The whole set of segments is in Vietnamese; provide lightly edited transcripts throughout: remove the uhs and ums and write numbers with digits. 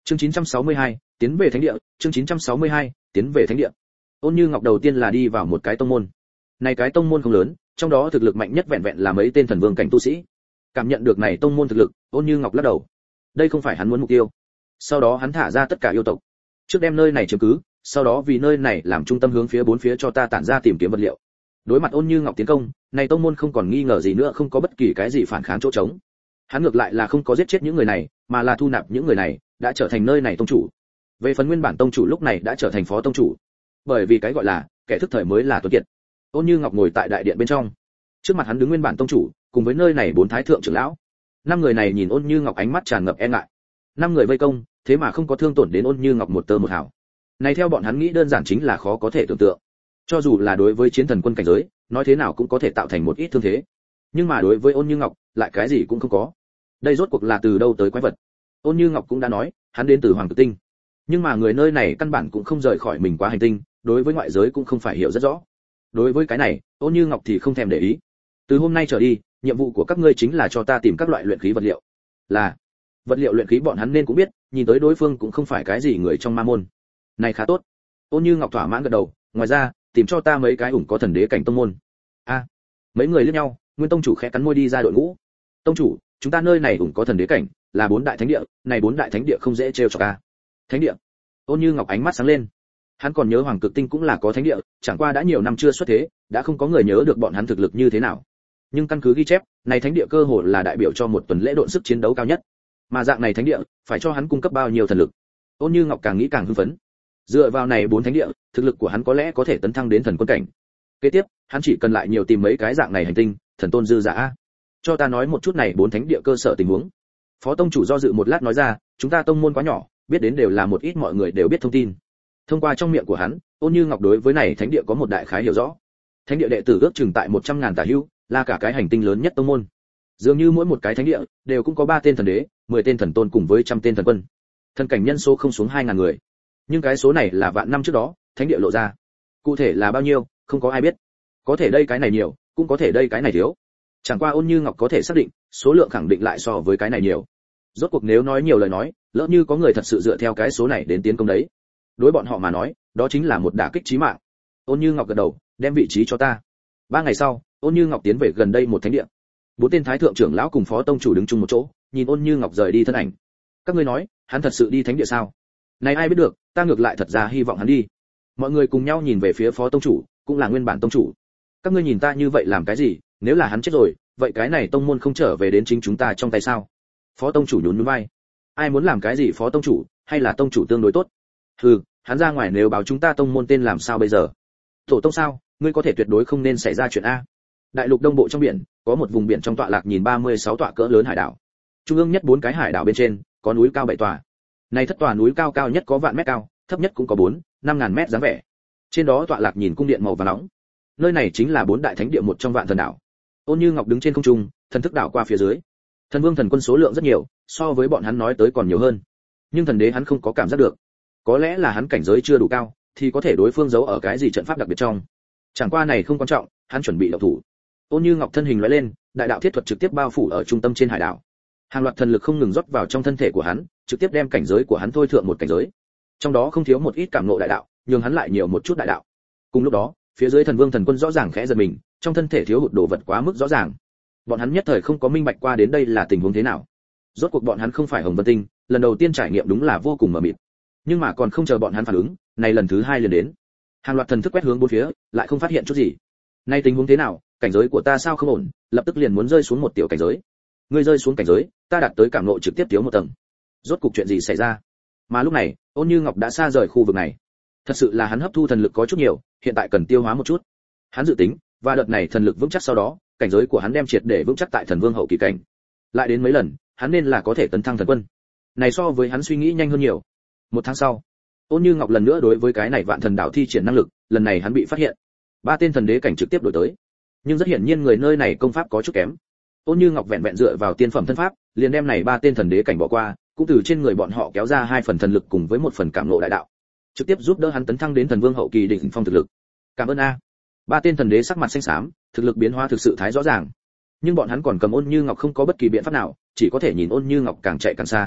Chương 962, tiến về thánh địa, chương 962, tiến về thánh địa. Ôn Như Ngọc đầu tiên là đi vào một cái tông môn. Này cái tông môn không lớn, trong đó thực lực mạnh nhất vẹn vẹn là mấy tên thần vương cảnh tu sĩ. Cảm nhận được này tông môn thực lực, Ôn Như Ngọc lắc đầu. Đây không phải hắn muốn mục tiêu. Sau đó hắn thả ra tất cả yêu tộc, trước đem nơi này chiếm cứ, sau đó vì nơi này làm trung tâm hướng phía bốn phía cho ta tản ra tìm kiếm vật liệu. Đối mặt Ôn Như Ngọc tiến công, này tông môn không còn nghi ngờ gì nữa, không có bất kỳ cái gì phản kháng chỗ trống. Hắn ngược lại là không có giết chết những người này, mà là thu nạp những người này, đã trở thành nơi này tông chủ. Về phần nguyên bản tông chủ lúc này đã trở thành phó tông chủ, bởi vì cái gọi là kẻ thức thời mới là tuấn kiệt. Ôn Như Ngọc ngồi tại đại điện bên trong, trước mặt hắn đứng nguyên bản tông chủ cùng với nơi này bốn thái thượng trưởng lão. Năm người này nhìn Ôn Như Ngọc ánh mắt tràn ngập e ngại. Năm người vây công, thế mà không có thương tổn đến Ôn Như Ngọc một tơ một hào. Này theo bọn hắn nghĩ đơn giản chính là khó có thể tưởng tượng. Cho dù là đối với chiến thần quân cảnh giới, nói thế nào cũng có thể tạo thành một ít thương thế. Nhưng mà đối với Ôn Như Ngọc, lại cái gì cũng không có. Đây rốt cuộc là từ đâu tới quái vật? Ôn Như Ngọc cũng đã nói, hắn đến từ Hoàng Cực Tinh. Nhưng mà người nơi này căn bản cũng không rời khỏi mình quá hành tinh, đối với ngoại giới cũng không phải hiểu rất rõ. Đối với cái này, Ôn Như Ngọc thì không thèm để ý. Từ hôm nay trở đi, nhiệm vụ của các ngươi chính là cho ta tìm các loại luyện khí vật liệu. Là vật liệu luyện khí bọn hắn nên cũng biết, nhìn tới đối phương cũng không phải cái gì người trong ma môn. Này khá tốt. Ôn Như Ngọc thỏa mãn gật đầu, ngoài ra, tìm cho ta mấy cái ủng có thần đế cảnh tông môn. A. Mấy người liếc nhau, Nguyên tông chủ khẽ cắn môi đi ra đội ngũ. Tông chủ, chúng ta nơi này ủng có thần đế cảnh, là bốn đại thánh địa, này bốn đại thánh địa không dễ trêu chọc a. Thánh địa? Ôn Như Ngọc ánh mắt sáng lên. Hắn còn nhớ Hoàng Cực Tinh cũng là có thánh địa, chẳng qua đã nhiều năm chưa xuất thế, đã không có người nhớ được bọn hắn thực lực như thế nào. Nhưng căn cứ ghi chép, này thánh địa cơ hồ là đại biểu cho một tuần lễ độn sức chiến đấu cao nhất. Mà dạng này thánh địa, phải cho hắn cung cấp bao nhiêu thần lực? Ôn Như Ngọc càng nghĩ càng hưng phấn. Dựa vào này bốn thánh địa, thực lực của hắn có lẽ có thể tấn thăng đến thần quân cảnh. Kế tiếp, hắn chỉ cần lại nhiều tìm mấy cái dạng này hành tinh, thần tôn dư giả. Cho ta nói một chút này bốn thánh địa cơ sở tình huống. Phó tông chủ do dự một lát nói ra, chúng ta tông môn quá nhỏ, biết đến đều là một ít mọi người đều biết thông tin. Thông qua trong miệng của hắn, Ôn Như Ngọc đối với này thánh địa có một đại khái hiểu rõ. Thánh địa đệ tử ước chừng tại 100.000 tả hữu, là cả cái hành tinh lớn nhất tông môn. Dường như mỗi một cái thánh địa đều cũng có 3 tên thần đế, 10 tên thần tôn cùng với 100 tên thần quân. Thần cảnh nhân số không xuống 2.000 người. Nhưng cái số này là vạn năm trước đó, thánh địa lộ ra. Cụ thể là bao nhiêu, không có ai biết. Có thể đây cái này nhiều, cũng có thể đây cái này thiếu. Chẳng qua Ôn Như Ngọc có thể xác định, số lượng khẳng định lại so với cái này nhiều. Rốt cuộc nếu nói nhiều lời nói, lỡ như có người thật sự dựa theo cái số này đến tiến công đấy. Đối bọn họ mà nói, đó chính là một đả kích chí mạng. Ôn Như Ngọc gật đầu, đem vị trí cho ta. 3 ngày sau, Ôn Như Ngọc tiến về gần đây một thánh địa. 4 tên thái thượng trưởng lão cùng phó tông chủ đứng chung một chỗ, nhìn Ôn Như Ngọc rời đi thân ảnh. Các ngươi nói, hắn thật sự đi thánh địa sao? Này ai biết được, ta ngược lại thật ra hy vọng hắn đi. Mọi người cùng nhau nhìn về phía phó tông chủ, cũng là nguyên bản tông chủ. Các ngươi nhìn ta như vậy làm cái gì? Nếu là hắn chết rồi, vậy cái này tông môn không trở về đến chính chúng ta trong tay sao? Phó tông chủ nhún nhún vai. Ai muốn làm cái gì phó tông chủ, hay là tông chủ tương đối tốt? Hừ, hắn ra ngoài nếu báo chúng ta tông môn tên làm sao bây giờ? Tổ tông sao, ngươi có thể tuyệt đối không nên xảy ra chuyện a. Đại lục đông bộ trong biển, có một vùng biển trong tọa lạc nhìn 36 tọa cỡ lớn hải đảo. Trung ương nhất 4 cái hải đảo bên trên, có núi cao 7 tòa. Này thất tòa núi cao cao nhất có vạn mét cao, thấp nhất cũng có 4-5 ngàn mét dáng vẻ. Trên đó tọa lạc nhìn cung điện màu vàng nóng. Nơi này chính là 4 đại thánh địa một trong vạn thần đảo. Ôn Như Ngọc đứng trên không trung, thần thức đảo qua phía dưới. Thần vương thần quân số lượng rất nhiều, so với bọn hắn nói tới còn nhiều hơn. Nhưng thần đế hắn không có cảm giác được. Có lẽ là hắn cảnh giới chưa đủ cao, thì có thể đối phương giấu ở cái gì trận pháp đặc biệt trong. Chẳng qua này không quan trọng, hắn chuẩn bị động thủ. Ôn Như Ngọc thân hình lóe lên, đại đạo thiết thuật trực tiếp bao phủ ở trung tâm trên hải đảo. Hàng loạt thần lực không ngừng rót vào trong thân thể của hắn, trực tiếp đem cảnh giới của hắn thôi thượng một cảnh giới. Trong đó không thiếu một ít cảm ngộ đại đạo, nhưng hắn lại nhiều một chút đại đạo. Cùng lúc đó, phía dưới thần vương thần quân rõ ràng khẽ giật mình, trong thân thể thiếu hụt đồ vật quá mức rõ ràng. Bọn hắn nhất thời không có minh bạch qua đến đây là tình huống thế nào. Rốt cuộc bọn hắn không phải Hồng Vân Tinh, lần đầu tiên trải nghiệm đúng là vô cùng mờ mịt. Nhưng mà còn không chờ bọn hắn phản ứng, này lần thứ 2 liền đến. Hàng loạt thần thức quét hướng bốn phía, lại không phát hiện chút gì. Này tình huống thế nào, cảnh giới của ta sao không ổn, lập tức liền muốn rơi xuống một tiểu cảnh giới. Ngươi rơi xuống cảnh giới, ta đạt tới cảm ngộ trực tiếp thiếu một tầng. Rốt cuộc chuyện gì xảy ra? Mà lúc này, Ôn Như Ngọc đã xa rời khu vực này. Thật sự là hắn hấp thu thần lực có chút nhiều, hiện tại cần tiêu hóa một chút. Hắn dự tính, và đợt này thần lực vững chắc sau đó, cảnh giới của hắn đem triệt để vững chắc tại thần vương hậu kỳ cảnh. Lại đến mấy lần, hắn nên là có thể tấn thăng thần quân. Này so với hắn suy nghĩ nhanh hơn nhiều. 1 tháng sau, Ôn Như Ngọc lần nữa đối với cái này vạn thần đảo thi triển năng lực, lần này hắn bị phát hiện. 3 tên thần đế cảnh trực tiếp đổi tới. Nhưng rất hiển nhiên người nơi này công pháp có chút kém. Ôn Như Ngọc vẹn vẹn dựa vào tiên phẩm thân pháp, liền đem này 3 tên thần đế cảnh bỏ qua, cũng từ trên người bọn họ kéo ra 2 phần thần lực cùng với 1 phần cảm ngộ đại đạo, trực tiếp giúp đỡ hắn tấn thăng đến thần vương hậu kỳ đỉnh phong thực lực. Cảm ơn a. 3 tên thần đế sắc mặt xanh xám, thực lực biến hóa thực sự thái rõ ràng. Nhưng bọn hắn còn cầm Ôn Như Ngọc không có bất kỳ biện pháp nào, chỉ có thể nhìn Ôn Như Ngọc càng chạy càng xa.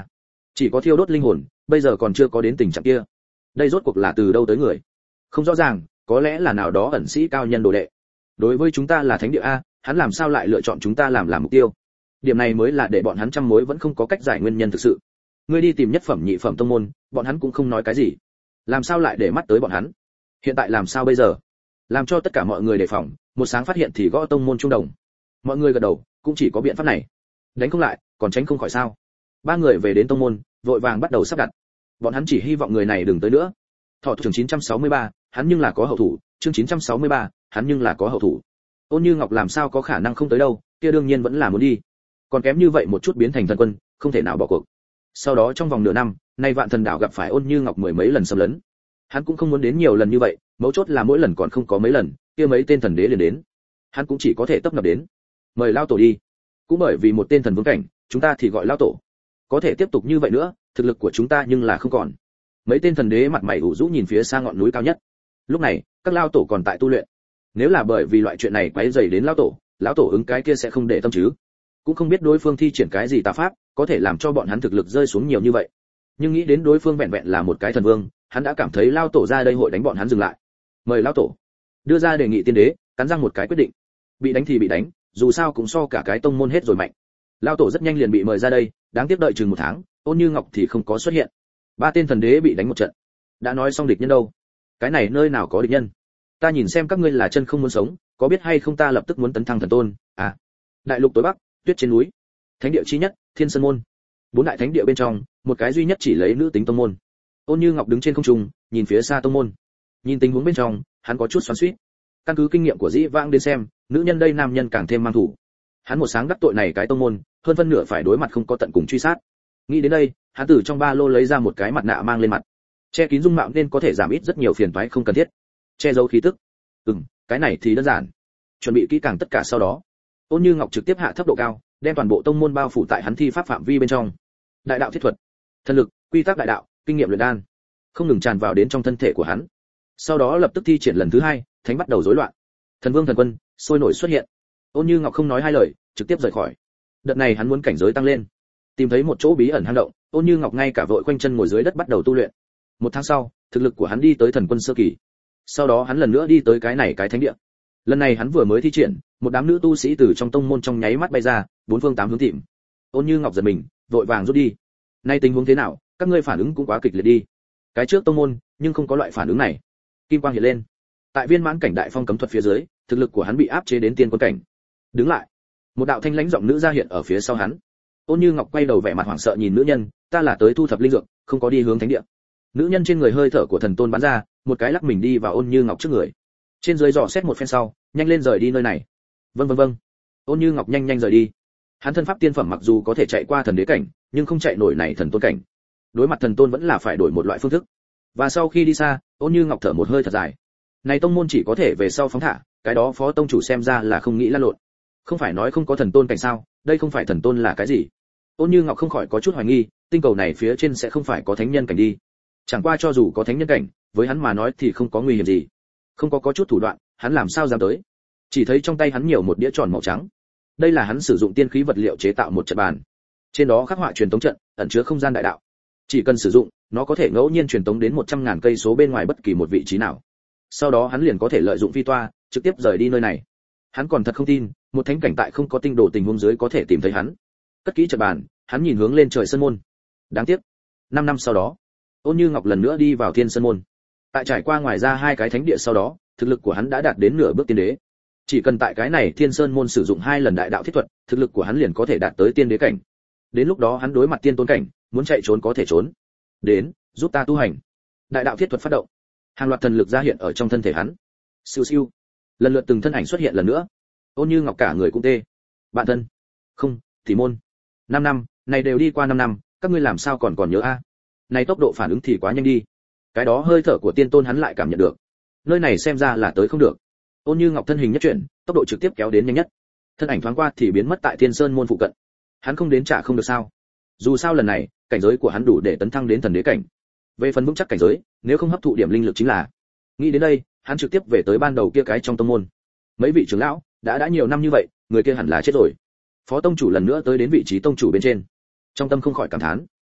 chỉ có thiêu đốt linh hồn, bây giờ còn chưa có đến tình trạng kia. Đây rốt cuộc là từ đâu tới người? Không rõ ràng, có lẽ là nào đó ẩn sĩ cao nhân đồ đệ. Đối với chúng ta là thánh địa a, hắn làm sao lại lựa chọn chúng ta làm mục tiêu? Điểm này mới là để bọn hắn trăm mối vẫn không có cách giải nguyên nhân thực sự. Ngươi đi tìm nhất phẩm nhị phẩm tông môn, bọn hắn cũng không nói cái gì. Làm sao lại để mắt tới bọn hắn? Hiện tại làm sao bây giờ? Làm cho tất cả mọi người đề phòng, một sáng phát hiện thì gõ tông môn trung đồng. Mọi người gật đầu, cũng chỉ có biện pháp này. Đánh không lại, còn tránh không khỏi sao? Ba người về đến tông môn, vội vàng bắt đầu sắp đặt. Bọn hắn chỉ hy vọng người này đừng tới nữa. Thọ chương 963, hắn nhưng là có hậu thủ, chương 963, hắn nhưng là có hậu thủ. Ôn Như Ngọc làm sao có khả năng không tới đâu, kia đương nhiên vẫn là muốn đi. Còn kém như vậy một chút biến thành thần quân, không thể nào bỏ cuộc. Sau đó trong vòng nửa năm, nay Vạn Thần Đảo gặp phải Ôn Như Ngọc mười mấy lần xâm lấn. Hắn cũng không muốn đến nhiều lần như vậy, mấu chốt là mỗi lần còn không có mấy lần, kia mấy tên thần đế liền đến. Hắn cũng chỉ có thể tấp nập đến. Mời lao tổ đi. Cũng bởi vì một tên thần vương cảnh, chúng ta thì gọi lao tổ. Có thể tiếp tục như vậy nữa, thực lực của chúng ta nhưng là không còn. Mấy tên thần đế mặt mày ủ rũ nhìn phía xa ngọn núi cao nhất. Lúc này, các lao tổ còn tại tu luyện. Nếu là bởi vì loại chuyện này quấy rầy đến lão tổ ứng cái kia sẽ không để tâm chứ. Cũng không biết đối phương thi triển cái gì tà pháp, có thể làm cho bọn hắn thực lực rơi xuống nhiều như vậy. Nhưng nghĩ đến đối phương vẹn vẹn là một cái thần vương, hắn đã cảm thấy lao tổ ra đây hội đánh bọn hắn dừng lại. Mời lao tổ đưa ra đề nghị tiên đế, cắn răng một cái quyết định. Bị đánh thì bị đánh, dù sao cũng so cả cái tông môn hết rồi mạnh. Lao tổ rất nhanh liền bị mời ra đây, đáng tiếc đợi chừng một tháng, Ôn Như Ngọc thì không có xuất hiện. Ba tên thần đế bị đánh một trận. Đã nói xong địch nhân đâu? Cái này nơi nào có địch nhân? Ta nhìn xem các ngươi là chân không muốn sống, có biết hay không ta lập tức muốn tấn thăng thần tôn. À, đại lục tối bắc, tuyết trên núi, thánh địa chi nhất, Thiên Sơn môn. Bốn đại thánh địa bên trong, một cái duy nhất chỉ lấy nữ tính tông môn. Ôn Như Ngọc đứng trên không trung, nhìn phía xa tông môn. Nhìn tình huống bên trong, hắn có chút xoắn xuýt. Căn cứ kinh nghiệm của dĩ vãng đến xem, nữ nhân đây nam nhân càng thêm mang thủ. Hắn một sáng đắc tội này cái tông môn, hơn phân nửa phải đối mặt không có tận cùng truy sát. Nghĩ đến đây, hắn từ trong ba lô lấy ra một cái mặt nạ mang lên mặt. Che kín dung mạo nên có thể giảm ít rất nhiều phiền toái không cần thiết. Che giấu khí tức. Cái này thì đơn giản. Chuẩn bị kỹ càng tất cả sau đó, Ôn Như Ngọc trực tiếp hạ thấp độ cao, đem toàn bộ tông môn bao phủ tại hắn thi pháp phạm vi bên trong. Đại đạo thiết thuật, thần lực, quy tắc đại đạo, kinh nghiệm luyện đan, không ngừng tràn vào đến trong thân thể của hắn. Sau đó lập tức thi triển lần thứ hai, thánh bắt đầu rối loạn. Thần vương thần quân sôi nổi xuất hiện. Ôn Như Ngọc không nói hai lời, trực tiếp rời khỏi. Đợt này hắn muốn cảnh giới tăng lên, tìm thấy một chỗ bí ẩn hang động. Ôn Như Ngọc ngay cả vội quanh chân ngồi dưới đất bắt đầu tu luyện. Một tháng sau, thực lực của hắn đi tới thần quân sơ kỳ. Sau đó hắn lần nữa đi tới cái thánh địa. Lần này hắn vừa mới thi triển, một đám nữ tu sĩ từ trong tông môn trong nháy mắt bay ra, bốn phương tám hướng tìm. Ôn Như Ngọc giật mình, vội vàng rút đi. Nay tình huống thế nào, các ngươi phản ứng cũng quá kịch liệt đi. Cái trước tông môn, nhưng không có loại phản ứng này. Kim quang hiện lên. Tại viên mãn cảnh đại phong cấm thuật phía dưới, thực lực của hắn bị áp chế đến tiên quân cảnh. Đứng lại. Một đạo thanh lãnh giọng nữ ra hiện ở phía sau hắn. Ôn Như Ngọc quay đầu vẻ mặt hoảng sợ nhìn nữ nhân, ta là tới thu thập linh dược, không có đi hướng thánh địa. Nữ nhân trên người hơi thở của thần tôn bắn ra, một cái lắc mình đi vào Ôn Như Ngọc trước người. Trên dưới dò xét một phen sau, nhanh lên rời đi nơi này. Vâng. Ôn Như Ngọc nhanh rời đi. Hắn thân pháp tiên phẩm mặc dù có thể chạy qua thần đế cảnh, nhưng không chạy nổi này thần tôn cảnh. Đối mặt thần tôn vẫn là phải đổi một loại phương thức. Và sau khi đi xa, Ôn Như Ngọc thở một hơi thật dài. Này tông môn chỉ có thể về sau phóng thả, cái đó phó tông chủ xem ra là không nghĩ lăn lộn. Không phải nói không có thần tôn cảnh sao, đây không phải thần tôn là cái gì? Ôn Như Ngọc không khỏi có chút hoài nghi, tinh cầu này phía trên sẽ không phải có thánh nhân cảnh đi. Chẳng qua cho dù có thánh nhân cảnh, với hắn mà nói thì không có nguy hiểm gì. Không có chút thủ đoạn, hắn làm sao dám tới? Chỉ thấy trong tay hắn nhiều một đĩa tròn màu trắng. Đây là hắn sử dụng tiên khí vật liệu chế tạo một trận bàn. Trên đó khắc họa truyền tống trận, ẩn chứa không gian đại đạo. Chỉ cần sử dụng, nó có thể ngẫu nhiên truyền tống đến 100.000 cây số bên ngoài bất kỳ một vị trí nào. Sau đó hắn liền có thể lợi dụng phi toa, trực tiếp rời đi nơi này. Hắn còn thật không tin, một thánh cảnh tại không có tinh đồ tình huống dưới có thể tìm thấy hắn. Cất kỹ trận bàn, hắn nhìn hướng lên trời sơn môn. Đáng tiếc, 5 năm sau đó, Ôn Như Ngọc lần nữa đi vào Thiên Sơn môn. Tại trải qua ngoài ra hai cái thánh địa sau đó, thực lực của hắn đã đạt đến nửa bước tiên đế. Chỉ cần tại cái này Thiên Sơn môn sử dụng 2 lần đại đạo thiết thuật, thực lực của hắn liền có thể đạt tới tiên đế cảnh. Đến lúc đó hắn đối mặt tiên tôn cảnh, muốn chạy trốn có thể trốn. Đến, giúp ta tu hành. Đại đạo thiết thuật phát động. Hàng loạt thần lực ra hiện ở trong thân thể hắn. Siêu siêu. Lần lượt từng thân ảnh xuất hiện lần nữa. Ôn Như Ngọc cả người cũng tê. Bạn thân. Không, thì môn. 5 năm, này đều đi qua 5 năm, các ngươi làm sao còn nhớ a? Này tốc độ phản ứng thì quá nhanh đi. Cái đó hơi thở của tiên tôn hắn lại cảm nhận được. Nơi này xem ra là tới không được. Ôn Như Ngọc thân hình nhất chuyển, tốc độ trực tiếp kéo đến nhanh nhất. Thân ảnh thoáng qua thì biến mất tại Thiên Sơn môn phụ cận. Hắn không đến trả không được sao? Dù sao lần này, cảnh giới của hắn đủ để tấn thăng đến thần đế cảnh. Về phần vững chắc cảnh giới, nếu không hấp thụ điểm linh lực chính là. Nghĩ đến đây, hắn trực tiếp về tới ban đầu kia cái trong tông môn. Mấy vị trưởng lão, đã nhiều năm như vậy, người kia hẳn là chết rồi. Phó tông chủ lần nữa tới đến vị trí tông chủ bên trên. Trong tâm không khỏi cảm thán.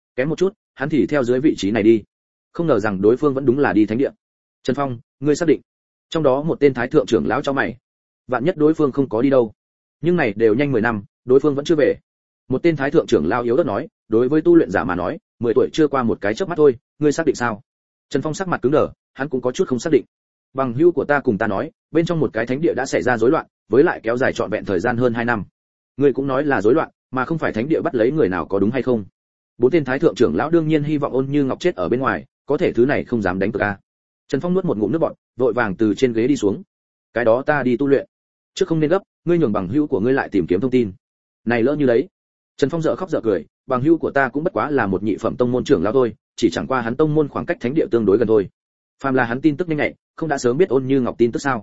Kém một chút, hắn thì theo dưới vị trí này đi. Không ngờ rằng đối phương vẫn đúng là đi thánh địa. Trần Phong, ngươi xác định? Trong đó một tên thái thượng trưởng lão cho mày. Vạn nhất đối phương không có đi đâu. Nhưng này đều nhanh 10 năm, đối phương vẫn chưa về. Một tên thái thượng trưởng lão yếu ớt nói, đối với tu luyện giả mà nói, 10 tuổi chưa qua một cái chớp mắt thôi, ngươi xác định sao? Trần Phong sắc mặt cứng đờ, hắn cũng có chút không xác định. Bằng hữu của ta cùng ta nói, bên trong một cái thánh địa đã xảy ra rối loạn, với lại kéo dài trọn vẹn thời gian hơn 2 năm. Ngươi cũng nói là rối loạn, mà không phải thánh địa bắt lấy người nào, có đúng hay không? Bốn tên thái thượng trưởng lão đương nhiên hy vọng Ôn Như Ngọc chết ở bên ngoài, có thể thứ này không dám đánh cược a. Trần Phong nuốt một ngụm nước bọt, vội vàng từ trên ghế đi xuống. Cái đó ta đi tu luyện, trước không nên gấp, ngươi nhường bằng hữu của ngươi lại tìm kiếm thông tin. Này lỡ như đấy. Trần Phong dở khóc dở cười, bằng hữu của ta cũng bất quá là một nhị phẩm tông môn trưởng lão thôi, chỉ chẳng qua hắn tông môn khoảng cách thánh địa tương đối gần thôi. Phàm là hắn tin tức nhanh nhạy, không đã sớm biết Ôn Như Ngọc tin tức sao?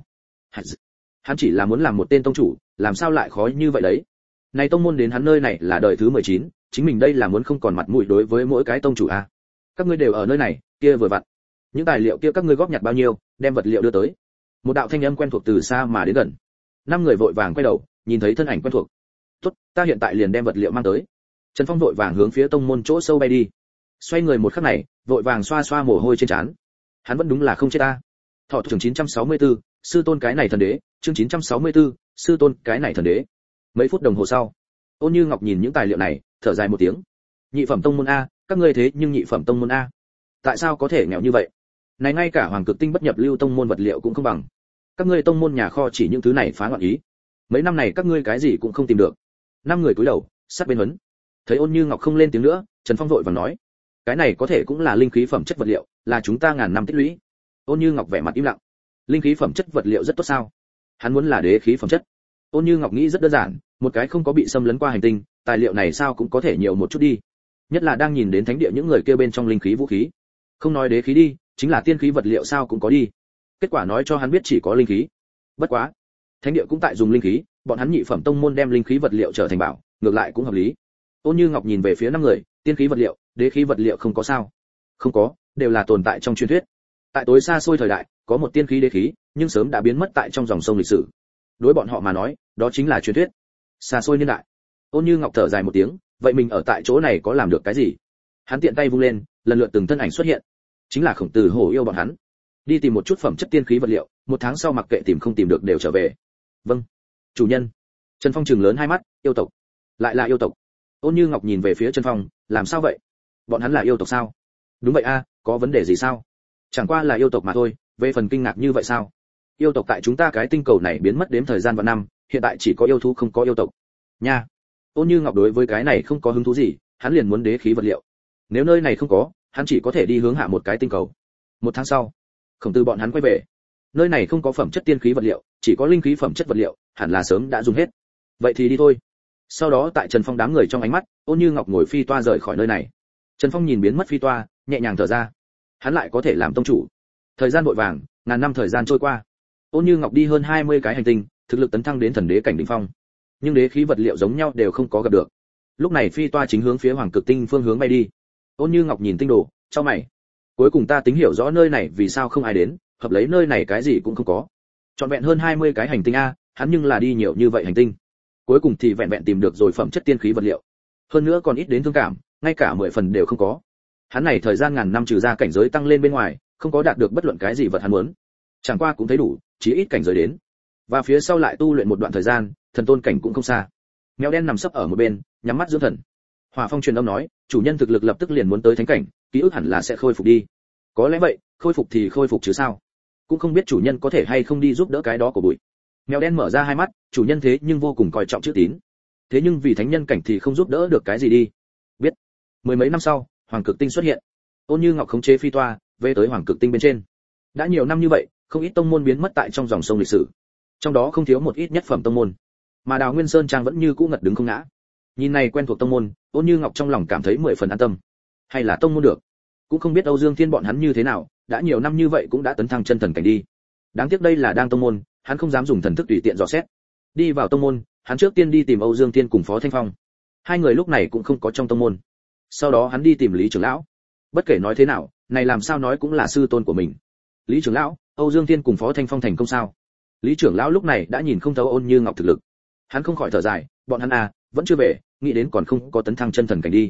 Hắn chỉ là muốn làm một tên tông chủ, làm sao lại khó như vậy đấy? Này tông môn đến hắn nơi này là đời thứ 19, chính mình đây là muốn không còn mặt mũi đối với mỗi cái tông chủ a. Các ngươi đều ở nơi này, kia vừa vặn. Những tài liệu kia các ngươi góp nhặt bao nhiêu, đem vật liệu đưa tới. Một đạo thanh âm quen thuộc từ xa mà đến gần. 5 người vội vàng quay đầu, nhìn thấy thân ảnh quen thuộc. "Tốt, ta hiện tại liền đem vật liệu mang tới." Trần Phong vội vàng hướng phía tông môn chỗ sâu bay đi. Xoay người một khắc này, vội vàng xoa xoa mồ hôi trên trán. Hắn vẫn đúng là không chết ta. Thọ chương 964, sư tôn cái này thần đế, chương 964, sư tôn cái này thần đế. Mấy phút đồng hồ sau, Ôn Như Ngọc nhìn những tài liệu này, thở dài một tiếng. Nhị phẩm tông môn a, các ngươi thế nhưng nhị phẩm tông môn a, tại sao có thể nghèo như vậy? Này ngay cả Hoàng Cực Tinh bất nhập lưu tông môn vật liệu cũng không bằng. Các ngươi tông môn nhà kho chỉ những thứ này phá loạn ý. Mấy năm này các ngươi cái gì cũng không tìm được. 5 người cúi đầu, sát bên huấn. Thấy Ôn Như Ngọc không lên tiếng nữa, Trần Phong vội vàng nói, cái này có thể cũng là linh khí phẩm chất vật liệu, là chúng ta ngàn năm tích lũy. Ôn Như Ngọc vẻ mặt im lặng. Linh khí phẩm chất vật liệu rất tốt sao? Hắn muốn là đế khí phẩm chất. Ôn Như Ngọc nghĩ rất đơn giản, một cái không có bị xâm lấn qua hành tinh, tài liệu này sao cũng có thể nhiều một chút đi. Nhất là đang nhìn đến thánh địa những người kia bên trong linh khí vũ khí. Không nói đế khí đi, chính là tiên khí vật liệu sao cũng có đi. Kết quả nói cho hắn biết chỉ có linh khí. Bất quá, thánh địa cũng tại dùng linh khí, bọn hắn nhị phẩm tông môn đem linh khí vật liệu trở thành bảo, ngược lại cũng hợp lý. Ôn Như Ngọc nhìn về phía 5 người, tiên khí vật liệu, đế khí vật liệu không có sao? Không có, đều là tồn tại trong truyền thuyết. Tại tối xa xôi thời đại, có một tiên khí đế khí, nhưng sớm đã biến mất tại trong dòng sông lịch sử. Đối bọn họ mà nói, đó chính là truyền thuyết. Xa xôi niên đại. Ôn Như Ngọc thở dài một tiếng, vậy mình ở tại chỗ này có làm được cái gì? Hắn tiện tay vung lên, lần lượt từng thân ảnh xuất hiện. Chính là Khổng Tử Hổ yêu bọn hắn. Đi tìm một chút phẩm chất tiên khí vật liệu, một tháng sau mặc kệ tìm không tìm được đều trở về. Vâng, chủ nhân. Trần Phong trừng lớn hai mắt, yêu tộc. Lại là yêu tộc. Ôn Như Ngọc nhìn về phía Trần Phong, làm sao vậy? Bọn hắn là yêu tộc sao? Đúng vậy a, có vấn đề gì sao? Chẳng qua là yêu tộc mà thôi, về phần kinh ngạc như vậy sao? Yêu tộc tại chúng ta cái tinh cầu này biến mất đến thời gian vạn năm, hiện tại chỉ có yêu thú không có yêu tộc. Nha. Ôn Như Ngọc đối với cái này không có hứng thú gì, hắn liền muốn đế khí vật liệu. Nếu nơi này không có, hắn chỉ có thể đi hướng hạ một cái tinh cầu. Một tháng sau, Khổng Tử bọn hắn quay về. Nơi này không có phẩm chất tiên khí vật liệu, chỉ có linh khí phẩm chất vật liệu, hẳn là sớm đã dùng hết. Vậy thì đi thôi. Sau đó tại Trần Phong đám người trong ánh mắt, Ôn Như Ngọc ngồi phi toa rời khỏi nơi này. Trần Phong nhìn biến mất phi toa, nhẹ nhàng thở ra. Hắn lại có thể làm tông chủ. Thời gian vội vàng, ngàn năm thời gian trôi qua. Ôn Như Ngọc đi hơn 20 cái hành tinh, thực lực tấn thăng đến thần đế cảnh đỉnh phong. Nhưng đế khí vật liệu giống nhau đều không có gặp được. Lúc này phi toa chính hướng phía Hoàng Cực Tinh phương hướng bay đi. Ôn Như Ngọc nhìn tinh đồ, chau mày. Cuối cùng ta tính hiểu rõ nơi này vì sao không ai đến, hợp lấy nơi này cái gì cũng không có. Trọn vẹn hơn 20 cái hành tinh a, hắn nhưng là đi nhiều như vậy hành tinh. Cuối cùng thì vẹn vẹn tìm được rồi phẩm chất tiên khí vật liệu. Hơn nữa còn ít đến thương cảm, ngay cả 10 phần đều không có. Hắn này thời gian ngàn năm trừ ra cảnh giới tăng lên bên ngoài, không có đạt được bất luận cái gì vật hắn muốn. Chẳng qua cũng thấy đủ, chỉ ít cảnh giới đến. Và phía sau lại tu luyện một đoạn thời gian, thần tôn cảnh cũng không xa. Mèo đen nằm sấp ở một bên, nhắm mắt dưỡng thần. Hỏa Phong truyền âm nói, chủ nhân thực lực lập tức liền muốn tới thánh cảnh, ký ức hẳn là sẽ khôi phục đi. Có lẽ vậy, khôi phục thì khôi phục chứ sao? Cũng không biết chủ nhân có thể hay không đi giúp đỡ cái đó của bụi. Mèo đen mở ra hai mắt, chủ nhân thế nhưng vô cùng coi trọng chữ tín. Thế nhưng vì thánh nhân cảnh thì không giúp đỡ được cái gì đi. Biết. Mười mấy năm sau, Hoàng Cực Tinh xuất hiện. Ôn Như Ngọc khống chế phi toa, về tới Hoàng Cực Tinh bên trên. Đã nhiều năm như vậy, không ít tông môn biến mất tại trong dòng sông lịch sử. Trong đó không thiếu một ít nhất phẩm tông môn. Mà Đào Nguyên Sơn Trang vẫn như cũ ngật đứng không ngã. Nhìn này quen thuộc tông môn, Ôn Như Ngọc trong lòng cảm thấy 10 phần an tâm. Hay là tông môn được. Cũng không biết Âu Dương Thiên bọn hắn như thế nào, đã nhiều năm như vậy cũng đã tấn thăng chân thần cảnh đi. Đáng tiếc đây là đang tông môn, hắn không dám dùng thần thức tùy tiện dò xét. Đi vào tông môn, hắn trước tiên đi tìm Âu Dương Thiên cùng Phó Thanh Phong. Hai người lúc này cũng không có trong tông môn. Sau đó hắn đi tìm Lý trưởng lão. Bất kể nói thế nào, này làm sao nói cũng là sư tôn của mình. Lý trưởng lão, Âu Dương Thiên cùng Phó Thanh Phong thành công sao? Lý trưởng lão lúc này đã nhìn không thấu Ôn Như Ngọc thực lực. Hắn không khỏi thở dài, bọn hắn vẫn chưa về, nghĩ đến còn không có tấn thăng chân thần cảnh đi.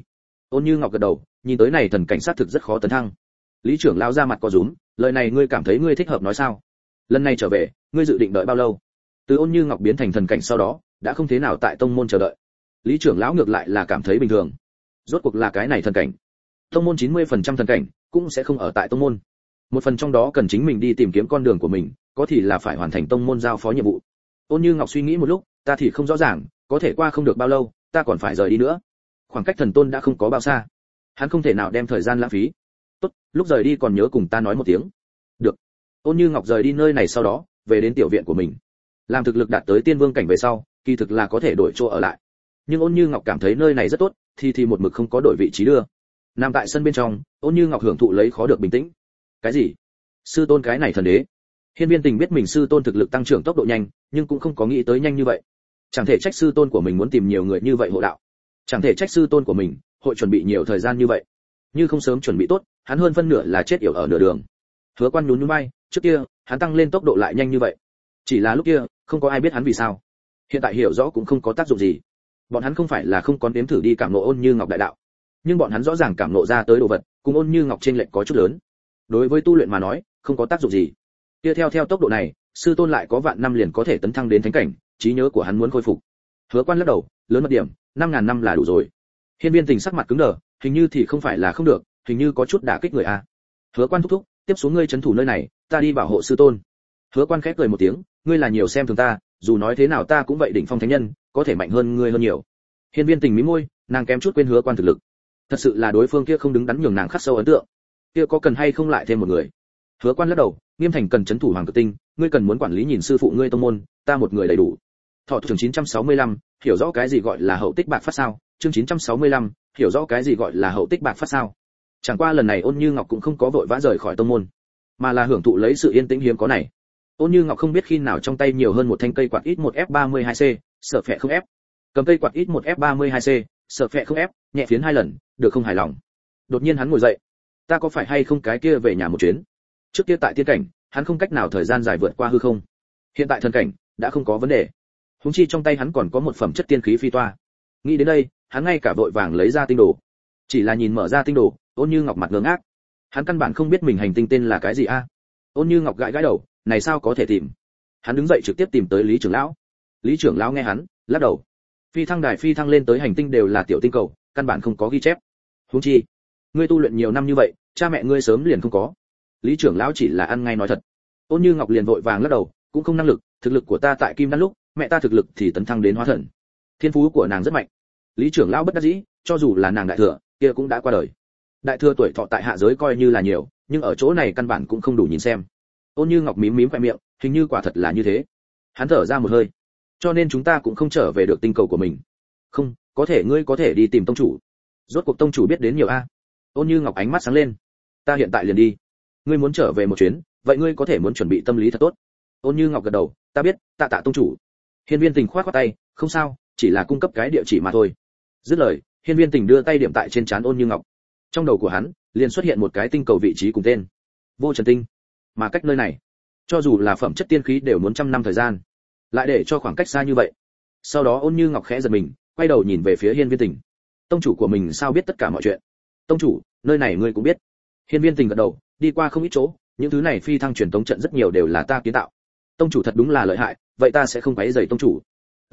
Ôn Như Ngọc gật đầu, nhìn tới này thần cảnh sát thực rất khó tấn thăng. Lý trưởng lão ra mặt có rúm, lời này ngươi cảm thấy ngươi thích hợp nói sao? Lần này trở về, ngươi dự định đợi bao lâu? Từ Ôn Như Ngọc biến thành thần cảnh sau đó, đã không thế nào tại tông môn chờ đợi. Lý trưởng lão ngược lại là cảm thấy bình thường. Rốt cuộc là cái này thần cảnh. Tông môn 90% thần cảnh cũng sẽ không ở tại tông môn. Một phần trong đó cần chính mình đi tìm kiếm con đường của mình, có thì là phải hoàn thành tông môn giao phó nhiệm vụ. Ôn Như Ngọc suy nghĩ một lúc, ta thì không rõ ràng, có thể qua không được bao lâu, ta còn phải rời đi nữa. Khoảng cách thần tôn đã không có bao xa, hắn không thể nào đem thời gian lãng phí. Tốt, lúc rời đi còn nhớ cùng ta nói một tiếng. Được. Ôn Như Ngọc rời đi nơi này sau đó, về đến tiểu viện của mình. Làm thực lực đạt tới tiên vương cảnh về sau, kỳ thực là có thể đổi chỗ ở lại. Nhưng Ôn Như Ngọc cảm thấy nơi này rất tốt, thì một mực không có đổi vị trí đưa. Nằm tại sân bên trong, Ôn Như Ngọc hưởng thụ lấy khó được bình tĩnh. Cái gì? Sư tôn cái này thần đế? Hiên Viên Tình biết mình sư tôn thực lực tăng trưởng tốc độ nhanh, nhưng cũng không có nghĩ tới nhanh như vậy. Chẳng thể trách sư tôn của mình muốn tìm nhiều người như vậy hộ đạo. Chẳng thể trách sư tôn của mình hội chuẩn bị nhiều thời gian như vậy. Như không sớm chuẩn bị tốt, hắn hơn phân nửa là chết yểu ở nửa đường. Hứa Quan nhún nhún vai, trước kia, hắn tăng lên tốc độ lại nhanh như vậy. Chỉ là lúc kia, không có ai biết hắn vì sao. Hiện tại hiểu rõ cũng không có tác dụng gì. Bọn hắn không phải là không có nếm thử đi cảm ngộ Ôn Như Ngọc đại đạo, nhưng bọn hắn rõ ràng cảm ngộ ra tới đồ vật, cùng Ôn Như Ngọc trên lệch có chút lớn. Đối với tu luyện mà nói, không có tác dụng gì. Kia theo tốc độ này, sư tôn lại có vạn năm liền có thể tấn thăng đến thánh cảnh, trí nhớ của hắn muốn khôi phục. Hứa Quan lắc đầu, lớn mật điểm, 5000 năm là đủ rồi. Hiên Viên Tình sắc mặt cứng đờ, hình như thì không phải là không được, hình như có chút đả kích người a. Hứa Quan thúc thúc, tiếp xuống ngươi trấn thủ nơi này, ta đi bảo hộ sư tôn. Hứa Quan khép cười một tiếng, ngươi là nhiều xem thường ta, dù nói thế nào ta cũng vậy đỉnh phong thánh nhân, có thể mạnh hơn ngươi hơn nhiều. Hiên Viên Tình mím môi, nàng kém chút quên Hứa Quan thực lực. Thật sự là đối phương kia không đứng đắn nhường nàng khắc sâu ấn tượng. Kia có cần hay không lại thêm một người? Hứa Quan lắc đầu, Nghiêm Thành cần trấn thủ Hoàng Cực Tinh, ngươi cần muốn quản lý nhìn sư phụ ngươi tông môn, ta một người đầy đủ. Thọ chương 965, hiểu rõ cái gì gọi là hậu tích bạc phát sao? Chương 965, hiểu rõ cái gì gọi là hậu tích bạc phát sao? Chẳng qua lần này Ôn Như Ngọc cũng không có vội vã rời khỏi tông môn, mà là hưởng thụ lấy sự yên tĩnh hiếm có này. Ôn Như Ngọc không biết khi nào trong tay nhiều hơn một thanh cây quạt ít 1 F32C, sợ phệ không ép. Cầm cây quạt ít 1 F32C, sợ phệ không ép, nhẹ phiến 2 lần, được không hài lòng. Đột nhiên hắn ngồi dậy, ta có phải hay không cái kia về nhà một chuyến? Trước kia tại tiên cảnh, hắn không cách nào thời gian dài vượt qua hư không. Hiện tại thần cảnh, đã không có vấn đề. Huống chi trong tay hắn còn có một phẩm chất tiên khí phi toa. Nghĩ đến đây, hắn ngay cả vội vàng lấy ra tinh đồ. Chỉ là nhìn mở ra tinh đồ, Ôn Như Ngọc mặt ngơ ngác. Hắn căn bản không biết mình hành tinh tên là cái gì a. Ôn Như Ngọc gãi gãi đầu, này sao có thể tìm? Hắn đứng dậy trực tiếp tìm tới Lý trưởng lão. Lý trưởng lão nghe hắn, lắc đầu. Phi thăng đài phi thăng lên tới hành tinh đều là tiểu tinh cầu, căn bản không có ghi chép. Huống chi, ngươi tu luyện nhiều năm như vậy, cha mẹ ngươi sớm liền không có. Lý trưởng lão chỉ là ăn ngay nói thật. Ôn Như Ngọc liền vội vàng lắc đầu, cũng không năng lực, thực lực của ta tại Kim Đan lúc, mẹ ta thực lực thì tấn thăng đến hóa thần. Thiên phú của nàng rất mạnh. Lý trưởng lão bất đắc dĩ, cho dù là nàng đại thừa, kia cũng đã qua đời. Đại thừa tuổi thọ tại hạ giới coi như là nhiều, nhưng ở chỗ này căn bản cũng không đủ nhìn xem. Ôn Như Ngọc mím mím khóe miệng, hình như quả thật là như thế. Hắn thở ra một hơi. Cho nên chúng ta cũng không trở về được tinh cầu của mình. Không, có thể ngươi có thể đi tìm tông chủ. Rốt cuộc tông chủ biết đến nhiều a. Ôn Như Ngọc ánh mắt sáng lên. Ta hiện tại liền đi. Ngươi muốn trở về một chuyến, vậy ngươi có thể muốn chuẩn bị tâm lý thật tốt. Ôn Như Ngọc gật đầu, ta biết, tạ tạ tông chủ. Hiên Viên Tình khoát khoát tay, không sao, chỉ là cung cấp cái địa chỉ mà thôi. Dứt lời, Hiên Viên Tình đưa tay điểm tại trên trán Ôn Như Ngọc. Trong đầu của hắn liền xuất hiện một cái tinh cầu vị trí cùng tên, Vô Trần Tinh. Mà cách nơi này, cho dù là phẩm chất tiên khí đều muốn trăm năm thời gian, lại để cho khoảng cách xa như vậy. Sau đó Ôn Như Ngọc khẽ giật mình, quay đầu nhìn về phía Hiên Viên Tình. Tông chủ của mình sao biết tất cả mọi chuyện? Tông chủ, nơi này ngươi cũng biết. Hiên Viên Tình gật đầu, đi qua không ít chỗ, những thứ này phi thăng truyền tống trận rất nhiều đều là ta kiến tạo. Tông chủ thật đúng là lợi hại, vậy ta sẽ không quấy rầy tông chủ.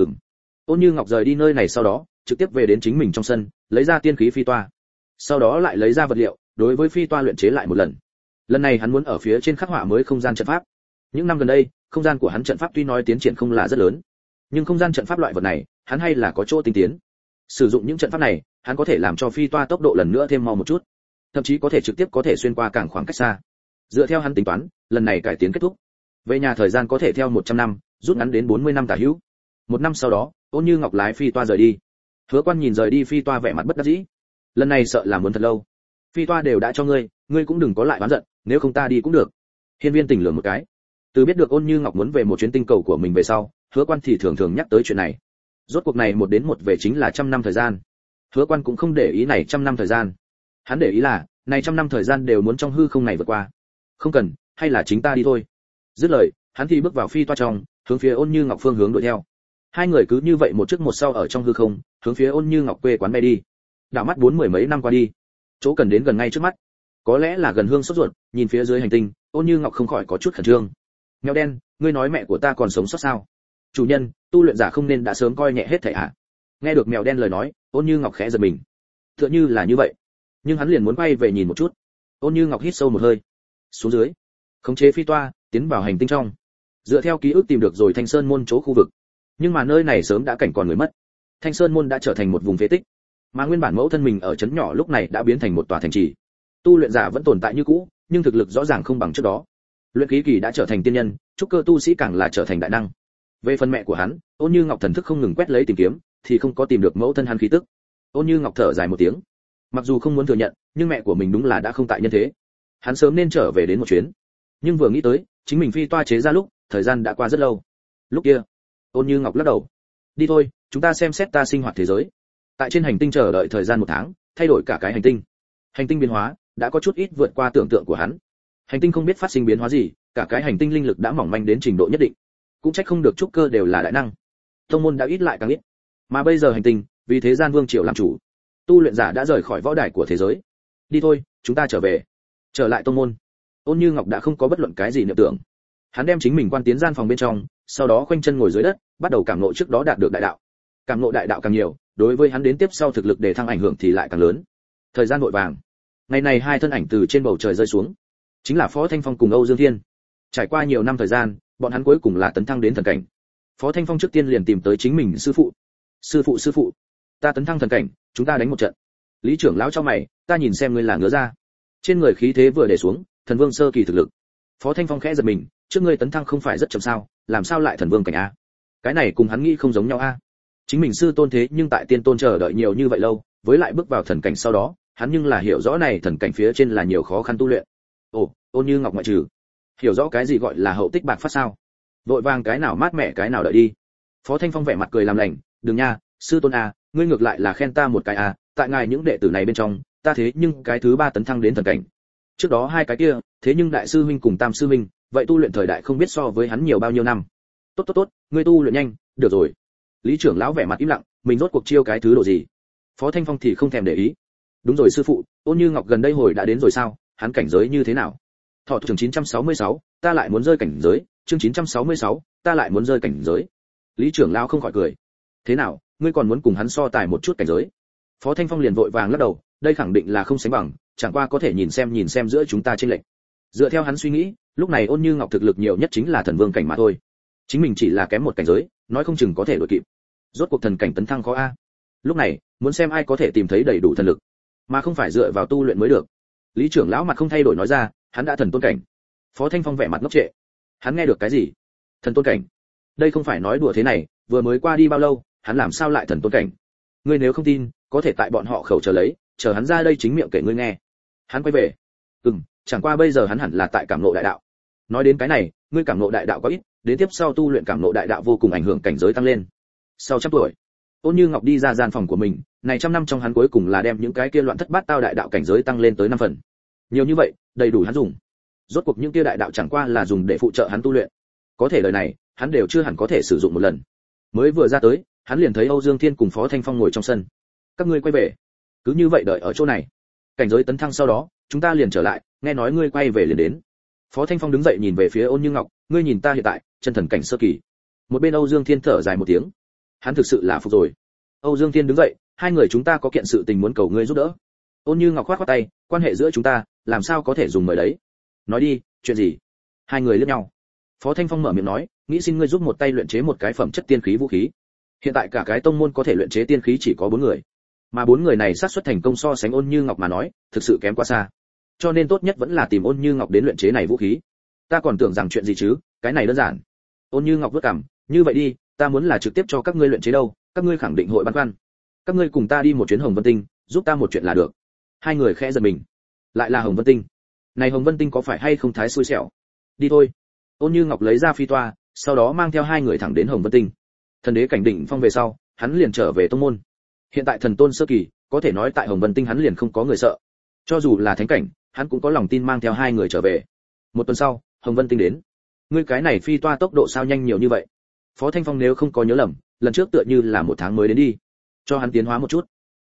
Ôn Như Ngọc rời đi nơi này sau đó, trực tiếp về đến chính mình trong sân, lấy ra tiên khí phi toa. Sau đó lại lấy ra vật liệu, đối với phi toa luyện chế lại một lần. Lần này hắn muốn ở phía trên khắc họa mới không gian trận pháp. Những năm gần đây, không gian của hắn trận pháp tuy nói tiến triển không là rất lớn, nhưng không gian trận pháp loại vật này, hắn hay là có chỗ tinh tiến. Sử dụng những trận pháp này, hắn có thể làm cho phi toa tốc độ lần nữa thêm mau một chút, thậm chí có thể trực tiếp có thể xuyên qua càng khoảng cách xa. Dựa theo hắn tính toán, lần này cải tiến kết thúc, về nhà thời gian có thể theo 100 năm, rút ngắn đến 40 năm tả hữu. Một năm sau đó, Ôn Như Ngọc lái phi toa rời đi. Hứa Quan nhìn rời đi phi toa vẻ mặt bất đắc dĩ. Lần này sợ là muốn thật lâu. Phi toa đều đã cho ngươi, ngươi cũng đừng có lại oán giận, nếu không ta đi cũng được. Hiên Viên Tình lườm một cái. Từ biết được Ôn Như Ngọc muốn về một chuyến tinh cầu của mình về sau, Hứa Quan thì thường thường nhắc tới chuyện này. Rốt cuộc này một đến một về chính là 100 năm thời gian. Hứa Quan cũng không để ý này 100 năm thời gian. Hắn để ý là, này 100 năm thời gian đều muốn trong hư không này vượt qua. Không cần, hay là chính ta đi thôi. Dứt lời, hắn thì bước vào phi toa trong, hướng phía Ôn Như Ngọc phương hướng đuổi theo. Hai người cứ như vậy một trước một sau ở trong hư không, hướng phía Ôn Như Ngọc quê quán bay đi. đảo mắt 40 mấy năm qua đi, chỗ cần đến gần ngay trước mắt. Có lẽ là gần hương sốt ruột, nhìn phía dưới hành tinh, Ôn Như Ngọc không khỏi có chút khẩn trương. Mèo đen, ngươi nói mẹ của ta còn sống sót sao? Chủ nhân, tu luyện giả không nên đã sớm coi nhẹ hết thảy ạ. Nghe được mèo đen lời nói, Ôn Như Ngọc khẽ giật mình. Tựa như là như vậy, nhưng hắn liền muốn quay về nhìn một chút. Ôn Như Ngọc hít sâu một hơi, xuống dưới, khống chế phi toa, tiến vào hành tinh trong. Dựa theo ký ức tìm được rồi Thanh Sơn môn chỗ khu vực, nhưng mà nơi này sớm đã cảnh còn người mất. Thanh Sơn môn đã trở thành một vùng phế tích, mà nguyên bản mẫu thân mình ở trấn nhỏ lúc này đã biến thành một tòa thành trì. Tu luyện giả vẫn tồn tại như cũ, nhưng thực lực rõ ràng không bằng trước đó. Luyện khí kỳ đã trở thành tiên nhân, trúc cơ tu sĩ càng là trở thành đại năng. Về phần mẹ của hắn, Ôn Như Ngọc thần thức không ngừng quét lấy tìm kiếm, thì không có tìm được mẫu thân hắn khí tức. Ôn Như Ngọc thở dài một tiếng. Mặc dù không muốn thừa nhận, nhưng mẹ của mình đúng là đã không tại nhân thế. Hắn sớm nên trở về đến một chuyến. Nhưng vừa nghĩ tới, chính mình phi toa chế ra lúc, thời gian đã qua rất lâu. Lúc kia, Ôn Như Ngọc lắc đầu. Đi thôi, chúng ta xem xét ta sinh hoạt thế giới. Tại trên hành tinh chờ đợi thời gian 1 tháng, thay đổi cả cái hành tinh. Hành tinh biến hóa đã có chút ít vượt qua tưởng tượng của hắn. Hành tinh không biết phát sinh biến hóa gì, cả cái hành tinh linh lực đã mỏng manh đến trình độ nhất định. Cũng trách không được trúc cơ đều là đại năng. Tông môn đã ít lại càng ít. Mà bây giờ hành tinh, vì thế gian vương triều làm chủ, tu luyện giả đã rời khỏi võ đài của thế giới. Đi thôi, chúng ta trở về. Trở lại tông môn. Ôn Như Ngọc đã không có bất luận cái gì niệm tưởng. Hắn đem chính mình quan tiến gian phòng bên trong, sau đó khoanh chân ngồi dưới đất, bắt đầu cảm ngộ trước đó đạt được đại đạo. Cảm ngộ đại đạo càng nhiều, đối với hắn đến tiếp sau thực lực để thăng ảnh hưởng thì lại càng lớn. Thời gian vội vàng. Ngày này hai thân ảnh từ trên bầu trời rơi xuống, chính là Phó Thanh Phong cùng Âu Dương Thiên. Trải qua nhiều năm thời gian, bọn hắn cuối cùng là tấn thăng đến thần cảnh. Phó Thanh Phong trước tiên liền tìm tới chính mình sư phụ. Sư phụ, ta tấn thăng thần cảnh, chúng ta đánh một trận. Lý trưởng lão cho mày, ta nhìn xem ngươi là ngứa ra. Trên người khí thế vừa để xuống, thần vương sơ kỳ thực lực. Phó Thanh Phong khẽ giật mình, trước ngươi tấn thăng không phải rất chậm sao, làm sao lại thần vương cảnh a? Cái này cùng hắn nghĩ không giống nhau a. Chính mình sư tôn thế nhưng tại tiên tôn chờ đợi nhiều như vậy lâu, với lại bước vào thần cảnh sau đó, hắn nhưng là hiểu rõ này thần cảnh phía trên là nhiều khó khăn tu luyện. Ồ, Ôn Như Ngọc ngoại trừ, hiểu rõ cái gì gọi là hậu tích bạc phát sao? Vội vàng cái nào mát mẻ cái nào đợi đi. Phó Thanh Phong vẻ mặt cười làm lành, đừng nha, sư tôn a, ngươi ngược lại là khen ta một cái a, tại ngài những đệ tử này bên trong, ta thế nhưng cái thứ 3 tấn thăng đến thần cảnh. Trước đó hai cái kia, thế nhưng đại sư huynh cùng tam sư huynh, vậy tu luyện thời đại không biết so với hắn nhiều bao nhiêu năm. Tốt, ngươi tu luyện nhanh, được rồi. Lý trưởng lão vẻ mặt im lặng, mình rốt cuộc chiêu cái thứ độ gì? Phó Thanh Phong thì không thèm để ý. Đúng rồi sư phụ, Ôn Như Ngọc gần đây hồi đã đến rồi sao? Hắn cảnh giới như thế nào? Thọ chương 966, ta lại muốn rơi cảnh giới, chương 966, ta lại muốn rơi cảnh giới. Lý trưởng lão không khỏi cười. Thế nào, ngươi còn muốn cùng hắn so tài một chút cảnh giới? Phó Thanh Phong liền vội vàng lắc đầu, đây khẳng định là không sánh bằng, chẳng qua có thể nhìn xem giữa chúng ta trên lệch. Dựa theo hắn suy nghĩ, lúc này Ôn Như Ngọc thực lực nhiều nhất chính là thần vương cảnh mà thôi. Chính mình chỉ là kém một cảnh giới, nói không chừng có thể đuổi kịp. Rốt cuộc thần cảnh tấn thăng khó a. Lúc này, muốn xem ai có thể tìm thấy đầy đủ thần lực, mà không phải dựa vào tu luyện mới được. Lý trưởng lão mặt không thay đổi nói ra, hắn đã thần tôn cảnh. Phó Thanh Phong vẻ mặt ngốc trệ. Hắn nghe được cái gì? Thần tôn cảnh? Đây không phải nói đùa thế này, vừa mới qua đi bao lâu, hắn làm sao lại thần tôn cảnh? Ngươi nếu không tin, có thể tại bọn họ khẩu chờ lấy, chờ hắn ra đây chính miệng kể ngươi nghe. Hắn quay về. Chẳng qua bây giờ hắn hẳn là tại cảm ngộ đại đạo. Nói đến cái này, ngươi cảm ngộ đại đạo có ít, đến tiếp sau tu luyện cảm ngộ đại đạo vô cùng ảnh hưởng cảnh giới tăng lên. Sau 100 tuổi, Ôn Như Ngọc đi ra gian phòng của mình, này 100 năm trong hắn cuối cùng là đem những cái kia loạn thất bát tao đại đạo cảnh giới tăng lên tới 5 phần. Nhiều như vậy, đầy đủ hắn dùng. Rốt cuộc những kia đại đạo chẳng qua là dùng để phụ trợ hắn tu luyện. Có thể đời này, hắn đều chưa hẳn có thể sử dụng một lần. Mới vừa ra tới, hắn liền thấy Âu Dương Thiên cùng Phó Thanh Phong ngồi trong sân. Các ngươi quay về. Cứ như vậy đợi ở chỗ này. Cảnh giới tấn thăng sau đó, chúng ta liền trở lại, nghe nói ngươi quay về liền đến. Phó Thanh Phong đứng dậy nhìn về phía Ôn Như Ngọc, ngươi nhìn ta hiện tại, chân thần cảnh sơ kỳ. Một bên Âu Dương Thiên thở dài một tiếng. Hắn thực sự là phục rồi. Âu Dương Thiên đứng dậy, hai người chúng ta có kiện sự tình muốn cầu ngươi giúp đỡ. Ôn Như Ngọc khoát khoát tay, quan hệ giữa chúng ta, làm sao có thể dùng mời đấy? Nói đi, chuyện gì? Hai người liếc nhau. Phó Thanh Phong mở miệng nói, nghĩ xin ngươi giúp một tay luyện chế một cái phẩm chất tiên khí vũ khí. Hiện tại cả cái tông môn có thể luyện chế tiên khí chỉ có 4 người, mà 4 người này xác suất thành công so sánh Ôn Như Ngọc mà nói, thực sự kém quá xa. Cho nên tốt nhất vẫn là tìm Ôn Như Ngọc đến luyện chế này vũ khí. Ta còn tưởng rằng chuyện gì chứ, cái này đơn giản. Ôn Như Ngọc vứt cằm, như vậy đi, ta muốn là trực tiếp cho các ngươi luyện chế đâu, các ngươi khẳng định hội băn khoăn. Các ngươi cùng ta đi một chuyến Hồng Vân Tinh, giúp ta một chuyện là được. Hai người khẽ giật mình. Lại là Hồng Vân Tinh. Này Hồng Vân Tinh có phải hay không thái xui xẻo? Đi thôi. Ôn Như Ngọc lấy ra phi toa, sau đó mang theo hai người thẳng đến Hồng Vân Tinh. Thần đế cảnh đỉnh phong về sau, hắn liền trở về tông môn. Hiện tại thần tôn sơ kỳ, có thể nói tại Hồng Vân Tinh hắn liền không có người sợ. Cho dù là thánh cảnh, hắn cũng có lòng tin mang theo hai người trở về. Một tuần sau, Hồng Vân Tinh đến. Ngươi cái này phi toa tốc độ sao nhanh nhiều như vậy? Phó Thanh Phong nếu không có nhớ lầm, lần trước tựa như là 1 tháng mới đến đi. Cho hắn tiến hóa một chút.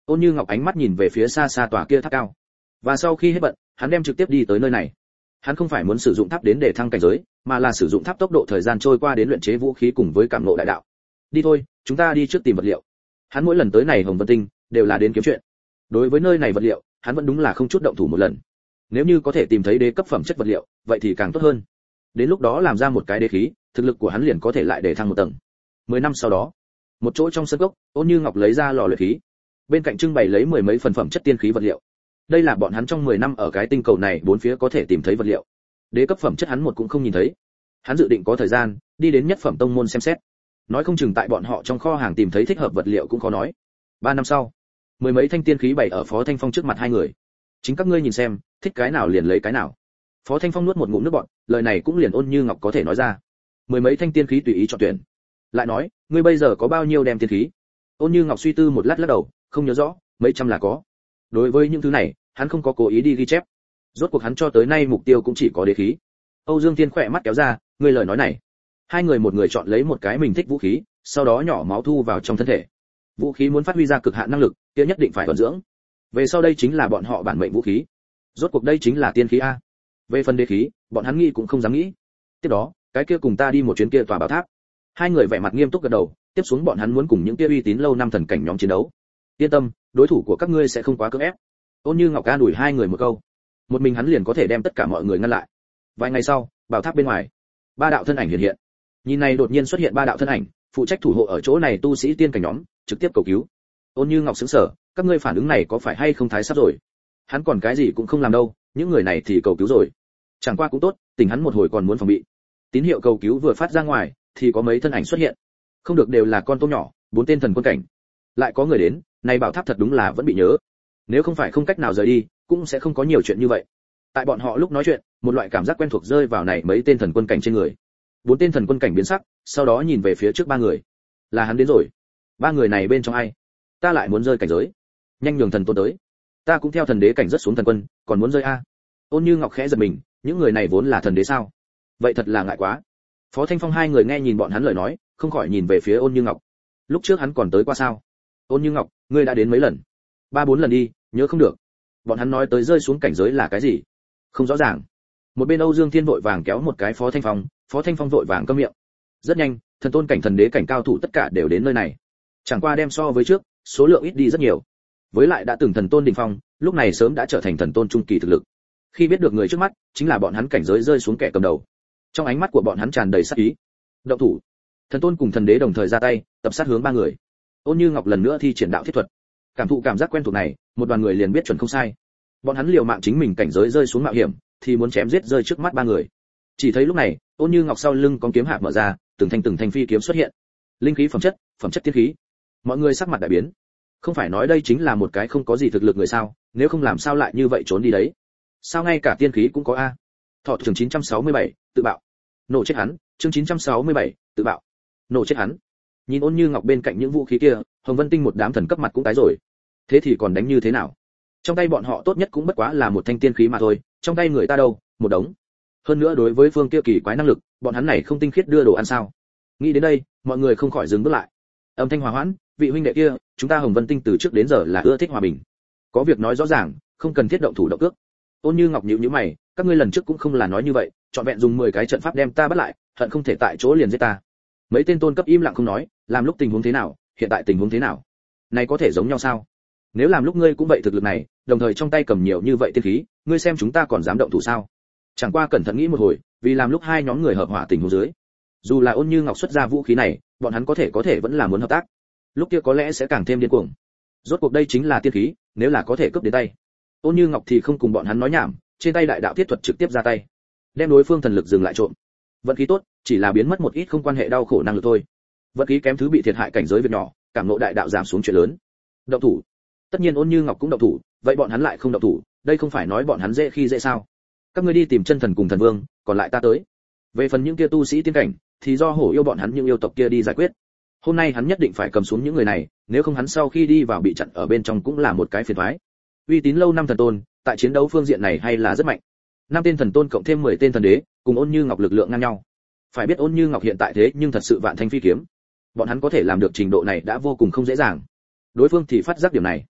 Ôn Như Ngọc ánh mắt nhìn về phía xa xa tòa kia tháp cao, và sau khi hết bận, hắn đem trực tiếp đi tới nơi này. Hắn không phải muốn sử dụng tháp đến để thăng cảnh giới, mà là sử dụng tháp tốc độ thời gian trôi qua đến luyện chế vũ khí cùng với cảm ngộ đại đạo. Đi thôi, chúng ta đi trước tìm vật liệu. Hắn mỗi lần tới này Hồng Vân Tinh đều là đến kiếm chuyện. Đối với nơi này vật liệu, hắn vẫn đúng là không chút động thủ một lần. Nếu như có thể tìm thấy đế cấp phẩm chất vật liệu, vậy thì càng tốt hơn. Đến lúc đó làm ra một cái đế khí, thực lực của hắn liền có thể lại để thăng một tầng. 10 năm sau đó, một chỗ trong sân cốc, Ôn Như Ngọc lấy ra lò luyện khí. Bên cạnh trưng bày lấy mười mấy phần phẩm chất tiên khí vật liệu. Đây là bọn hắn trong 10 năm ở cái tinh cầu này bốn phía có thể tìm thấy vật liệu. Đế cấp phẩm chất hắn một cũng không nhìn thấy. Hắn dự định có thời gian đi đến nhất phẩm tông môn xem xét. Nói không chừng tại bọn họ trong kho hàng tìm thấy thích hợp vật liệu cũng khó nói. 3 năm sau, mười mấy thanh tiên khí bày ở Phó Thanh Phong trước mặt hai người. Chính các ngươi nhìn xem, thích cái nào liền lấy cái nào. Phó Thanh Phong nuốt một ngụm nước bọt, lời này cũng liền Ôn Như Ngọc có thể nói ra. Mười mấy thanh tiên khí tùy ý chọn tuyển. Lại nói, ngươi bây giờ có bao nhiêu đem tiên khí? Ôn Như Ngọc suy tư một lát lắc đầu, không nhớ rõ, mấy trăm là có. Đối với những thứ này, hắn không có cố ý đi ghi chép. Rốt cuộc hắn cho tới nay mục tiêu cũng chỉ có đế khí. Âu Dương Thiên khỏe mắt kéo ra, ngươi lời nói này. Hai người một người chọn lấy một cái mình thích vũ khí, sau đó nhỏ máu thu vào trong thân thể. Vũ khí muốn phát huy ra cực hạn năng lực, kia nhất định phải vận dưỡng. Về sau đây chính là bọn họ bản mệnh vũ khí. Rốt cuộc đây chính là tiên khí a. Về phần đế khí, bọn hắn nghĩ cũng không dám nghĩ. Tiếp đó, cái kia cùng ta đi một chuyến kia tòa bảo tháp. Hai người vẻ mặt nghiêm túc gật đầu, tiếp xuống bọn hắn muốn cùng những kia uy tín lâu năm thần cảnh nhóm chiến đấu. Yên tâm, đối thủ của các ngươi sẽ không quá cưỡng ép. Ôn Như Ngọc ca đuổi hai người một câu. Một mình hắn liền có thể đem tất cả mọi người ngăn lại. Vài ngày sau, bảo tháp bên ngoài, ba đạo thân ảnh hiện hiện. Nhìn này đột nhiên xuất hiện ba đạo thân ảnh, phụ trách thủ hộ ở chỗ này tu sĩ tiên cảnh nhóm, trực tiếp cầu cứu. Ôn Như Ngọc sững sờ, các ngươi phản ứng này có phải hay không thái sắp rồi? Hắn còn cái gì cũng không làm đâu, những người này thì cầu cứu rồi. Chẳng qua cũng tốt, tỉnh hắn một hồi còn muốn phòng bị. Tín hiệu cầu cứu vừa phát ra ngoài, thì có mấy thân ảnh xuất hiện. Không được đều là con tôm nhỏ, 4 tên thần quân cảnh. Lại có người đến, này bảo tháp thật đúng là vẫn bị nhớ. Nếu không phải không cách nào rời đi, cũng sẽ không có nhiều chuyện như vậy. Tại bọn họ lúc nói chuyện, một loại cảm giác quen thuộc rơi vào này mấy tên thần quân cảnh trên người. 4 tên thần quân cảnh biến sắc, sau đó nhìn về phía trước ba người. Là hắn đến rồi. Ba người này bên trong ai? Ta lại muốn rơi cảnh giới. Nhanh nhường thần tôn tới. Ta cũng theo thần đế cảnh rất xuống thần quân, còn muốn rơi a. Ôn Như Ngọc khẽ giật mình, những người này vốn là thần đế sao? Vậy thật là ngại quá. Phó Thanh Phong hai người nghe nhìn bọn hắn lời nói, không khỏi nhìn về phía Ôn Như Ngọc. Lúc trước hắn còn tới qua sao? Ôn Như Ngọc, ngươi đã đến mấy lần? 3-4 lần đi, nhớ không được. Bọn hắn nói tới rơi xuống cảnh giới là cái gì? Không rõ ràng. Một bên Âu Dương Thiên vội vàng kéo một cái Phó Thanh Phong vội vàng câm miệng. Rất nhanh, thần tôn cảnh thần đế cảnh cao thủ tất cả đều đến nơi này. Chẳng qua đem so với trước, số lượng ít đi rất nhiều. Với lại đã từng thần tôn đỉnh phong, lúc này sớm đã trở thành thần tôn trung kỳ thực lực. Khi biết được người trước mắt chính là bọn hắn cảnh giới rơi xuống kẻ cầm đầu, trong ánh mắt của bọn hắn tràn đầy sát ý. Động thủ. Thần tôn cùng thần đế đồng thời ra tay, tập sát hướng ba người. Ôn Như Ngọc lần nữa thi triển đạo thiết thuật. Cảm thụ cảm giác quen thuộc này, một đoàn người liền biết chuẩn không sai. Bọn hắn liều mạng chính mình cảnh giới rơi xuống mạo hiểm, thì muốn chém giết rơi trước mắt ba người. Chỉ thấy lúc này, Ôn Như Ngọc sau lưng con kiếm hạp mở ra, từng thanh phi kiếm xuất hiện. Linh khí phẩm chất tiên khí. Mọi người sắc mặt đại biến. Không phải nói đây chính là một cái không có gì thực lực người sao, nếu không làm sao lại như vậy trốn đi đấy. Sao ngay cả tiên khí cũng có a? Thọ chương 967, tự bạo. Nổ chết hắn, chương 967, tự bạo. Nổ chết hắn. Nhìn Ôn Như Ngọc bên cạnh những vũ khí kia, Hồng Vân Tinh một đám thần cấp mặt cũng tái rồi. Thế thì còn đánh như thế nào? Trong tay bọn họ tốt nhất cũng bất quá là một thanh tiên khí mà thôi, trong tay người ta đâu, một đống. Hơn nữa đối với phương kia kỳ quái năng lực, bọn hắn này không tinh khiết đưa đồ ăn sao? Nghĩ đến đây, mọi người không khỏi dừng bước lại. Âm thanh hòa hoãn, vị huynh đệ kia, chúng ta Hồng Vân Tinh từ trước đến giờ là ưa thích hòa bình. Có việc nói rõ ràng, không cần thiết động thủ động cước. Ôn Như Ngọc nhíu nhíu mày, các ngươi lần trước cũng không là nói như vậy, chọn vẹn dùng 10 cái trận pháp đem ta bắt lại, hận không thể tại chỗ liền giết ta. Mấy tên tôn cấp im lặng không nói, làm lúc tình huống thế nào, hiện tại tình huống thế nào? Này có thể giống nhau sao? Nếu làm lúc ngươi cũng vậy thực lực này, đồng thời trong tay cầm nhiều như vậy tiên khí, ngươi xem chúng ta còn dám động thủ sao? Chẳng qua cẩn thận nghĩ một hồi, vì làm lúc hai nhóm người hợp hỏa tình huống dưới, dù là Ôn Như Ngọc xuất ra vũ khí này, bọn hắn có thể vẫn là muốn hợp tác. Lúc kia có lẽ sẽ càng thêm điên cuồng. Rốt cuộc đây chính là tiên khí, nếu là có thể cướp đến tay. Ôn Như Ngọc thì không cùng bọn hắn nói nhảm, trên tay đại đạo thiết thuật trực tiếp ra tay, đem đối phương thần lực dừng lại trộm. Vận khí tốt, chỉ là biến mất một ít không quan hệ đau khổ năng lực thôi. Vận khí kém thứ bị thiệt hại cảnh giới việc nhỏ, cảm ngộ đại đạo giảm xuống chuyện lớn. Động thủ. Tất nhiên Ôn Như Ngọc cũng động thủ, vậy bọn hắn lại không động thủ, đây không phải nói bọn hắn dễ khi dễ sao? Các ngươi đi tìm chân thần cùng thần vương, còn lại ta tới. Về phần những kia tu sĩ tiên cảnh, thì do hổ yêu bọn hắn những yêu tộc kia đi giải quyết. Hôm nay hắn nhất định phải cầm xuống những người này, nếu không hắn sau khi đi vào bị chặn ở bên trong cũng là một cái phiền toái. Uy tín lâu năm thần tôn, tại chiến đấu phương diện này hay là rất mạnh. 5 tên thần tôn cộng thêm 10 tên thần đế, cùng Ôn Như Ngọc lực lượng ngang nhau. Phải biết Ôn Như Ngọc hiện tại thế nhưng thật sự vạn thanh phi kiếm. Bọn hắn có thể làm được trình độ này đã vô cùng không dễ dàng. Đối phương thì phát giác điểm này.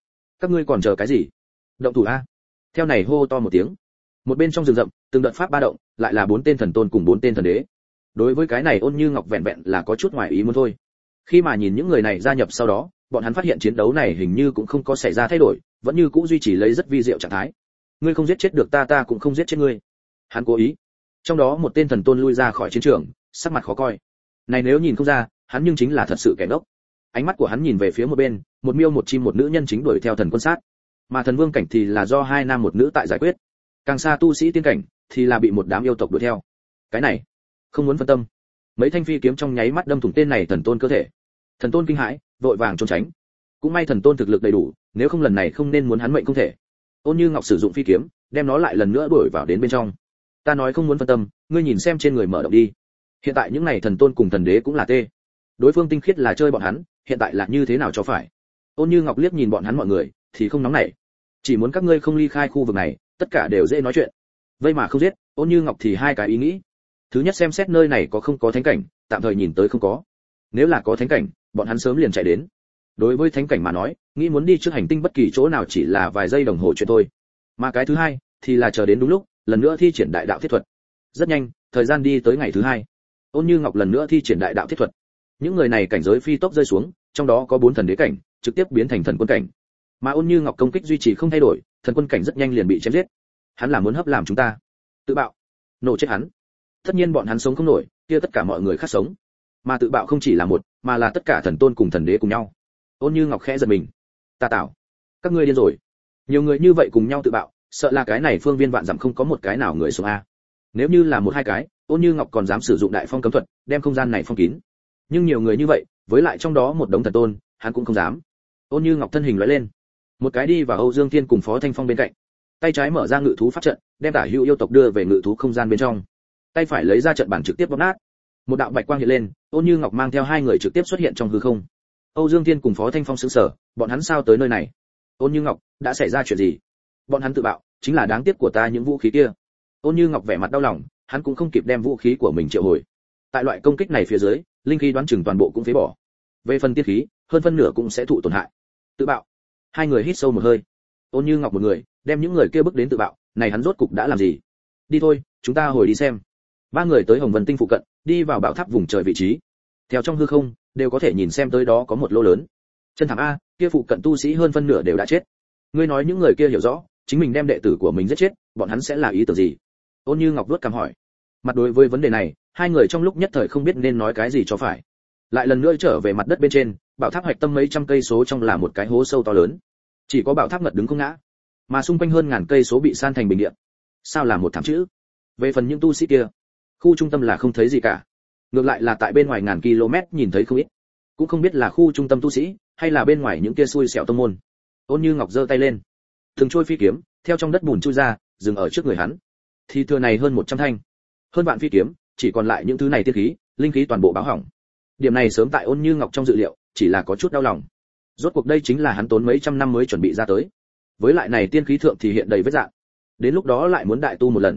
các ngươi còn chờ cái gì? Động thủ a! Theo này hô to một tiếng. Một bên trong rừng rậm, từng đợt pháp ba động, lại là 4 tên thần tôn cùng 4 tên thần đế. Đối với cái này Ôn Như Ngọc vẹn vẹn là có chút ngoài ý muốn thôi. Khi mà nhìn những người này gia nhập sau đó, bọn hắn phát hiện chiến đấu này hình như cũng không có xảy ra thay đổi, vẫn như cũ duy trì lấy rất vi diệu trạng thái. Ngươi không giết chết được ta, ta cũng không giết chết ngươi. Hắn cố ý. Trong đó một tên thần tôn lui ra khỏi chiến trường, sắc mặt khó coi. Này nếu nhìn không ra, hắn nhưng chính là thật sự kẻ ngốc. Ánh mắt của hắn nhìn về phía một bên, một miêu một chim một nữ nhân chính đuổi theo thần quân sát, mà thần vương cảnh thì là do 2 nam một nữ tại giải quyết. Càng xa tu sĩ tiên cảnh thì là bị một đám yêu tộc đuổi theo. Cái này, không muốn phân tâm. Mấy thanh phi kiếm trong nháy mắt đâm thủng tên này thần tôn cơ thể. Thần tôn kinh hãi, vội vàng trốn tránh. Cũng may thần tôn thực lực đầy đủ, nếu không lần này không nên muốn hắn mệnh không thể. Ôn Như Ngọc sử dụng phi kiếm, đem nó lại lần nữa đuổi vào đến bên trong. Ta nói không muốn phân tâm, ngươi nhìn xem trên người mở động đi. Hiện tại những này thần tôn cùng thần đế cũng là tê. Đối phương tinh khiết là chơi bọn hắn, hiện tại là như thế nào cho phải? Ôn Như Ngọc liếc nhìn bọn hắn mọi người, thì không nóng nảy. Chỉ muốn các ngươi không ly khai khu vực này, tất cả đều dễ nói chuyện. Vây mà không giết, Ôn Như Ngọc thì hai cái ý nghĩ. Thứ nhất xem xét nơi này có không có thánh cảnh, tạm thời nhìn tới không có. Nếu là có thánh cảnh, bọn hắn sớm liền chạy đến. Đối với thánh cảnh mà nói, nghĩ muốn đi trước hành tinh bất kỳ chỗ nào chỉ là vài giây đồng hồ chuyện thôi. Mà cái thứ hai thì là chờ đến đúng lúc, lần nữa thi triển đại đạo thiết thuật. Rất nhanh, thời gian đi tới ngày thứ hai. Ôn Như Ngọc lần nữa thi triển đại đạo thiết thuật. Những người này cảnh giới phi tốc rơi xuống, trong đó có 4 thần đế cảnh, trực tiếp biến thành thần quân cảnh. Mà Ôn Như Ngọc công kích duy trì không thay đổi, thần quân cảnh rất nhanh liền bị chém giết. Hắn là muốn hấp làm chúng ta. Tự bạo, nổ chết hắn. Tất nhiên bọn hắn sống không nổi, kia tất cả mọi người khác sống. Mà tự bạo không chỉ là một, mà là tất cả thần tôn cùng thần đế cùng nhau. Ôn Như Ngọc khẽ giật mình. Ta tạo, các ngươi điên rồi. Nhiều người như vậy cùng nhau tự bạo, sợ là cái này phương viên vạn dặm không có một cái nào người sống a. Nếu như là 1-2 cái, Ôn Như Ngọc còn dám sử dụng đại phong cấm thuật, đem không gian này phong kín. Nhưng nhiều người như vậy, với lại trong đó một đống thần tôn, hắn cũng không dám. Ôn Như Ngọc thân hình lóe lên, một cái đi vào Âu Dương Thiên cùng Phó Thanh Phong bên cạnh, tay trái mở ra ngự thú pháp trận, đem tả hữu yêu tộc đưa về ngự thú không gian bên trong, tay phải lấy ra trận bản trực tiếp bóp nát. Một đạo bạch quang hiện lên, Ôn Như Ngọc mang theo 2 người trực tiếp xuất hiện trong hư không. Âu Dương Thiên cùng Phó Thanh Phong sững sờ, bọn hắn sao tới nơi này? Ôn Như Ngọc, đã xảy ra chuyện gì? Bọn hắn tự bạo, chính là đáng tiếc của ta những vũ khí kia. Ôn Như Ngọc vẻ mặt đau lòng, hắn cũng không kịp đem vũ khí của mình triệu hồi. Tại loại công kích này phía dưới, linh khí đoán chừng toàn bộ cũng phế bỏ. Về phần tiên khí, hơn phân nửa cũng sẽ thụ tổn hại. Tự bạo. 2 người hít sâu một hơi. Ôn Như Ngọc một người, đem những người kia bước đến tự bạo, này hắn rốt cục đã làm gì? Đi thôi, chúng ta hồi đi xem. 3 người tới Hồng Vân Tinh phụ cận, đi vào bảo tháp vùng trời vị trí. Theo trong hư không, đều có thể nhìn xem tới đó có một lỗ lớn. Chân thảm a, kia phụ cận tu sĩ hơn phân nửa đều đã chết. Ngươi nói những người kia hiểu rõ, chính mình đem đệ tử của mình giết chết, bọn hắn sẽ là ý tưởng gì? Ôn Như Ngọc vuốt cằm hỏi. Mặt đối với vấn đề này, 2 người trong lúc nhất thời không biết nên nói cái gì cho phải. Lại lần nữa trở về mặt đất bên trên, bảo tháp hoạch tâm mấy trăm cây số trong là một cái hố sâu to lớn. Chỉ có bảo tháp ngật đứng không ngã, mà xung quanh hơn ngàn cây số bị san thành bình địa. Sao là một thảm chữ? Về phần những tu sĩ kia, khu trung tâm là không thấy gì cả. Ngược lại là tại bên ngoài ngàn km nhìn thấy không ít. Cũng không biết là khu trung tâm tu sĩ, hay là bên ngoài những kia xui xẻo tông môn. Ôn Như Ngọc giơ tay lên, từng trôi phi kiếm theo trong đất bùn chui ra, dừng ở trước người hắn. Thì thừa này hơn 100 thanh, hơn vạn phi kiếm, chỉ còn lại những thứ này tiên khí, linh khí toàn bộ báo hỏng. Điểm này sớm tại Ôn Như Ngọc trong dự liệu, chỉ là có chút đau lòng. Rốt cuộc đây chính là hắn tốn mấy trăm năm mới chuẩn bị ra tới. Với lại này tiên khí thượng thì hiện đầy vết rạn. Đến lúc đó lại muốn đại tu một lần.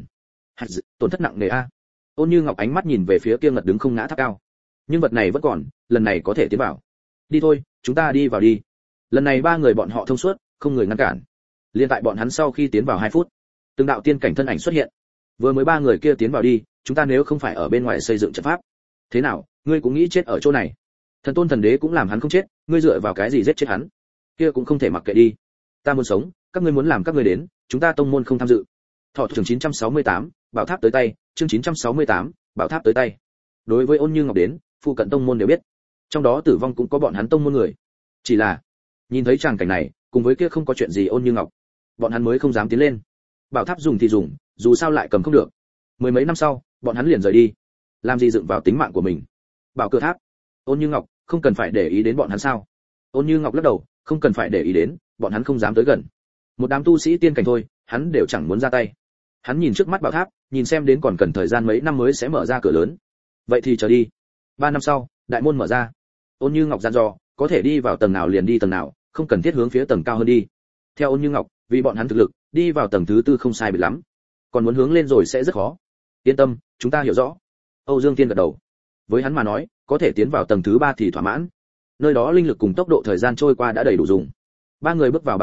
Tổn thất nặng nề a. Ôn Như Ngọc ánh mắt nhìn về phía kia ngật đứng không ngã tháp cao. Nhưng vật này vẫn còn, lần này có thể tiến vào. Đi thôi, chúng ta đi vào đi. Lần này 3 người bọn họ thông suốt, không người ngăn cản. Liên tại bọn hắn sau khi tiến vào 2 phút, từng đạo tiên cảnh thân ảnh xuất hiện. Vừa mới 3 người kia tiến vào đi, chúng ta nếu không phải ở bên ngoài xây dựng trận pháp. Thế nào, ngươi cũng nghĩ chết ở chỗ này? Thần tôn thần đế cũng làm hắn không chết, ngươi dựa vào cái gì giết chết hắn? Kia cũng không thể mặc kệ đi. Ta muốn sống, các ngươi muốn làm các ngươi đến, chúng ta tông môn không tham dự. Thọ chương 968, bảo tháp tới tay, chương 968, bảo tháp tới tay. Đối với Ôn Như Ngọc đến, phụ cận tông môn đều biết. Trong đó tử vong cũng có bọn hắn tông môn người. Chỉ là, nhìn thấy tràng cảnh này, cùng với kia không có chuyện gì Ôn Như Ngọc, bọn hắn mới không dám tiến lên. Bảo tháp dùng thì dùng, dù sao lại cầm không được. 10 mấy năm sau, bọn hắn liền rời đi. Làm gì dựng vào tính mạng của mình? Bảo cửa tháp. Ôn Như Ngọc, không cần phải để ý đến bọn hắn sao? Ôn Như Ngọc lắc đầu, không cần phải để ý đến, bọn hắn không dám tới gần. Một đám tu sĩ tiên cảnh thôi, hắn đều chẳng muốn ra tay. Hắn nhìn trước mắt bảo tháp, nhìn xem đến còn cần thời gian mấy năm mới sẽ mở ra cửa lớn. Vậy thì chờ đi. 3 năm sau, đại môn mở ra. Ôn Như Ngọc dặn dò, có thể đi vào tầng nào liền đi tầng nào, không cần thiết hướng phía tầng cao hơn đi. Theo Ôn Như Ngọc, vì bọn hắn thực lực, đi vào tầng thứ 4 không sai biệt lắm. Còn muốn hướng lên rồi sẽ rất khó. Yên tâm, chúng ta hiểu rõ. Âu Dương Tiên gật đầu. Với hắn mà nói, có thể tiến vào tầng thứ 3 thì thỏa mãn. Nơi đó linh lực cùng tốc độ thời gian trôi qua đã đầy đủ dùng. 3 người bước vào bảo tháp,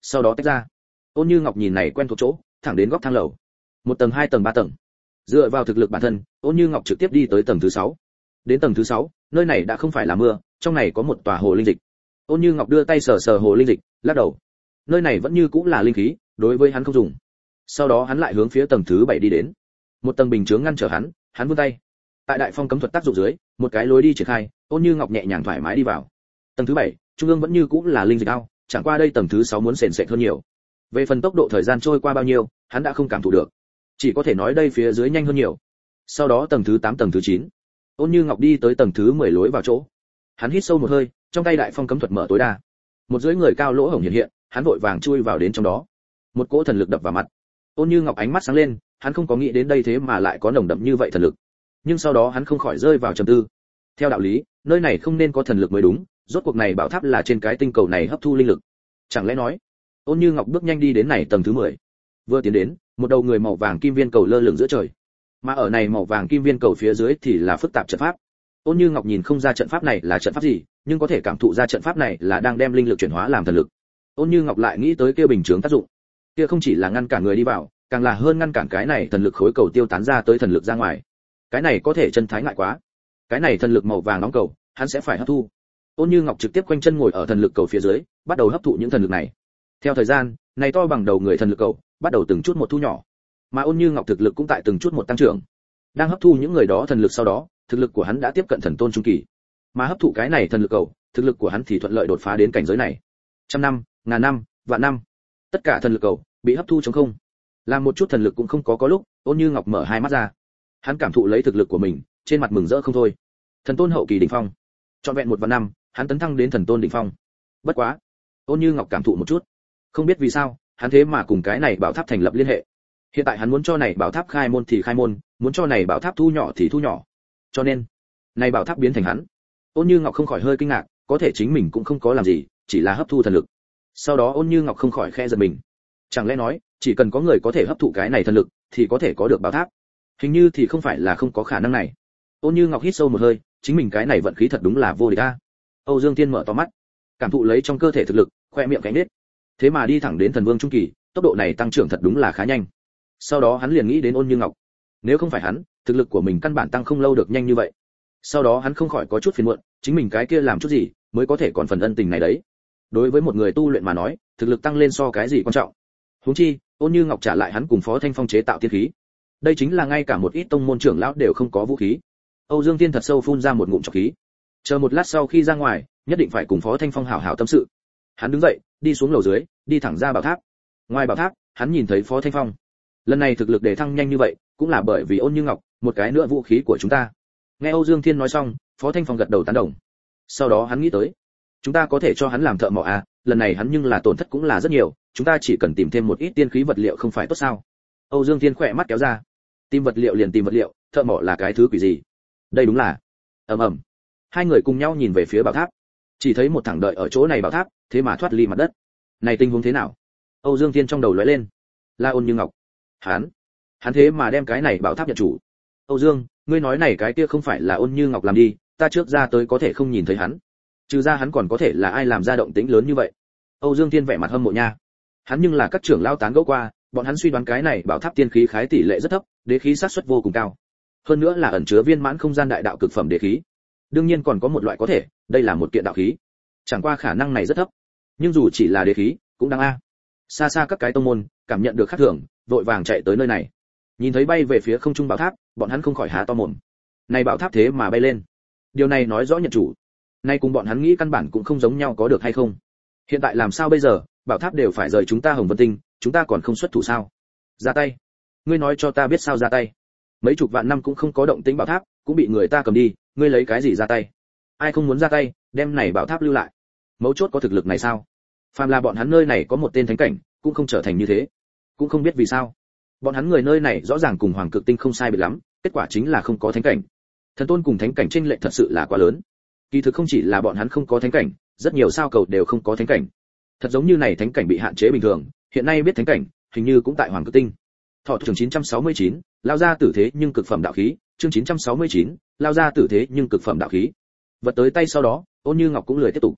sau đó tách ra. Ôn Như Ngọc nhìn này quen thuộc chỗ, thẳng đến góc thang lầu. 1 tầng, 2 tầng, 3 tầng. Dựa vào thực lực bản thân, Ôn Như Ngọc trực tiếp đi tới tầng thứ 6. Đến tầng thứ 6, nơi này đã không phải là mưa, trong này có một tòa hồ linh dịch. Ôn Như Ngọc đưa tay sờ sờ hồ linh dịch, lắc đầu. Nơi này vẫn như cũng là linh khí, đối với hắn không dùng. Sau đó hắn lại hướng phía tầng thứ 7 đi đến. Một tầng bình chướng ngăn trở hắn vươn tay. Tại đại phong cấm thuật tác dụng dưới, một cái lối đi triển khai, Ôn Như Ngọc nhẹ nhàng thoải mái đi vào. Tầng thứ 7, trung ương vẫn như cũng là linh dịch ao, chẳng qua đây tầng thứ 6 muốn sền sệt hơn nhiều. Về phần tốc độ thời gian trôi qua bao nhiêu, hắn đã không cảm thụ được. Chỉ có thể nói đây phía dưới nhanh hơn nhiều. Sau đó tầng thứ 8, tầng thứ 9. Ôn Như Ngọc đi tới tầng thứ 10 lối vào chỗ. Hắn hít sâu một hơi, trong tay đại phong cấm thuật mở tối đa. Một dưới người cao lỗ hổng hiện hiện, hắn vội vàng chui vào đến trong đó. Một cỗ thần lực đập vào mặt. Ôn Như Ngọc ánh mắt sáng lên, hắn không có nghĩ đến đây thế mà lại có nồng đậm như vậy thần lực. Nhưng sau đó hắn không khỏi rơi vào trầm tư. Theo đạo lý, nơi này không nên có thần lực mới đúng, rốt cuộc này bảo tháp là trên cái tinh cầu này hấp thu linh lực. Chẳng lẽ nói? Ôn Như Ngọc bước nhanh đi đến này tầng thứ 10. Vừa tiến đến, một đầu người màu vàng kim viên cầu lơ lửng giữa trời. Mà ở này màu vàng kim viên cầu phía dưới thì là phức tạp trận pháp. Ôn Như Ngọc nhìn không ra trận pháp này là trận pháp gì, nhưng có thể cảm thụ ra trận pháp này là đang đem linh lực chuyển hóa làm thần lực. Ôn Như Ngọc lại nghĩ tới kia bình chướng tác dụng. Kia không chỉ là ngăn cản người đi vào, càng là hơn ngăn cản cái này thần lực khối cầu tiêu tán ra tới thần lực ra ngoài. Cái này có thể chân thái ngại quá. Cái này thần lực màu vàng nóng cầu, hắn sẽ phải hấp thu. Ôn Như Ngọc trực tiếp quanh chân ngồi ở thần lực cầu phía dưới, bắt đầu hấp thụ những thần lực này. Theo thời gian, này to bằng đầu người thần lực cầu, bắt đầu từng chút một thu nhỏ. Mà Ôn Như Ngọc thực lực cũng tại từng chút một tăng trưởng. Đang hấp thu những người đó thần lực sau đó, thực lực của hắn đã tiếp cận thần tôn trung kỳ. Mà hấp thụ cái này thần lực cầu, thực lực của hắn thì thuận lợi đột phá đến cảnh giới này. Trăm năm, ngàn năm, vạn năm, tất cả thần lực cầu bị hấp thu trống không. Làm một chút thần lực cũng không có lúc, Ôn Như Ngọc mở hai mắt ra. Hắn cảm thụ lấy thực lực của mình, trên mặt mừng rỡ không thôi. Thần tôn hậu kỳ đỉnh phong. Trọn vẹn 1 vạn năm, hắn tấn thăng đến thần tôn đỉnh phong. Bất quá, Ôn Như Ngọc cảm thụ một chút, không biết vì sao, hắn thế mà cùng cái này bảo tháp thành lập liên hệ. Hiện tại hắn muốn cho này bảo tháp khai môn thì khai môn, muốn cho này bảo tháp thu nhỏ thì thu nhỏ. Cho nên, này bảo tháp biến thành hắn. Ôn Như Ngọc không khỏi hơi kinh ngạc, có thể chính mình cũng không có làm gì, chỉ là hấp thu thần lực. Sau đó Ôn Như Ngọc không khỏi khẽ giật mình. Chẳng lẽ nói, chỉ cần có người có thể hấp thụ cái này thần lực, thì có thể có được bảo tháp? Hình như thì không phải là không có khả năng này. Ôn Như Ngọc hít sâu một hơi, chính mình cái này vận khí thật đúng là vô địch a. Âu Dương Thiên mở to mắt, cảm thụ lấy trong cơ thể thực lực, khoe miệng cánh nết. Thế mà đi thẳng đến thần vương trung kỳ, tốc độ này tăng trưởng thật đúng là khá nhanh. Sau đó hắn liền nghĩ đến Ôn Như Ngọc. Nếu không phải hắn, thực lực của mình căn bản tăng không lâu được nhanh như vậy. Sau đó hắn không khỏi có chút phiền muộn, chính mình cái kia làm chút gì mới có thể còn phần ân tình này đấy. Đối với một người tu luyện mà nói, thực lực tăng lên so cái gì quan trọng. Huống chi, Ôn Như Ngọc trả lại hắn cùng Phó Thanh Phong chế tạo tiên khí. Đây chính là ngay cả một ít tông môn trưởng lão đều không có vũ khí. Âu Dương Thiên thật sâu phun ra một ngụm trọc khí. Chờ một lát sau khi ra ngoài, nhất định phải cùng Phó Thanh Phong hảo hảo tâm sự. Hắn đứng dậy, đi xuống lầu dưới, đi thẳng ra bảo tháp. Ngoài bảo tháp, hắn nhìn thấy Phó Thanh Phong. Lần này thực lực đề thăng nhanh như vậy, cũng là bởi vì Ôn Như Ngọc, một cái nữa vũ khí của chúng ta. Nghe Âu Dương Thiên nói xong, Phó Thanh Phong gật đầu tán đồng. Sau đó hắn nghĩ tới, chúng ta có thể cho hắn làm thợ mỏ à, lần này hắn nhưng là tổn thất cũng là rất nhiều, chúng ta chỉ cần tìm thêm một ít tiên khí vật liệu không phải tốt sao? Âu Dương Thiên khỏe mắt kéo ra. Tìm vật liệu liền tìm vật liệu, thợ mỏ là cái thứ quỷ gì? Đây đúng là. Ầm ầm. Hai người cùng nhau nhìn về phía bảo tháp. Chỉ thấy một thằng đợi ở chỗ này bảo tháp, thế mà thoát ly mặt đất. Này tình huống thế nào? Âu Dương Thiên trong đầu lóe lên. La Ôn Như Ngọc. Hắn thế mà đem cái này bảo tháp nhận chủ. Âu Dương, ngươi nói này cái kia không phải là Ôn Như Ngọc làm đi, ta trước ra tới có thể không nhìn thấy hắn. Trừ ra hắn còn có thể là ai làm ra động tĩnh lớn như vậy? Âu Dương Thiên vẻ mặt hâm mộ nha. Hắn nhưng là các trưởng lao tán gẫu qua, bọn hắn suy đoán cái này bảo tháp tiên khí khái tỷ lệ rất thấp, đế khí xác suất vô cùng cao. Hơn nữa là ẩn chứa viên mãn không gian đại đạo cực phẩm đế khí. Đương nhiên còn có một loại có thể, đây là một kiện đạo khí. Chẳng qua khả năng này rất thấp. Nhưng dù chỉ là đế khí, cũng đáng a. Xa xa các cái tông môn cảm nhận được khác thường, vội vàng chạy tới nơi này. Nhìn thấy bay về phía không trung bảo tháp, bọn hắn không khỏi há to mồm. Này bảo tháp thế mà bay lên. Điều này nói rõ nhận chủ. Nay cùng bọn hắn nghĩ căn bản cũng không giống nhau có được hay không. Hiện tại làm sao bây giờ, bảo tháp đều phải rời chúng ta Hồng Vân Tinh, chúng ta còn không xuất thủ sao? Ra tay. Ngươi nói cho ta biết sao ra tay. Mấy chục vạn năm cũng không có động tĩnh bảo tháp, cũng bị người ta cầm đi, ngươi lấy cái gì ra tay? Ai không muốn ra tay, đem này bảo tháp lưu lại. Mấu chốt có thực lực này sao? Phàm là bọn hắn nơi này có một tên thánh cảnh, cũng không trở thành như thế. Cũng không biết vì sao. Bọn hắn người nơi này rõ ràng cùng Hoàng Cực Tinh không sai biệt lắm, kết quả chính là không có thánh cảnh. Thần tôn cùng thánh cảnh chênh lệch thật sự là quá lớn. Kỳ thực không chỉ là bọn hắn không có thánh cảnh, rất nhiều sao cầu đều không có thánh cảnh. Thật giống như này thánh cảnh bị hạn chế bình thường, hiện nay biết thánh cảnh, hình như cũng tại Hoàng Cực Tinh. Thọ chương 969, lao ra tử thế nhưng cực phẩm đạo khí, chương 969, lao ra tử thế nhưng cực phẩm đạo khí. Vật tới tay sau đó, Ôn Như Ngọc cũng lười tiếp tục.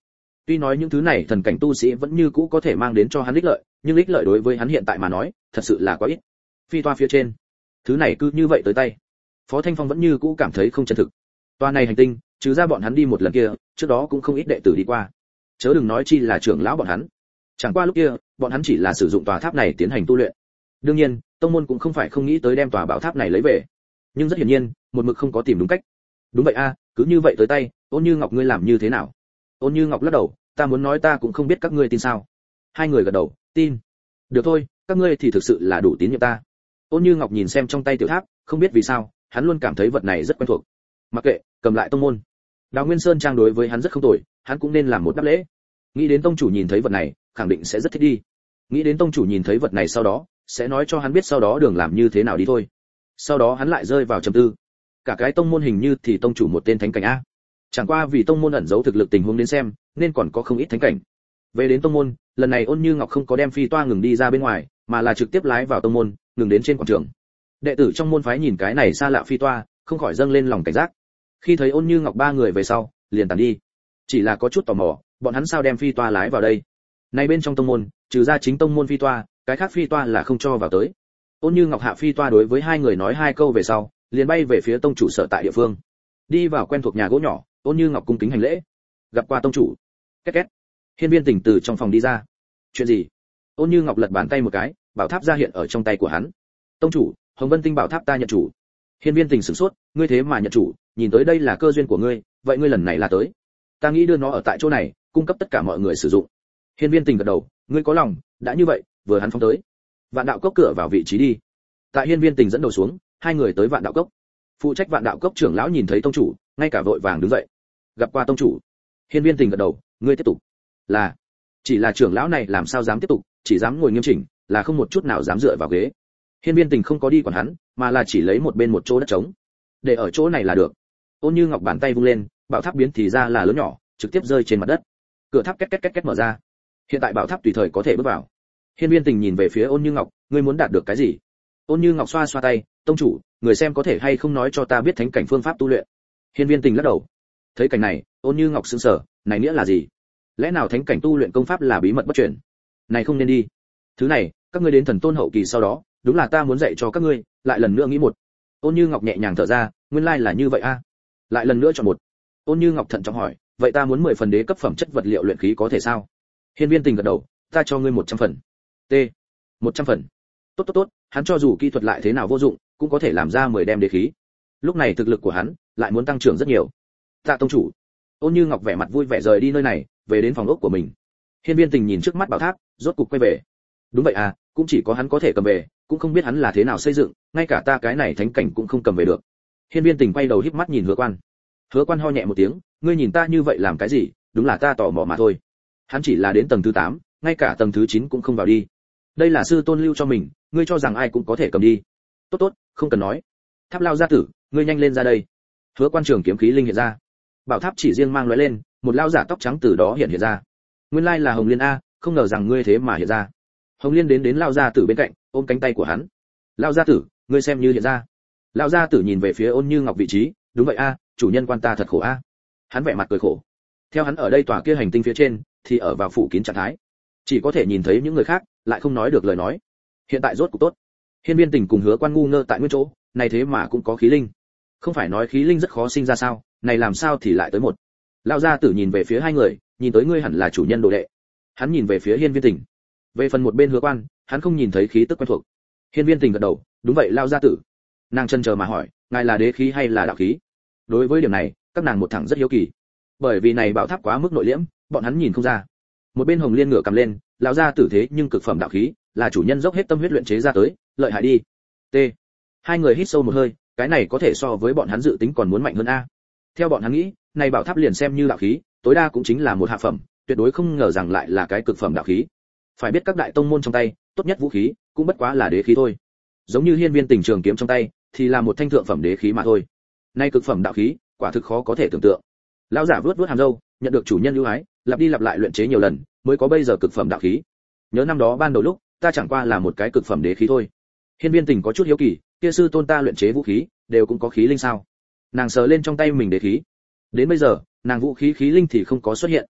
Tuy nói những thứ này thần cảnh tu sĩ vẫn như cũ có thể mang đến cho hắn ích lợi, nhưng ích lợi đối với hắn hiện tại mà nói, thật sự là quá ít. Phi toa phía trên, thứ này cứ như vậy tới tay. Phó Thanh Phong vẫn như cũ cảm thấy không chân thực. Toa này hành tinh, trừ ra bọn hắn đi một lần kia, trước đó cũng không ít đệ tử đi qua. Chớ đừng nói chi là trưởng lão bọn hắn. Chẳng qua lúc kia, bọn hắn chỉ là sử dụng tòa tháp này tiến hành tu luyện. Đương nhiên, tông môn cũng không phải không nghĩ tới đem tòa bảo tháp này lấy về. Nhưng rất hiển nhiên, một mực không có tìm đúng cách. Đúng vậy a, cứ như vậy tới tay, Ôn Như Ngọc ngươi làm như thế nào? Ôn Như Ngọc lắc đầu, ta muốn nói ta cũng không biết các ngươi tin sao. Hai người gật đầu, tin. Được thôi, các ngươi thì thực sự là đủ tín nhiệm ta. Ôn Như Ngọc nhìn xem trong tay tiểu tháp, không biết vì sao, hắn luôn cảm thấy vật này rất quen thuộc. Mặc kệ, cầm lại tông môn. Đào Nguyên Sơn trang đối với hắn rất không tồi, hắn cũng nên làm một đáp lễ. Nghĩ đến tông chủ nhìn thấy vật này, khẳng định sẽ rất thích đi. Nghĩ đến tông chủ nhìn thấy vật này sau đó, sẽ nói cho hắn biết sau đó đường làm như thế nào đi thôi. Sau đó hắn lại rơi vào trầm tư. Cả cái tông môn hình như thì tông chủ một tên thánh cảnh a. Chẳng qua vì tông môn ẩn giấu thực lực tình huống đến xem, nên còn có không ít thánh cảnh. Về đến tông môn, lần này Ôn Như Ngọc không có đem phi toa ngừng đi ra bên ngoài, mà là trực tiếp lái vào tông môn, ngừng đến trên quảng trường. Đệ tử trong môn phái nhìn cái này xa lạ phi toa, không khỏi dâng lên lòng cảnh giác. Khi thấy Ôn Như Ngọc ba người về sau, liền tản đi. Chỉ là có chút tò mò, bọn hắn sao đem phi toa lái vào đây? Này bên trong tông môn, trừ ra chính tông môn phi toa, cái khác phi toa là không cho vào tới. Ôn Như Ngọc hạ phi toa đối với hai người nói hai câu về sau, liền bay về phía tông chủ sở tại địa phương. Đi vào quen thuộc nhà gỗ nhỏ, Ôn Như Ngọc cung kính hành lễ. Gặp qua tông chủ. Két két. Hiên Viên Tỉnh từ trong phòng đi ra. Chuyện gì? Ôn Như Ngọc lật bàn tay một cái, bảo tháp ra hiện ở trong tay của hắn. Tông chủ, Hồng Vân Tinh bảo tháp ta nhận chủ. Hiên Viên Tỉnh sửng sốt, ngươi thế mà nhận chủ, nhìn tới đây là cơ duyên của ngươi, vậy ngươi lần này là tới. Ta nghĩ đưa nó ở tại chỗ này, cung cấp tất cả mọi người sử dụng. Hiên Viên Tỉnh gật đầu, ngươi có lòng, đã như vậy, vừa hắn phóng tới. Vạn đạo cốc cửa vào vị trí đi. Tại Hiên Viên Tỉnh dẫn đầu xuống, hai người tới Vạn đạo cốc. Phụ trách Vạn đạo cốc trưởng lão nhìn thấy tông chủ, ngay cả vội vàng đứng dậy. Gặp qua tông chủ. Hiên Viên Tỉnh gật đầu, ngươi tiếp tục. Là, chỉ là trưởng lão này làm sao dám tiếp tục, chỉ dám ngồi nghiêm chỉnh, là không một chút nào dám dựa vào ghế. Hiên Viên Tỉnh không có đi quản hắn, mà là chỉ lấy một bên một chỗ đất trống, để ở chỗ này là được. Ôn Như Ngọc bàn tay vung lên, bảo tháp biến thì ra là lớn nhỏ, trực tiếp rơi trên mặt đất. Cửa tháp két két két két mở ra. Hiện tại bảo tháp tùy thời có thể bước vào. Hiên Viên Tỉnh nhìn về phía Ôn Như Ngọc, ngươi muốn đạt được cái gì? Ôn Như Ngọc xoa xoa tay, tông chủ, người xem có thể hay không nói cho ta biết thánh cảnh phương pháp tu luyện. Hiên Viên Tỉnh lắc đầu. Thấy cảnh này, Ôn Như Ngọc sững sờ, này nghĩa là gì? Lẽ nào thánh cảnh tu luyện công pháp là bí mật bất truyền? Này không nên đi. Thứ này, các ngươi đến thần tôn hậu kỳ sau đó, đúng là ta muốn dạy cho các ngươi, lại lần nữa nghĩ một. Ôn Như Ngọc nhẹ nhàng thở ra, nguyên lai là như vậy a. Lại lần nữa chọn một. Ôn Như Ngọc thận trọng hỏi, vậy ta muốn 10 phần đế cấp phẩm chất vật liệu luyện khí có thể sao? Hiên Viên Tỉnh gật đầu, ta cho ngươi 100 phần. T. 100 phần. Tốt tốt tốt, hắn cho dù kỹ thuật lại thế nào vô dụng, cũng có thể làm ra 10 đem đế khí. Lúc này thực lực của hắn lại muốn tăng trưởng rất nhiều. Tạ tông chủ. Ôn Như Ngọc vẻ mặt vui vẻ rời đi nơi này, về đến phòng ốc của mình. Hiên Viên Tỉnh nhìn trước mắt bảo tháp, rốt cục quay về. Đúng vậy à, cũng chỉ có hắn có thể cầm về, cũng không biết hắn là thế nào xây dựng, ngay cả ta cái này thánh cảnh cũng không cầm về được. Hiên Viên Tỉnh quay đầu híp mắt nhìn Hứa Quan. Hứa Quan ho nhẹ một tiếng, ngươi nhìn ta như vậy làm cái gì, đúng là ta tò mò mà thôi. Hắn chỉ là đến tầng thứ 8, ngay cả tầng thứ 9 cũng không vào đi. Đây là sư tôn lưu cho mình, ngươi cho rằng ai cũng có thể cầm đi. Tốt tốt, không cần nói. Tháp lao gia tử, ngươi nhanh lên ra đây. Hứa Quan trường kiếm khí linh hiện ra. Bảo tháp chỉ riêng mang lóe lên, một lao giả tóc trắng từ đó hiện ra. Nguyên lai là Hồng Liên a, không ngờ rằng ngươi thế mà hiện ra. Hồng Liên đến lao gia tử bên cạnh, ôm cánh tay của hắn. Lao gia tử, ngươi xem như hiện ra. Lao gia tử nhìn về phía Ôn Như Ngọc vị trí, đúng vậy a, chủ nhân quan ta thật khổ a. Hắn vẻ mặt cười khổ. Theo hắn ở đây tòa kia hành tinh phía trên, thì ở vào phủ kín trạng thái, chỉ có thể nhìn thấy những người khác, lại không nói được lời nói. Hiện tại rốt cục tốt. Hiên Viên Tỉnh cùng Hứa Quan ngu ngơ tại nguyên chỗ, này thế mà cũng có khí linh. Không phải nói khí linh rất khó sinh ra sao, này làm sao thì lại tới một. Lão gia tử nhìn về phía hai người, nhìn tới ngươi hẳn là chủ nhân đồ đệ. Hắn nhìn về phía Hiên Viên Tỉnh. Về phần một bên Hứa Quan, hắn không nhìn thấy khí tức quen thuộc. Hiên Viên Tỉnh gật đầu, đúng vậy lão gia tử. Nàng chân chờ mà hỏi, ngài là đế khí hay là đạo khí? Đối với điểm này, các nàng một thẳng rất hiếu kỳ. Bởi vì này bảo tháp quá mức nội liễm, bọn hắn nhìn không ra. Một bên Hồng Liên ngửa cầm lên, lão gia tử thế nhưng cực phẩm đạo khí, là chủ nhân dốc hết tâm huyết luyện chế ra tới, lợi hại đi. T. Hai người hít sâu một hơi, cái này có thể so với bọn hắn dự tính còn muốn mạnh hơn a. Theo bọn hắn nghĩ, này bảo tháp liền xem như đạo khí, tối đa cũng chính là một hạ phẩm, tuyệt đối không ngờ rằng lại là cái cực phẩm đạo khí. Phải biết các đại tông môn trong tay, tốt nhất vũ khí cũng bất quá là đế khí thôi. Giống như Hiên Viên Tỉnh trường kiếm trong tay, thì là một thanh thượng phẩm đế khí mà thôi. Nay cực phẩm đạo khí, quả thực khó có thể tưởng tượng. Lão giả vuốt vuốt hàm râu, nhận được chủ nhân ưu ái, lặp đi lặp lại luyện chế nhiều lần, mới có bây giờ cực phẩm đạo khí. Nhớ năm đó ban đầu lúc, ta chẳng qua là một cái cực phẩm đế khí thôi. Hiên Viên Tỉnh có chút hiếu kỳ, kia sư tôn ta luyện chế vũ khí, đều cũng có khí linh sao? Nàng sờ lên trong tay mình đế khí. Đến bây giờ, nàng vũ khí khí linh thì không có xuất hiện.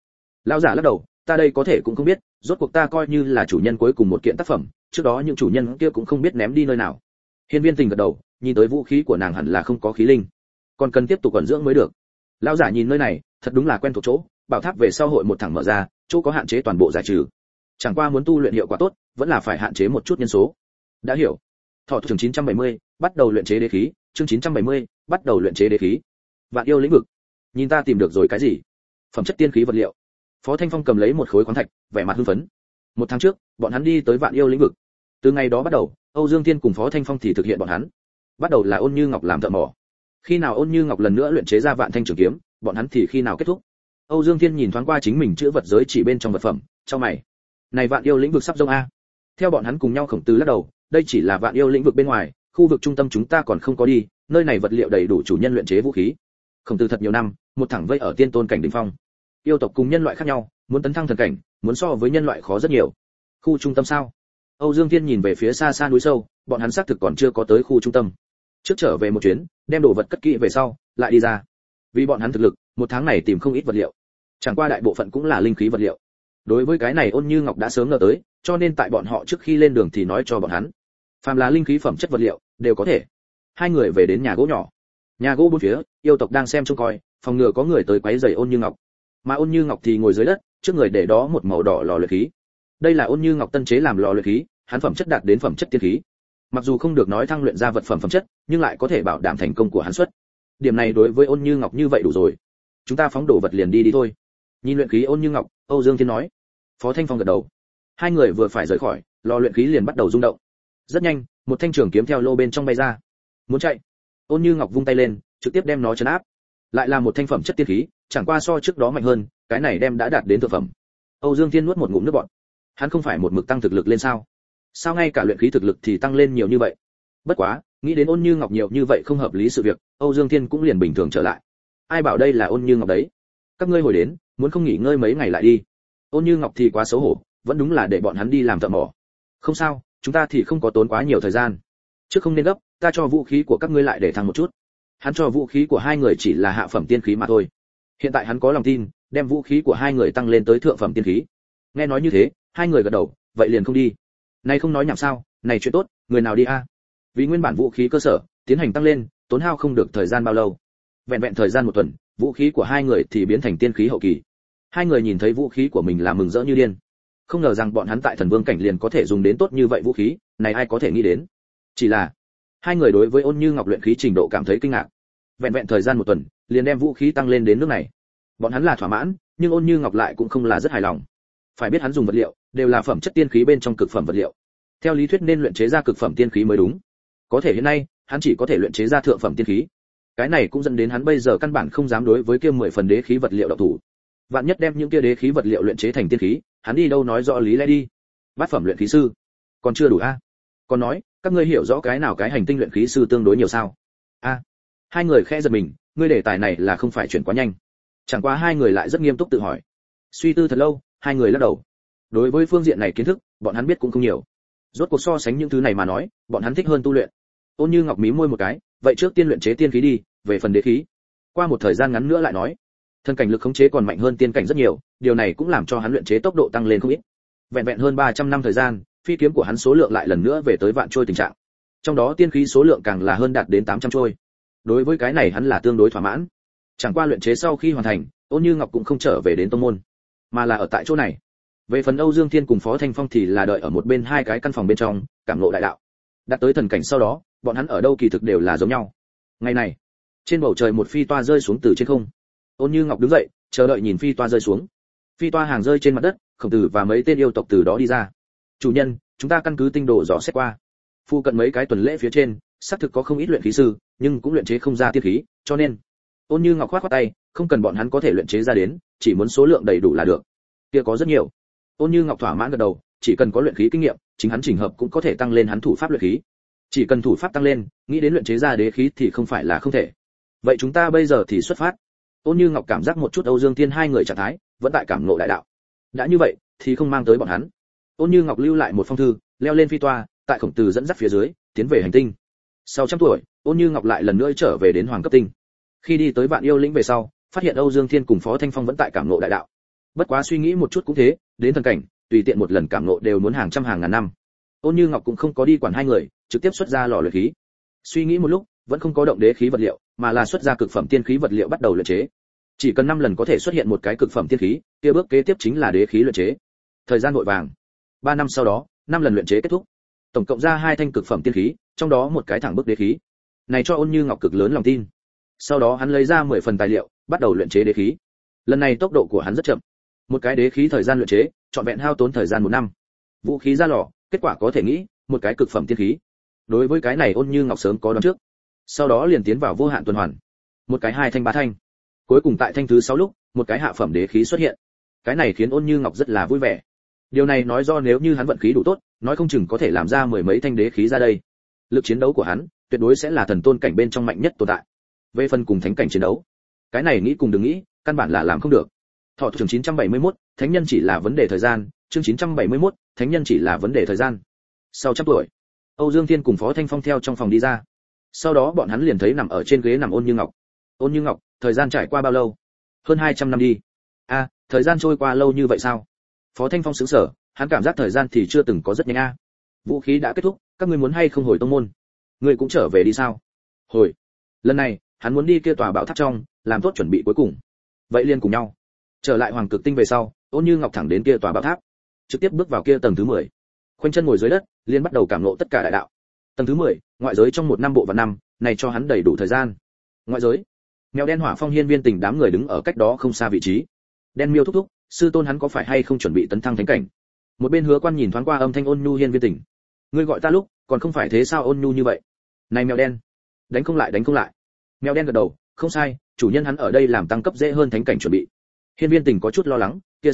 Lão giả lắc đầu, ta đây có thể cũng không biết, rốt cuộc ta coi như là chủ nhân cuối cùng một kiện tác phẩm, trước đó những chủ nhân kia cũng không biết ném đi nơi nào. Hiên Viên Tình gật đầu, nhìn tới vũ khí của nàng hẳn là không có khí linh, còn cần tiếp tục ẩn dưỡng mới được. Lão giả nhìn nơi này, thật đúng là quen thuộc chỗ, bảo tháp về sau hội một thẳng mở ra, chỗ có hạn chế toàn bộ giải trừ. Chẳng qua muốn tu luyện hiệu quả tốt, vẫn là phải hạn chế một chút nhân số. Đã hiểu. Thọ chương 970, bắt đầu luyện chế đế khí, chương 970, bắt đầu luyện chế đế khí. Vạn yêu lĩnh vực. Nhìn ta tìm được rồi cái gì? Phẩm chất tiên khí vật liệu. Phó Thanh Phong cầm lấy một khối khoáng thạch, vẻ mặt hưng phấn. Một tháng trước, bọn hắn đi tới Vạn yêu lĩnh vực. Từ ngày đó bắt đầu, Âu Dương Thiên cùng Phó Thanh Phong thì thực hiện bọn hắn. Bắt đầu là Ôn Như Ngọc làm thợ mỏ. Khi nào Ôn Như Ngọc lần nữa luyện chế ra Vạn Thanh trường kiếm, bọn hắn thì khi nào kết thúc. Âu Dương Thiên nhìn thoáng qua chính mình chữ vật giới chỉ bên trong vật phẩm, trong mày. Này Vạn yêu lĩnh vực sắp rông a. Theo bọn hắn cùng nhau Khổng Tử lắc đầu, đây chỉ là Vạn yêu lĩnh vực bên ngoài, khu vực trung tâm chúng ta còn không có đi, nơi này vật liệu đầy đủ chủ nhân luyện chế vũ khí. Khổng Tử thật nhiều năm, một thẳng vây ở tiên tôn cảnh đỉnh phong. Yêu tộc cùng nhân loại khác nhau, muốn tấn thăng thần cảnh, muốn so với nhân loại khó rất nhiều. Khu trung tâm sao? Âu Dương Thiên nhìn về phía xa xa núi sâu, bọn hắn xác thực còn chưa có tới khu trung tâm. Trước trở về một chuyến, đem đồ vật cất kỹ về sau, lại đi ra. Vì bọn hắn thực lực, một tháng này tìm không ít vật liệu. Chẳng qua đại bộ phận cũng là linh khí vật liệu. Đối với cái này Ôn Như Ngọc đã sớm ngờ tới, cho nên tại bọn họ trước khi lên đường thì nói cho bọn hắn, phàm là linh khí phẩm chất vật liệu đều có thể. Hai người về đến nhà gỗ nhỏ. Nhà gỗ bốn phía, yêu tộc đang xem trông coi, phòng ngừa có người tới quấy rầy Ôn Như Ngọc. Mà Ôn Như Ngọc thì ngồi dưới đất, trước người để đó một màu đỏ lò luyện khí. Đây là Ôn Như Ngọc tân chế làm lò luyện khí, hắn phẩm chất đạt đến phẩm chất tiên khí. Mặc dù không được nói thăng luyện ra vật phẩm phẩm chất, nhưng lại có thể bảo đảm thành công của hắn xuất. Điểm này đối với Ôn Như Ngọc như vậy đủ rồi. Chúng ta phóng đổ vật liền đi thôi. Nhìn luyện khí Ôn Như Ngọc, Âu Dương Thiên nói. Phó Thanh Phong gật đầu. Hai người vừa phải rời khỏi, lò luyện khí liền bắt đầu rung động. Rất nhanh, một thanh trường kiếm theo lô bên trong bay ra. Muốn chạy. Ôn Như Ngọc vung tay lên, trực tiếp đem nó trấn áp. Lại là một thanh phẩm chất tiên khí, chẳng qua so trước đó mạnh hơn, cái này đem đã đạt đến thượng phẩm. Âu Dương Thiên nuốt một ngụm nước bọt. Hắn không phải một mực tăng thực lực lên sao? Sao ngay cả luyện khí thực lực thì tăng lên nhiều như vậy? Bất quá, nghĩ đến Ôn Như Ngọc nhiều như vậy không hợp lý sự việc, Âu Dương Thiên cũng liền bình thường trở lại. Ai bảo đây là Ôn Như Ngọc đấy? Các ngươi hồi đến, muốn không nghỉ ngơi mấy ngày lại đi. Ôn Như Ngọc thì quá xấu hổ, vẫn đúng là để bọn hắn đi làm thợ mỏ. Không sao, chúng ta thì không có tốn quá nhiều thời gian. Trước không nên gấp, ta cho vũ khí của các ngươi lại để thăng một chút. Hắn cho vũ khí của hai người chỉ là hạ phẩm tiên khí mà thôi. Hiện tại hắn có lòng tin, đem vũ khí của hai người tăng lên tới thượng phẩm tiên khí. Nghe nói như thế, hai người gật đầu, vậy liền không đi. Này không nói nhảm sao, này chuyện tốt, người nào đi a? Vì nguyên bản vũ khí cơ sở, tiến hành tăng lên, tốn hao không được thời gian bao lâu. Vẹn vẹn thời gian một tuần, vũ khí của hai người thì biến thành tiên khí hậu kỳ. Hai người nhìn thấy vũ khí của mình là mừng rỡ như điên. Không ngờ rằng bọn hắn tại thần vương cảnh liền có thể dùng đến tốt như vậy vũ khí, này ai có thể nghĩ đến. Chỉ là, hai người đối với Ôn Như Ngọc luyện khí trình độ cảm thấy kinh ngạc. Vẹn vẹn thời gian một tuần, liền đem vũ khí tăng lên đến nước này. Bọn hắn là thỏa mãn, nhưng Ôn Như Ngọc lại cũng không là rất hài lòng. Phải biết hắn dùng vật liệu đều là phẩm chất tiên khí bên trong cực phẩm vật liệu. Theo lý thuyết nên luyện chế ra cực phẩm tiên khí mới đúng. Có thể hiện nay, hắn chỉ có thể luyện chế ra thượng phẩm tiên khí. Cái này cũng dẫn đến hắn bây giờ căn bản không dám đối với kia 10 phần đế khí vật liệu động thủ. Vạn nhất đem những kia đế khí vật liệu luyện chế thành tiên khí, hắn đi đâu nói rõ lý lẽ đi. Bát phẩm luyện khí sư, còn chưa đủ a? Còn nói, các ngươi hiểu rõ cái nào cái hành tinh luyện khí sư tương đối nhiều sao? A. Hai người khẽ giật mình, ngươi đề tài này là không phải chuyển quá nhanh. Chẳng qua hai người lại rất nghiêm túc tự hỏi. Suy tư thật lâu, hai người lắc đầu. Đối với phương diện này kiến thức, bọn hắn biết cũng không nhiều. Rốt cuộc so sánh những thứ này mà nói, bọn hắn thích hơn tu luyện. Ôn Như Ngọc mí môi một cái, vậy trước tiên luyện chế tiên khí đi, về phần đế khí, qua một thời gian ngắn nữa lại nói. Thân cảnh lực khống chế còn mạnh hơn tiên cảnh rất nhiều, điều này cũng làm cho hắn luyện chế tốc độ tăng lên không ít. Vẹn vẹn hơn 300 năm thời gian, phi kiếm của hắn số lượng lại lần nữa về tới vạn trôi tình trạng. Trong đó tiên khí số lượng càng là hơn đạt đến 800 trôi. Đối với cái này hắn là tương đối thỏa mãn. Chẳng qua luyện chế sau khi hoàn thành, Ôn Như Ngọc cũng không trở về đến tông môn, mà là ở tại chỗ này. Về phần Âu Dương Thiên cùng Phó Thanh Phong thì là đợi ở một bên hai cái căn phòng bên trong, cảm ngộ đại đạo. Đạt tới thần cảnh sau đó, bọn hắn ở đâu kỳ thực đều là giống nhau. Ngày này, trên bầu trời một phi toa rơi xuống từ trên không. Ôn Như Ngọc đứng dậy, chờ đợi nhìn phi toa rơi xuống. Phi toa hàng rơi trên mặt đất, Khổng Tử và mấy tên yêu tộc từ đó đi ra. Chủ nhân, chúng ta căn cứ tinh đồ dò xét qua. Phu cận mấy cái tuần lễ phía trên, xác thực có không ít luyện khí sư, nhưng cũng luyện chế không ra tiên khí, cho nên Ôn Như Ngọc khoát khoát tay, không cần bọn hắn có thể luyện chế ra đến, chỉ muốn số lượng đầy đủ là được. Kia có rất nhiều. Ôn Như Ngọc thỏa mãn gật đầu, chỉ cần có luyện khí kinh nghiệm, chính hắn chỉnh hợp cũng có thể tăng lên hắn thủ pháp luyện khí. Chỉ cần thủ pháp tăng lên, nghĩ đến luyện chế ra đế khí thì không phải là không thể. Vậy chúng ta bây giờ thì xuất phát. Ôn Như Ngọc cảm giác một chút Âu Dương Thiên hai người trạng thái, vẫn tại cảm ngộ đại đạo. Đã như vậy, thì không mang tới bọn hắn. Ôn Như Ngọc lưu lại một phong thư, leo lên phi toa, tại Khổng Tử dẫn dắt phía dưới, tiến về hành tinh. Sau trăm tuổi, Ôn Như Ngọc lại lần nữa trở về đến Hoàng Cấp Tinh. Khi đi tới Vạn Yêu Lĩnh về sau, phát hiện Âu Dương Thiên cùng Phó Thanh Phong vẫn tại cảm ngộ đại đạo. Bất quá suy nghĩ một chút cũng thế, đến thần cảnh, tùy tiện một lần cảm ngộ đều muốn hàng trăm hàng ngàn năm. Ôn Như Ngọc cũng không có đi quản hai người, trực tiếp xuất ra lò luyện khí. Suy nghĩ một lúc, vẫn không có động đế khí vật liệu, mà là xuất ra cực phẩm tiên khí vật liệu bắt đầu luyện chế. Chỉ cần 5 lần có thể xuất hiện một cái cực phẩm tiên khí, kia bước kế tiếp chính là đế khí luyện chế. Thời gian vội vàng. 3 năm sau đó, 5 lần luyện chế kết thúc. Tổng cộng ra 2 thanh cực phẩm tiên khí, trong đó một cái thẳng bước đế khí. Này cho Ôn Như Ngọc cực lớn lòng tin. Sau đó hắn lấy ra 10 phần tài liệu, bắt đầu luyện chế đế khí. Lần này tốc độ của hắn rất chậm. Một cái đế khí thời gian luyện chế, trọn vẹn hao tốn thời gian 1 năm. Vũ khí ra lò, kết quả có thể nghĩ, một cái cực phẩm tiên khí. Đối với cái này Ôn Như Ngọc sớm có đoán trước. Sau đó liền tiến vào vô hạn tuần hoàn. Một cái 2 thanh 3 thanh. Cuối cùng tại thanh thứ 6 lúc, một cái hạ phẩm đế khí xuất hiện. Cái này khiến Ôn Như Ngọc rất là vui vẻ. Điều này nói do nếu như hắn vận khí đủ tốt, nói không chừng có thể làm ra 10 mấy thanh đế khí ra đây. Lực chiến đấu của hắn, tuyệt đối sẽ là thần tôn cảnh bên trong mạnh nhất tồn tại. Về phần cùng thánh cảnh chiến đấu, cái này nghĩ cùng đừng nghĩ, căn bản là làm không được. Thọ chương 971, thánh nhân chỉ là vấn đề thời gian, chương 971, thánh nhân chỉ là vấn đề thời gian. Sau trăm tuổi, Âu Dương Thiên cùng Phó Thanh Phong theo trong phòng đi ra. Sau đó bọn hắn liền thấy nằm ở trên ghế nằm Ôn Như Ngọc. Ôn Như Ngọc, thời gian trải qua bao lâu? Hơn 200 năm đi. A, thời gian trôi qua lâu như vậy sao? Phó Thanh Phong sững sờ, hắn cảm giác thời gian thì chưa từng có rất nhanh a. Vũ khí đã kết thúc, các ngươi muốn hay không hồi tông môn? Ngươi cũng trở về đi sao? Hồi. Lần này, hắn muốn đi kia tòa bảo tháp trong, làm tốt chuẩn bị cuối cùng. Vậy liền cùng nhau. Trở lại Hoàng Cực Tinh về sau, Ôn Như Ngọc thẳng đến kia tòa bảo tháp, trực tiếp bước vào kia tầng thứ 10. Khoanh chân ngồi dưới đất, liền bắt đầu cảm ngộ tất cả đại đạo. Tầng thứ 10, ngoại giới trong 1 năm bộ và năm, này cho hắn đầy đủ thời gian. Ngoại giới, Mèo đen Hỏa Phong Hiên Viên Tình đám người đứng ở cách đó không xa vị trí. Đen Miêu thúc thúc, sư tôn hắn có phải hay không chuẩn bị tấn thăng thánh cảnh? Một bên Hứa Quan nhìn thoáng qua âm thanh ôn nhu Hiên Viên Tình. Ngươi gọi ta lúc, còn không phải thế sao ôn nhu như vậy? Này mèo đen, đánh không lại đánh không lại. Mèo đen gật đầu, không sai, chủ nhân hắn ở đây làm tăng cấp dễ hơn thánh cảnh chuẩn bị. Hiên Viên Tình có chút lo lắng, kia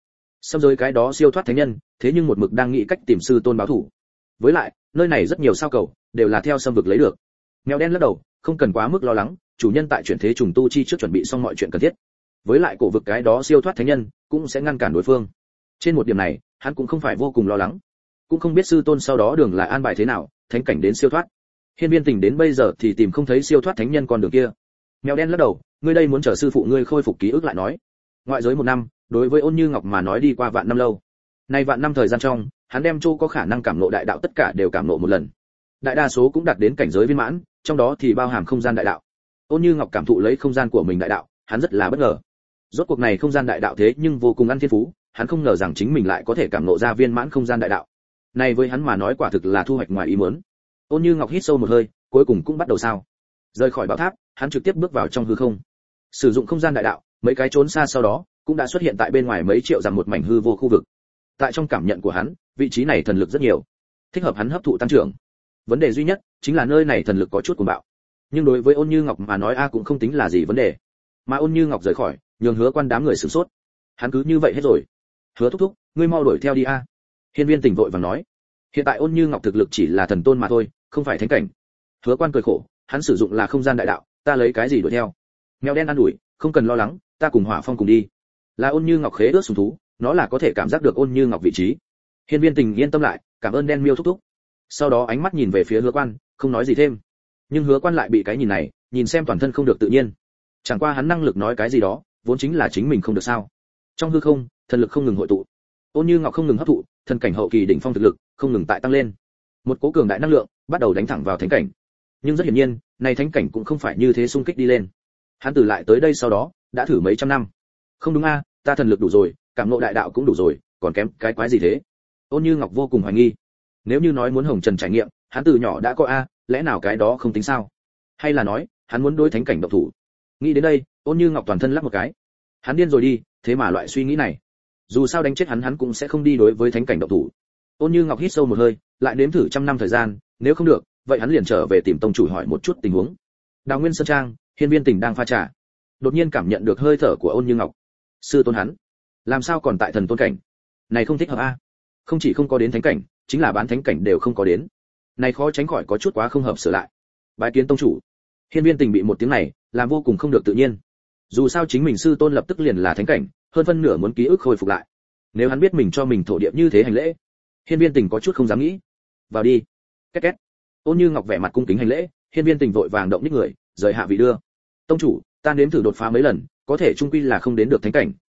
xâm giới cái đó siêu thoát thánh nhân, thế nhưng một mực đang nghĩ cách tìm sư tôn báo thủ. Với lại, nơi này rất nhiều sao cầu, đều là theo xâm vực lấy được. Mèo đen lắc đầu, không cần quá mức lo lắng, chủ nhân tại chuyển thế trùng tu chi trước chuẩn bị xong mọi chuyện cần thiết. Với lại cổ vực cái đó siêu thoát thánh nhân, cũng sẽ ngăn cản đối phương. Trên một điểm này, hắn cũng không phải vô cùng lo lắng. Cũng không biết sư tôn sau đó đường lại an bài thế nào, thánh cảnh đến siêu thoát. Hiên Viên Tình đến bây giờ thì tìm không thấy siêu thoát thánh nhân con đường kia. Mèo đen lắc đầu, ngươi đây muốn chờ sư phụ ngươi khôi phục ký ức lại nói. Ngoại giới 1 năm, đối với Ôn Như Ngọc mà nói đi qua vạn năm lâu. Nay vạn năm thời gian trong, hắn đem châu có khả năng cảm ngộ đại đạo tất cả đều cảm ngộ một lần. Đại đa số cũng đạt đến cảnh giới viên mãn, trong đó thì bao hàm không gian đại đạo. Ôn Như Ngọc cảm thụ lấy không gian của mình đại đạo, hắn rất là bất ngờ. Rốt cuộc này không gian đại đạo thế nhưng vô cùng ăn thiên phú, hắn không ngờ rằng chính mình lại có thể cảm ngộ ra viên mãn không gian đại đạo. Này với hắn mà nói quả thực là thu hoạch ngoài ý muốn. Ôn Như Ngọc hít sâu một hơi, cuối cùng cũng bắt đầu sao. Rời khỏi bảo tháp, hắn trực tiếp bước vào trong hư không. Sử dụng không gian đại đạo, mấy cái trốn xa sau đó, cũng đã xuất hiện tại bên ngoài mấy triệu dặm một mảnh hư vô khu vực. Tại trong cảm nhận của hắn, vị trí này thần lực rất nhiều, thích hợp hắn hấp thụ tăng trưởng. Vấn đề duy nhất chính là nơi này thần lực có chút cuồng bạo. Nhưng đối với Ôn Như Ngọc mà nói cũng không tính là gì vấn đề. Mà Ôn Như Ngọc rời khỏi, nhường Hứa Quan đám người sửng sốt. Hắn cứ như vậy hết rồi. Hứa thúc thúc, ngươi mau đuổi theo đi a. Hiên Viên Tình vội vàng nói. Hiện tại Ôn Như Ngọc thực lực chỉ là thần tôn mà thôi, không phải thánh cảnh. Hứa Quan cười khổ, hắn sử dụng là không gian đại đạo, ta lấy cái gì đuổi theo? Mèo đen an ủi, không cần lo lắng, ta cùng Hỏa Phong cùng đi. Là Ôn Như Ngọc khế ước sùng thú, nó là có thể cảm giác được Ôn Như Ngọc vị trí. Hiên Viên Tình yên tâm lại, cảm ơn đen miêu thúc thúc. Sau đó ánh mắt nhìn về phía Hứa Quan, không nói gì thêm. Nhưng Hứa Quan lại bị cái nhìn này, nhìn xem toàn thân không được tự nhiên. Chẳng qua hắn năng lực nói cái gì đó, vốn chính là chính mình không được sao? Trong hư không, thần lực không ngừng hội tụ. Ôn Như Ngọc không ngừng hấp thụ, thần cảnh hậu kỳ đỉnh phong thực lực không ngừng tại tăng lên. Một cỗ cường đại năng lượng bắt đầu đánh thẳng vào thánh cảnh. Nhưng rất hiển nhiên, này thánh cảnh cũng không phải như thế xung kích đi lên. Hắn từ lại tới đây sau đó, đã thử mấy trăm năm. Không đúng a, ta thần lực đủ rồi, cảm ngộ đại đạo cũng đủ rồi, còn kém cái quái gì thế? Ôn Như Ngọc vô cùng hoài nghi. Nếu như nói muốn hồng trần trải nghiệm, hắn từ nhỏ đã có a, lẽ nào cái đó không tính sao? Hay là nói, hắn muốn đối thánh cảnh độc thủ? Nghĩ đến đây, Ôn Như Ngọc toàn thân lắc một cái. Hắn điên rồi đi, thế mà loại suy nghĩ này. Dù sao đánh chết hắn cũng sẽ không đi đối với thánh cảnh độc thủ. Ôn Như Ngọc hít sâu một hơi, lại nếm thử trăm năm thời gian, nếu không được, vậy hắn liền trở về tìm tông chủ hỏi một chút tình huống. Đào Nguyên Sơn Trang, Hiên Viên Tình đang pha trà. Đột nhiên cảm nhận được hơi thở của Ôn Như Ngọc. Sư tôn hắn, làm sao còn tại thần tôn cảnh? Này không thích hợp a. Không chỉ không có đến thánh cảnh, chính là bán thánh cảnh đều không có đến. Này khó tránh khỏi có chút quá không hợp sửa lại. Bái kiến tông chủ. Hiên Viên Tình bị một tiếng này, làm vô cùng không được tự nhiên. Dù sao chính mình sư tôn lập tức liền là thánh cảnh, hơn phân nửa muốn ký ức khôi phục lại. Nếu hắn biết mình cho mình thổ địa như thế hành lễ, Hiên Viên Tình có chút không dám nghĩ. Vào đi. Két két. Ôn Như Ngọc vẻ mặt cung kính hành lễ, Hiên Viên Tình vội vàng động ních người, rời hạ vị đưa. Tông chủ, ta nếm thử đột phá mấy lần, có thể trung quy là không đến được thánh cảnh,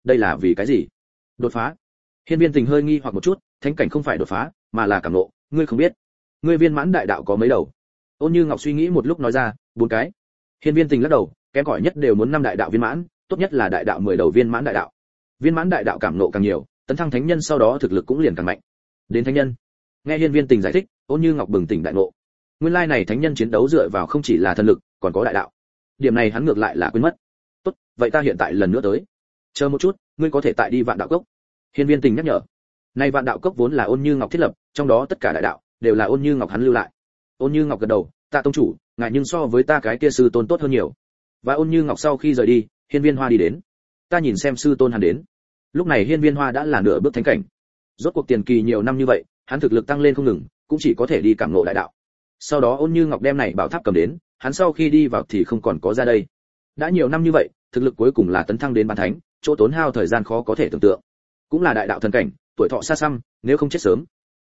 đây là vì cái gì? Đột phá? Hiên Viên Tình hơi nghi hoặc một chút, thánh cảnh không phải đột phá, mà là cảm ngộ, ngươi không biết. Ngươi viên mãn đại đạo có mấy đầu? Ôn Như Ngọc suy nghĩ một lúc nói ra, 4 cái. Hiên Viên Tình lắc đầu, kém cỏi nhất đều muốn 5 đại đạo viên mãn, tốt nhất là đại đạo 10 đầu viên mãn đại đạo. Viên mãn đại đạo cảm ngộ càng nhiều, tấn thăng thánh nhân sau đó thực lực cũng liền càng mạnh. Đến thánh nhân. Nghe Hiên Viên Tình giải thích, Ôn Như Ngọc bừng tỉnh đại ngộ. Nguyên lai này thánh nhân chiến đấu dựa vào không chỉ là thần lực, còn có đại đạo. Điểm này hắn ngược lại là quên mất. Tốt, vậy ta hiện tại lần nữa tới. Chờ một chút, ngươi có thể tại đi Vạn Đạo Cốc. Hiên Viên Tình nhắc nhở. Này Vạn Đạo Cốc vốn là Ôn Như Ngọc thiết lập, trong đó tất cả đại đạo đều là Ôn Như Ngọc hắn lưu lại. Ôn Như Ngọc gật đầu, tạ tông chủ, ngài nhưng so với ta cái kia sư tôn tốt hơn nhiều. Và Ôn Như Ngọc sau khi rời đi, Hiên Viên Hoa đi đến. Ta nhìn xem sư tôn hắn đến. Lúc này Hiên Viên Hoa đã là nửa bước thánh cảnh. Rốt cuộc tiền kỳ nhiều năm như vậy, hắn thực lực tăng lên không ngừng, cũng chỉ có thể đi cảm ngộ đại đạo. Sau đó Ôn Như Ngọc đem này bảo tháp cầm đến, hắn sau khi đi vào thì không còn có ra đây. Đã nhiều năm như vậy, thực lực cuối cùng là tấn thăng đến bán thánh, chỗ tốn hao thời gian khó có thể tưởng tượng. Cũng là đại đạo thần cảnh, tuổi thọ xa xăm, nếu không chết sớm.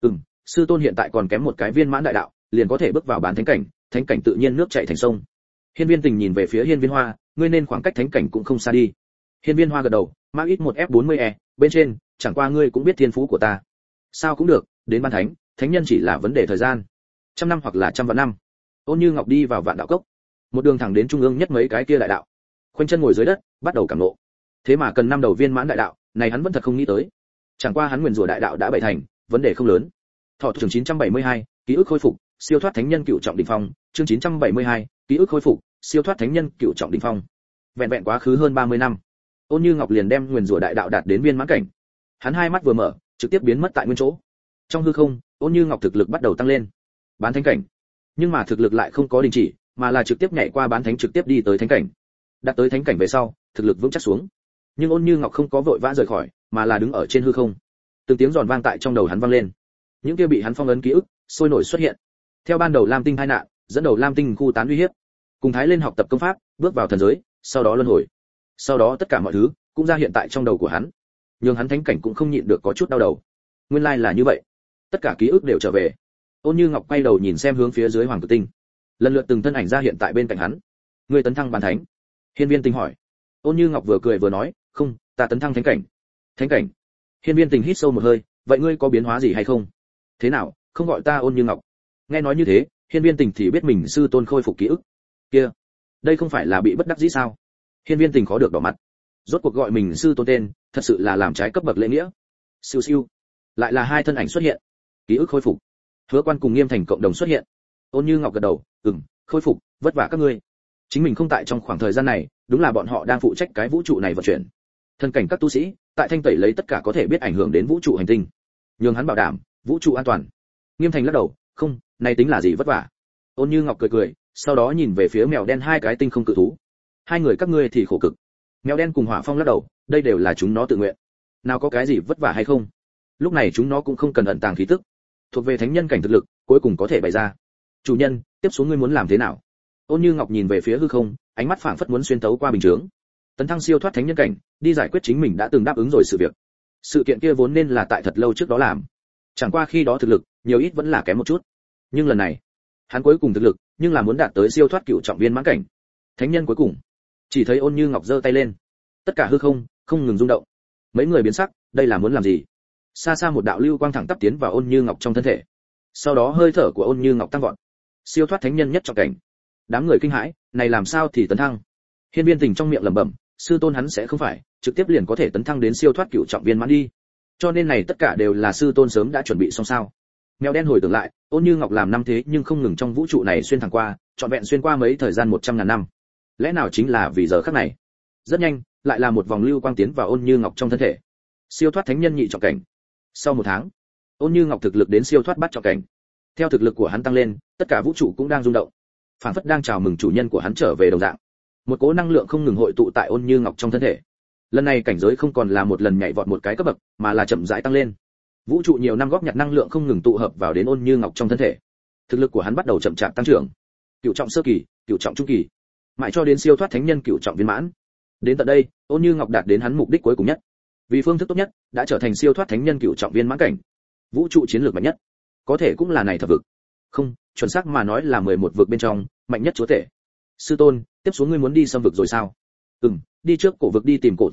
Sư tôn hiện tại còn kém một cái viên mãn đại đạo, liền có thể bước vào bán thánh cảnh tự nhiên nước chảy thành sông. Hiên Viên Tình nhìn về phía Hiên Viên Hoa, ngươi nên khoảng cách thánh cảnh cũng không xa đi. Hiên Viên Hoa gật đầu, mã ít một F40E, bên trên, chẳng qua ngươi cũng biết thiên phú của ta. Sao cũng được, đến ban thánh nhân chỉ là vấn đề thời gian. 100 năm hoặc là 100 vạn năm. Ôn Như Ngọc đi vào Vạn Đạo Cốc, một đường thẳng đến trung ương nhất mấy cái kia đại đạo. Khoanh chân ngồi dưới đất, bắt đầu cảm ngộ. Thế mà cần 5 đầu viên mãn đại đạo, này hắn vẫn thật không nghĩ tới. Chẳng qua hắn nguyền rủa đại đạo đã bảy thành, vấn đề không lớn. Thọ chương 972, ký ức khôi phục, siêu thoát thánh nhân cựu trọng đỉnh phong, chương 972, ký ức khôi phục, siêu thoát thánh nhân cựu trọng đỉnh phong. Vẹn vẹn quá khứ hơn 30 năm, Ôn Như Ngọc liền đem nguyền rủa đại đạo đạt đến viên mãn cảnh. Hắn hai mắt vừa mở, trực tiếp biến mất tại nguyên chỗ. Trong hư không, Ôn Như Ngọc thực lực bắt đầu tăng lên. Bán thánh cảnh. Nhưng mà thực lực lại không có đình chỉ, mà là trực tiếp nhảy qua bán thánh trực tiếp đi tới thánh cảnh. Đạt tới thánh cảnh về sau, thực lực vững chắc xuống. Nhưng Ôn Như Ngọc không có vội vã rời khỏi, mà là đứng ở trên hư không. Từng tiếng giòn vang tại trong đầu hắn vang lên. Những kia bị hắn phong ấn ký ức, sôi nổi xuất hiện. Theo ban đầu Lam Tinh tai nạn, dẫn đầu Lam Tinh khu tán uy hiếp. Cùng Thái lên học tập công pháp, bước vào thần giới, sau đó luân hồi. Sau đó tất cả mọi thứ cũng ra hiện tại trong đầu của hắn. Nhưng hắn thánh cảnh cũng không nhịn được có chút đau đầu. Nguyên lai là như vậy. Tất cả ký ức đều trở về. Ôn Như Ngọc quay đầu nhìn xem hướng phía dưới Hoàng Cực Tinh. Lần lượt từng thân ảnh ra hiện tại bên cạnh hắn. Ngươi tấn thăng bán thánh? Hiên Viên Tình hỏi. Ôn Như Ngọc vừa cười vừa nói, không, ta tấn thăng thánh cảnh. Thánh cảnh? Hiên Viên Tình hít sâu một hơi, vậy ngươi có biến hóa gì hay không? Thế nào, không gọi ta Ôn Như Ngọc? Nghe nói như thế, Hiên Viên Tình thì biết mình sư tôn khôi phục ký ức. Kia, đây không phải là bị bất đắc dĩ sao? Hiên Viên Tình khó được đỏ mặt. Rốt cuộc gọi mình sư tôn tên, thật sự là làm trái cấp bậc lễ nghĩa. Siêu siêu, lại là hai thân ảnh xuất hiện. Ký ức khôi phục. Hứa Quan cùng Nghiêm Thành cộng đồng xuất hiện. Ôn Như Ngọc gật đầu, khôi phục, vất vả các ngươi. Chính mình không tại trong khoảng thời gian này, đúng là bọn họ đang phụ trách cái vũ trụ này vận chuyển. Thân cảnh các tu sĩ, tại thanh tẩy lấy tất cả có thể biết ảnh hưởng đến vũ trụ hành tinh. Nhưng hắn bảo đảm, vũ trụ an toàn. Nghiêm Thành lắc đầu, không, này tính là gì vất vả. Ôn Như Ngọc cười cười, sau đó nhìn về phía mèo đen hai cái tinh không cự thú. Hai người các ngươi thì khổ cực. Mèo đen cùng Hỏa Phong lắc đầu, đây đều là chúng nó tự nguyện. Nào có cái gì vất vả hay không? Lúc này chúng nó cũng không cần ẩn tàng khí tức, thuộc về thánh nhân cảnh thực lực, cuối cùng có thể bày ra. Chủ nhân, tiếp xuống ngươi muốn làm thế nào? Ôn Như Ngọc nhìn về phía hư không, ánh mắt phảng phất muốn xuyên tấu qua bình chướng. Tấn thăng siêu thoát thánh nhân cảnh, đi giải quyết chính mình đã từng đáp ứng rồi sự việc. Sự kiện kia vốn nên là tại thật lâu trước đó làm. Chẳng qua khi đó thực lực, nhiều ít vẫn là kém một chút. Nhưng lần này, hắn cuối cùng thực lực, nhưng là muốn đạt tới siêu thoát cựu trọng viên mãn cảnh. Thánh nhân cuối cùng. Chỉ thấy Ôn Như Ngọc giơ tay lên, tất cả hư không không ngừng rung động. Mấy người biến sắc, đây là muốn làm gì? Xa xa một đạo lưu quang thẳng tắp tiến vào Ôn Như Ngọc trong thân thể. Sau đó hơi thở của Ôn Như Ngọc tăng vọt. Siêu thoát thánh nhân nhất trọng cảnh. Đám người kinh hãi, này làm sao thì tấn thăng? Hiên Viên Tình trong miệng lẩm bẩm, sư tôn hắn sẽ không phải trực tiếp liền có thể tấn thăng đến siêu thoát cựu trọng viên mãn đi. Cho nên này tất cả đều là sư tôn sớm đã chuẩn bị xong sao? Mèo đen hồi tưởng lại, Ôn Như Ngọc làm năm thế nhưng không ngừng trong vũ trụ này xuyên thẳng qua, trọn vẹn xuyên qua mấy thời gian 100.000 năm. Lẽ nào chính là vì giờ khắc này? Rất nhanh, lại là một vòng lưu quang tiến vào Ôn Như Ngọc trong thân thể. Siêu thoát thánh nhân nhị trọng cảnh. Sau một tháng, Ôn Như Ngọc thực lực đến siêu thoát bát trọng cảnh. Theo thực lực của hắn tăng lên, tất cả vũ trụ cũng đang rung động. Phản phất đang chào mừng chủ nhân của hắn trở về đồng dạng. Một cỗ năng lượng không ngừng hội tụ tại Ôn Như Ngọc trong thân thể. Lần này cảnh giới không còn là một lần nhảy vọt một cái cấp bậc, mà là chậm rãi tăng lên. Vũ trụ nhiều năm góp nhặt năng lượng không ngừng tụ hợp vào đến Ôn Như Ngọc trong thân thể. Thực lực của hắn bắt đầu chậm chạp tăng trưởng. Cửu trọng sơ kỳ, cửu trọng trung kỳ, mãi cho đến siêu thoát thánh nhân cửu trọng viên mãn. Đến tận đây, Ôn Như Ngọc đạt đến hắn mục đích cuối cùng nhất. Vì phương thức tốt nhất, đã trở thành siêu thoát thánh nhân cửu trọng viên mãn cảnh. Vũ trụ chiến lược mạnh nhất, có thể cũng là này thập vực. Không, chuẩn xác mà nói là 11 vực bên trong, mạnh nhất chúa tể. Sư tôn, tiếp xuống ngươi muốn đi xâm vực rồi sao? Đi trước cổ vực đi tìm cổ tiền bối,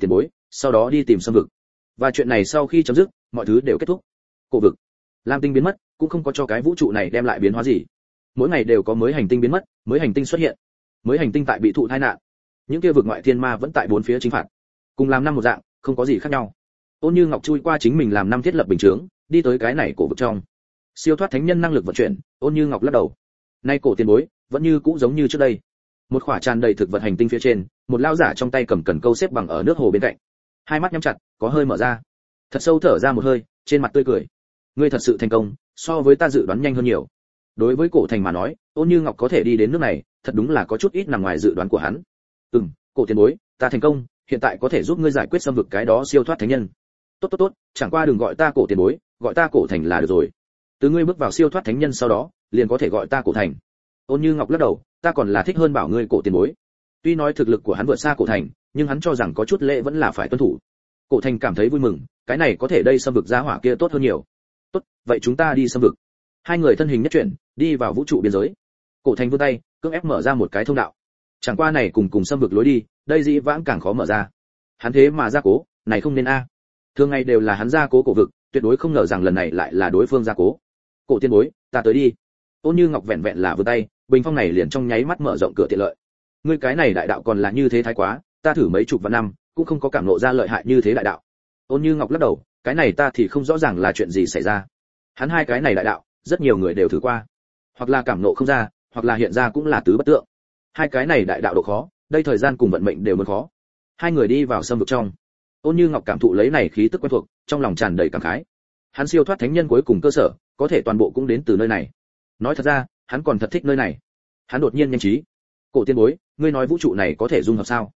sau đó đi tìm xâm vực. Và chuyện này sau khi chấm dứt, mọi thứ đều kết thúc. Cổ vực, lam tinh biến mất, cũng không có cho cái vũ trụ này đem lại biến hóa gì. Mỗi ngày đều có mới hành tinh biến mất, mới hành tinh xuất hiện, mới hành tinh tại bị thụ tai nạn. Những kia vực ngoại thiên ma vẫn tại bốn phía chính phạt, cùng làm năm một dạng, không có gì khác nhau. Ôn Như Ngọc chui qua chính mình làm năm thiết lập bình chướng, đi tới cái này cổ vực trong. Siêu thoát thánh nhân năng lực vận chuyển, Ôn Như Ngọc lắc đầu. Nay cổ tiền bối, vẫn như cũ giống như trước đây. Một khỏa tràn đầy thực vật hành tinh phía trên, một lão giả trong tay cầm cần câu xếp bằng ở nước hồ bên cạnh. Hai mắt nhắm chặt, có hơi mở ra. Thật sâu thở ra một hơi, trên mặt tươi cười. Ngươi thật sự thành công, so với ta dự đoán nhanh hơn nhiều. Đối với cổ thành mà nói, Ôn Như Ngọc có thể đi đến nước này, thật đúng là có chút ít nằm ngoài dự đoán của hắn. Cổ tiền bối, ta thành công, hiện tại có thể giúp ngươi giải quyết xâm vực cái đó siêu thoát thánh nhân. Tốt, chẳng qua đừng gọi ta cổ tiền bối, gọi ta cổ thành là được rồi. Từ ngươi bước vào siêu thoát thánh nhân sau đó, liền có thể gọi ta cổ thành. Ôn Như Ngọc lắc đầu, ta còn là thích hơn bảo ngươi cổ tiền bối. Tuy nói thực lực của hắn vượt xa cổ thành, nhưng hắn cho rằng có chút lễ vẫn là phải tuân thủ. Cổ thành cảm thấy vui mừng, cái này có thể đây xâm vực gia hỏa kia tốt hơn nhiều. Tốt, vậy chúng ta đi xâm vực. Hai người thân hình nhất chuyển, đi vào vũ trụ biên giới. Cổ thành vươn tay, cưỡng ép mở ra một cái thông đạo. Chẳng qua này cùng xâm vực lối đi, đây dĩ vãng càng khó mở ra. Hắn thế mà ra cố, này không nên a. Thường ngày đều là hắn ra cố cổ vực, tuyệt đối không ngờ rằng lần này lại là đối phương ra cố. Cổ tiên bối, ta tới đi. Ôn Như Ngọc vẹn vẹn là vươn tay, bình phong này liền trong nháy mắt mở rộng cửa tiện lợi. Ngươi cái này đại đạo còn là như thế thái quá, ta thử mấy chục vạn năm, cũng không có cảm ngộ ra lợi hại như thế đại đạo. Ôn Như Ngọc lắc đầu, cái này ta thì không rõ ràng là chuyện gì xảy ra. Hắn hai cái này đại đạo, rất nhiều người đều thử qua, hoặc là cảm ngộ không ra, hoặc là hiện ra cũng là tứ bất tượng. Hai cái này đại đạo độ khó, đây thời gian cùng vận mệnh đều muốn khó. Hai người đi vào xâm vực trong. Ôn Như Ngọc cảm thụ lấy này khí tức quen thuộc, trong lòng tràn đầy cảm khái. Hắn siêu thoát thánh nhân cuối cùng cơ sở, có thể toàn bộ cũng đến từ nơi này. Nói thật ra, hắn còn thật thích nơi này. Hắn đột nhiên nhanh trí. Cổ tiên bối, ngươi nói vũ trụ này có thể dung hợp sao?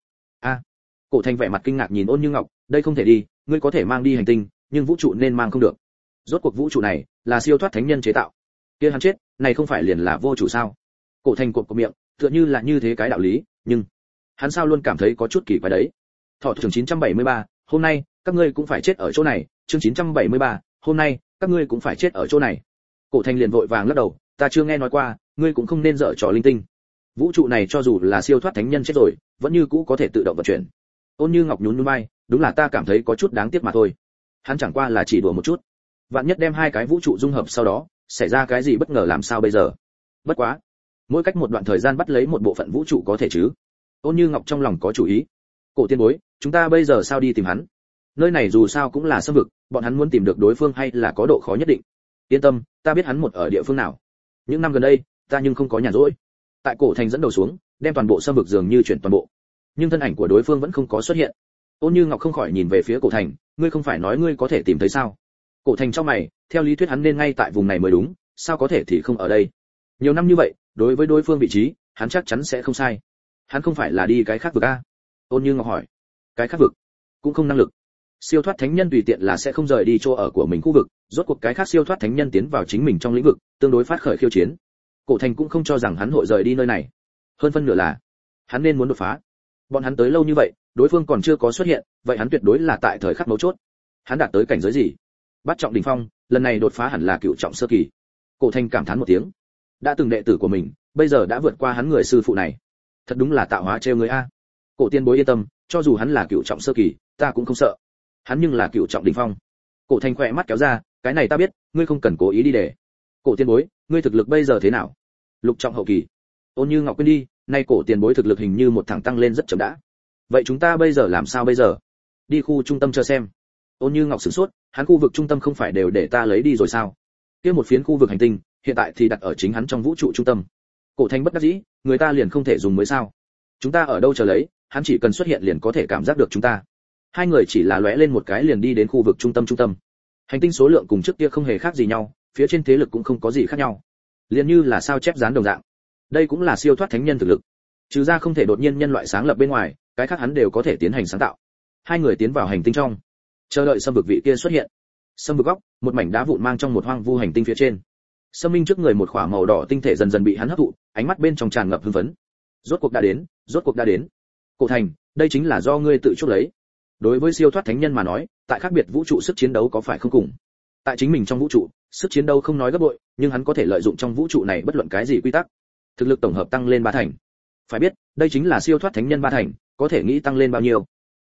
Cổ thành vẻ mặt kinh ngạc nhìn Ôn Như Ngọc, đây không thể đi, ngươi có thể mang đi hành tinh, nhưng vũ trụ nên mang không được. Rốt cuộc vũ trụ này là siêu thoát thánh nhân chế tạo. Kia hắn chết, này không phải liền là vô chủ sao? Cổ thành cộp miệng, tựa như là như thế cái đạo lý, nhưng hắn sao luôn cảm thấy có chút kỳ quái đấy. Thọ trưởng 973, hôm nay các ngươi cũng phải chết ở chỗ này. Chương 973, hôm nay các ngươi cũng phải chết ở chỗ này. Cổ thành liền vội vàng lắc đầu, ta chưa nghe nói qua, ngươi cũng không nên dở trò linh tinh. Vũ trụ này cho dù là siêu thoát thánh nhân chết rồi, vẫn như cũ có thể tự động vận chuyển. Ôn Như Ngọc nhún nhún vai, đúng là ta cảm thấy có chút đáng tiếc mà thôi. Hắn chẳng qua là chỉ đùa một chút. Vạn nhất đem hai cái vũ trụ dung hợp sau đó, xảy ra cái gì bất ngờ làm sao bây giờ? Bất quá, mỗi cách một đoạn thời gian bắt lấy một bộ phận vũ trụ có thể chứ? Ôn Như Ngọc trong lòng có chủ ý. Cổ tiên bối, chúng ta bây giờ sao đi tìm hắn? Nơi này dù sao cũng là xâm vực, bọn hắn muốn tìm được đối phương hay là có độ khó nhất định. Yên tâm, ta biết hắn một ở địa phương nào. Những năm gần đây, ta nhưng không có nhàn rỗi. Tại cổ thành dẫn đầu xuống, đem toàn bộ xâm vực dường như chuyển toàn bộ. Nhưng thân ảnh của đối phương vẫn không có xuất hiện. Ôn Như Ngọc không khỏi nhìn về phía cổ thành, ngươi không phải nói ngươi có thể tìm thấy sao? Cổ thành trong mày, theo lý thuyết hắn nên ngay tại vùng này mới đúng, sao có thể thì không ở đây? Nhiều năm như vậy, đối với đối phương vị trí, hắn chắc chắn sẽ không sai. Hắn không phải là đi cái khác vực a? Ôn Như Ngọc hỏi. Cái khác vực? Cũng không năng lực. Siêu thoát thánh nhân tùy tiện là sẽ không rời đi chỗ ở của mình khu vực, rốt cuộc cái khác siêu thoát thánh nhân tiến vào chính mình trong lĩnh vực, tương đối phát khởi khiêu chiến. Cổ thành cũng không cho rằng hắn hội rời đi nơi này. Hơn phân nửa là hắn nên muốn đột phá. Bọn hắn tới lâu như vậy, đối phương còn chưa có xuất hiện, vậy hắn tuyệt đối là tại thời khắc mấu chốt. Hắn đạt tới cảnh giới gì? Bắt trọng đỉnh phong, lần này đột phá hẳn là cựu trọng sơ kỳ. Cổ thành cảm thán một tiếng. Đã từng đệ tử của mình, bây giờ đã vượt qua hắn người sư phụ này. Thật đúng là tạo hóa trêu người a. Cổ tiên bối yên tâm, cho dù hắn là cựu trọng sơ kỳ, ta cũng không sợ. Hắn nhưng là cựu trọng đỉnh phong. Cổ thành khỏe mắt kéo ra, cái này ta biết, ngươi không cần cố ý đi để. Cổ tiên bối, ngươi thực lực bây giờ thế nào? Lục trọng hậu kỳ. Ôn Như Ngọc quên đi, nay cổ tiền bối thực lực hình như một thẳng tăng lên rất chậm đã. Vậy chúng ta bây giờ làm sao bây giờ? Đi khu trung tâm chờ xem. Ôn Như Ngọc sửng sốt, hắn khu vực trung tâm không phải đều để ta lấy đi rồi sao? Kia một phiến khu vực hành tinh, hiện tại thì đặt ở chính hắn trong vũ trụ trung tâm. Cổ thành bất đắc dĩ, người ta liền không thể dùng mới sao? Chúng ta ở đâu chờ lấy, hắn chỉ cần xuất hiện liền có thể cảm giác được chúng ta. Hai người chỉ là lóe lên một cái liền đi đến khu vực trung tâm. Hành tinh số lượng cùng trước kia không hề khác gì nhau, phía trên thế lực cũng không có gì khác nhau. Liền như là sao chép dán đồng dạng. Đây cũng là siêu thoát thánh nhân thực lực. Trừ ra không thể đột nhiên nhân loại sáng lập bên ngoài, cái khác hắn đều có thể tiến hành sáng tạo. Hai người tiến vào hành tinh trong, chờ đợi xâm vực vị kia xuất hiện. Xâm vực góc, một mảnh đá vụn mang trong một hoang vu hành tinh phía trên. Sâm Minh trước người một khỏa màu đỏ tinh thể dần dần bị hắn hấp thụ, ánh mắt bên trong tràn ngập hưng phấn. Rốt cuộc đã đến. Cổ thành, đây chính là do ngươi tự chuốc lấy. Đối với siêu thoát thánh nhân mà nói, tại khác biệt vũ trụ sức chiến đấu có phải không cùng. Tại chính mình trong vũ trụ, sức chiến đấu không nói gấp bội, nhưng hắn có thể lợi dụng trong vũ trụ này bất luận cái gì quy tắc. Thực lực tổng hợp tăng lên 3 thành. Phải biết, đây chính là siêu thoát thánh nhân 3 thành, có thể nghĩ tăng lên bao nhiêu.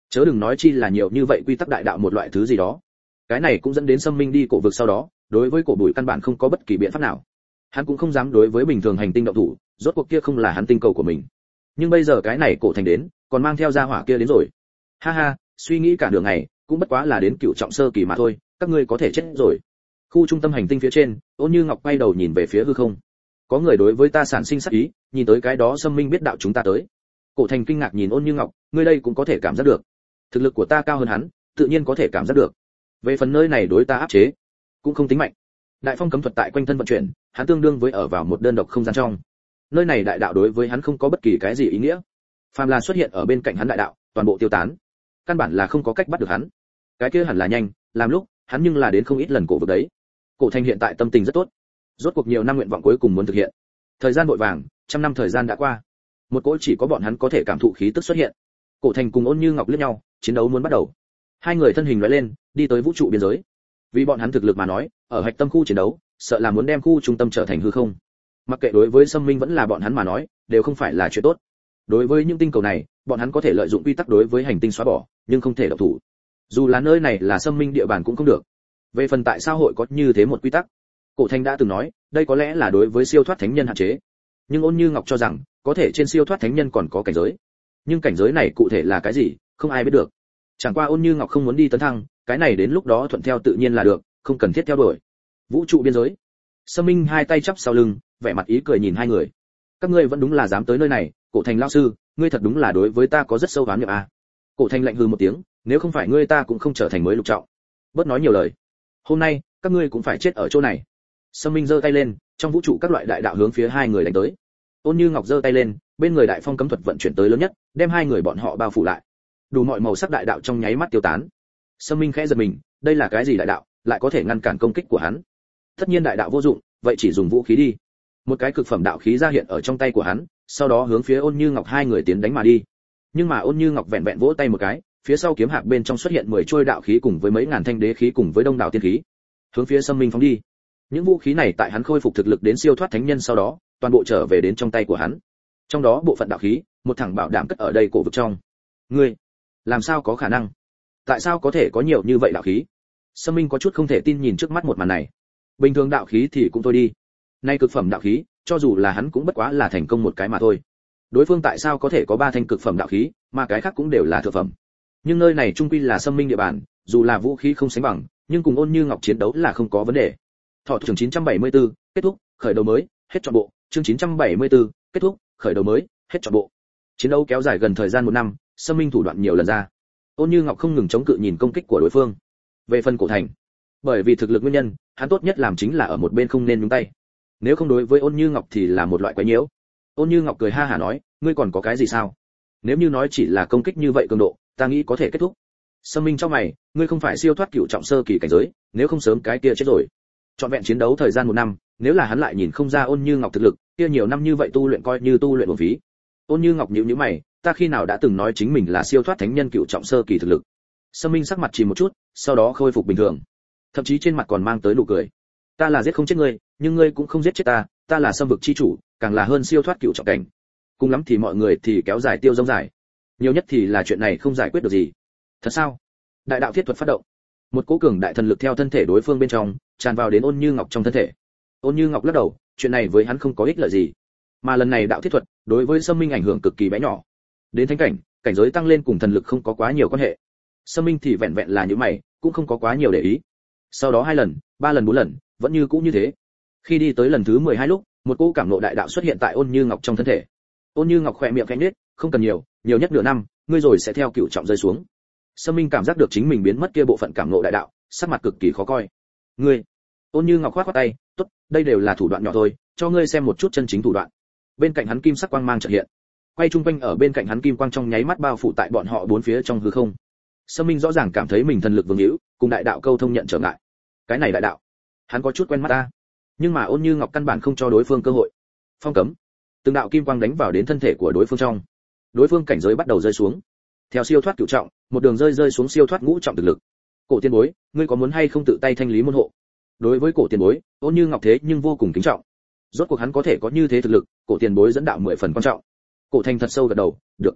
chớ đừng nói chi là nhiều như vậy quy tắc đại đạo một loại thứ gì đó. Cái này cũng dẫn đến Sâm Minh đi cổ vực sau đó, đối với cổ bụi căn bản không có bất kỳ biện pháp nào. Hắn cũng không dám đối với bình thường hành tinh động thủ, rốt cuộc kia không là hắn tinh cầu của mình. Nhưng bây giờ cái này cổ thành đến, còn mang theo gia hỏa kia đến rồi. Ha ha, suy nghĩ cả đường ngày, cũng bất quá là đến cựu trọng sơ kỳ mà thôi, các ngươi có thể chết rồi. Khu trung tâm hành tinh phía trên, Ôn Như Ngọc quay đầu nhìn về phía hư không. Có người đối với ta sản sinh sát ý, nhìn tới cái đó Sâm Minh biết đạo chúng ta tới. Cổ Thành kinh ngạc nhìn Ôn Như Ngọc, ngươi đây cũng có thể cảm giác được. Thực lực của ta cao hơn hắn, tự nhiên có thể cảm giác được. Về phần nơi này đối ta áp chế, cũng không tính mạnh. Đại phong cấm thuật tại quanh thân vận chuyển, hắn tương đương với ở vào một đơn độc không gian trong. Nơi này đại đạo đối với hắn không có bất kỳ cái gì ý nghĩa. Phàm là xuất hiện ở bên cạnh hắn đại đạo, toàn bộ tiêu tán. Căn bản là không có cách bắt được hắn. Cái kia hẳn là nhanh, làm lúc, hắn nhưng là đến không ít lần cổ vực đấy. Cổ Thành hiện tại tâm tình rất tốt. Rốt cuộc nhiều năm nguyện vọng cuối cùng muốn thực hiện. Thời gian vội vàng, trăm năm thời gian đã qua. Một cỗ chỉ có bọn hắn có thể cảm thụ khí tức xuất hiện. Cổ Thành cùng Ôn Như Ngọc liếc nhau, chiến đấu muốn bắt đầu. Hai người thân hình lóe lên, đi tới vũ trụ biên giới. Vì bọn hắn thực lực mà nói, ở hạch tâm khu chiến đấu, sợ là muốn đem khu trung tâm trở thành hư không. Mặc kệ đối với Sâm Minh vẫn là bọn hắn mà nói, đều không phải là chuyện tốt. Đối với những tinh cầu này, bọn hắn có thể lợi dụng quy tắc đối với hành tinh xóa bỏ, nhưng không thể động thủ. Dù là nơi này là Sâm Minh địa bàn cũng không được. Về phần tại sao hội có như thế một quy tắc, Cổ Thành đã từng nói, đây có lẽ là đối với siêu thoát thánh nhân hạn chế. Nhưng Ôn Như Ngọc cho rằng, có thể trên siêu thoát thánh nhân còn có cảnh giới. Nhưng cảnh giới này cụ thể là cái gì, không ai biết được. Chẳng qua Ôn Như Ngọc không muốn đi tấn thăng, cái này đến lúc đó thuận theo tự nhiên là được, không cần thiết theo đuổi. Vũ trụ biên giới. Sâm Minh hai tay chắp sau lưng, vẻ mặt ý cười nhìn hai người. Các ngươi vẫn đúng là dám tới nơi này, Cổ Thành lão sư, ngươi thật đúng là đối với ta có rất sâu oán niệm a. Cổ Thành lạnh hừ một tiếng, nếu không phải ngươi ta cũng không trở thành mới lục trọng. Bớt nói nhiều lời. Hôm nay, các ngươi cũng phải chết ở chỗ này. Sâm Minh giơ tay lên, trong vũ trụ các loại đại đạo hướng phía hai người đánh tới. Ôn Như Ngọc giơ tay lên, bên người đại phong cấm thuật vận chuyển tới lớn nhất, đem hai người bọn họ bao phủ lại. Đủ mọi màu sắc đại đạo trong nháy mắt tiêu tán. Sâm Minh khẽ giật mình, đây là cái gì đại đạo, lại có thể ngăn cản công kích của hắn? Tất nhiên đại đạo vô dụng, vậy chỉ dùng vũ khí đi. Một cái cực phẩm đạo khí ra hiện ở trong tay của hắn, sau đó hướng phía Ôn Như Ngọc hai người tiến đánh mà đi. Nhưng mà Ôn Như Ngọc vẹn vẹn vỗ tay một cái, phía sau kiếm hạc bên trong xuất hiện 10 trôi đạo khí cùng với mấy ngàn thanh đế khí cùng với đông đảo tiên khí, hướng phía Sâm Minh phóng đi. Những vũ khí này tại hắn khôi phục thực lực đến siêu thoát thánh nhân sau đó, toàn bộ trở về đến trong tay của hắn. Trong đó bộ phận đạo khí, một thằng bảo đảm cất ở đây cổ vực trong. Ngươi, làm sao có khả năng? Tại sao có thể có nhiều như vậy đạo khí? Sâm Minh có chút không thể tin nhìn trước mắt một màn này. Bình thường đạo khí thì cũng thôi đi, nay cực phẩm đạo khí, cho dù là hắn cũng bất quá là thành công một cái mà thôi. Đối phương tại sao có thể có ba thanh cực phẩm đạo khí, mà cái khác cũng đều là thượng phẩm? Nhưng nơi này trung quy là Sâm Minh địa bàn, dù là vũ khí không sánh bằng, nhưng cùng Ôn Như Ngọc chiến đấu là không có vấn đề. Thọ chương 974, kết thúc, khởi đầu mới, hết trọn bộ, chương 974, kết thúc, khởi đầu mới, hết trọn bộ. Chiến đấu kéo dài gần thời gian 1 năm, Sâm Minh thủ đoạn nhiều lần ra. Ôn Như Ngọc không ngừng chống cự nhìn công kích của đối phương. Về phần Cổ Thành, bởi vì thực lực nguyên nhân, hắn tốt nhất làm chính là ở một bên không nên nhúng tay. Nếu không đối với Ôn Như Ngọc thì là một loại quấy nhiễu. Ôn Như Ngọc cười ha hả nói, ngươi còn có cái gì sao? Nếu như nói chỉ là công kích như vậy cường độ, ta nghĩ có thể kết thúc. Sâm Minh trong mày, ngươi không phải siêu thoát cửu trọng sơ kỳ cảnh giới, nếu không sớm cái kia chết rồi. Trọn vẹn chiến đấu thời gian 1 năm, nếu là hắn lại nhìn không ra Ôn Như Ngọc thực lực, kia nhiều năm như vậy tu luyện coi như tu luyện uổng phí. Ôn Như Ngọc nhíu nhíu mày, ta khi nào đã từng nói chính mình là siêu thoát thánh nhân cửu trọng sơ kỳ thực lực? Sâm Minh sắc mặt chìm một chút, sau đó khôi phục bình thường, thậm chí trên mặt còn mang tới nụ cười. Ta là giết không chết ngươi, nhưng ngươi cũng không giết chết ta, ta là xâm vực chi chủ, càng là hơn siêu thoát cửu trọng cảnh. Cùng lắm thì mọi người thì kéo dài tiêu rông dài, nhiều nhất thì là chuyện này không giải quyết được gì. Thật sao? Đại đạo thiết thuật phát động, một cỗ cường đại thần lực theo thân thể đối phương bên trong tràn vào đến Ôn Như Ngọc trong thân thể. Ôn Như Ngọc lắc đầu, chuyện này với hắn không có ích lợi gì, mà lần này đạo thiết thuật đối với Sâm Minh ảnh hưởng cực kỳ bé nhỏ. Đến thánh cảnh, cảnh giới tăng lên cùng thần lực không có quá nhiều quan hệ. Sâm Minh thì vẹn vẹn là như mày, cũng không có quá nhiều để ý. Sau đó 2 lần, 3 lần 4 lần, vẫn như cũ như thế. Khi đi tới lần thứ 12 lúc, một cỗ cảm ngộ đại đạo xuất hiện tại Ôn Như Ngọc trong thân thể. Ôn Như Ngọc khẽ miệng khẽ nhếch, không cần nhiều, nhiều nhất nửa năm, ngươi rồi sẽ theo cửu trọng rơi xuống. Sâm Minh cảm giác được chính mình biến mất kia bộ phận cảm ngộ đại đạo, sắc mặt cực kỳ khó coi. Ngươi? Ôn Như Ngọc khoát khoát tay, tốt, đây đều là thủ đoạn nhỏ thôi, cho ngươi xem một chút chân chính thủ đoạn. Bên cạnh hắn kim sắc quang mang chợt hiện, quay trung quanh ở bên cạnh hắn kim quang trong nháy mắt bao phủ tại bọn họ bốn phía trong hư không. Sâm Minh rõ ràng cảm thấy mình thần lực vương hữu, cùng đại đạo câu thông nhận trở ngại. Cái này đại đạo, hắn có chút quen mắt ta. Nhưng mà Ôn Như Ngọc căn bản không cho đối phương cơ hội. Phong cấm, từng đạo kim quang đánh vào đến thân thể của đối phương trong. Đối phương cảnh giới bắt đầu rơi xuống. Theo siêu thoát cửu trọng, một đường rơi xuống siêu thoát ngũ trọng thực lực. Cổ Tiên Bối, ngươi có muốn hay không tự tay thanh lý môn hộ? Đối với Cổ Tiền Bối, Ôn Như Ngọc thế nhưng vô cùng kính trọng. Rốt cuộc hắn có thể có như thế thực lực, Cổ Tiền Bối dẫn đạo 10 phần quan trọng. Cổ Thành thật sâu gật đầu, được.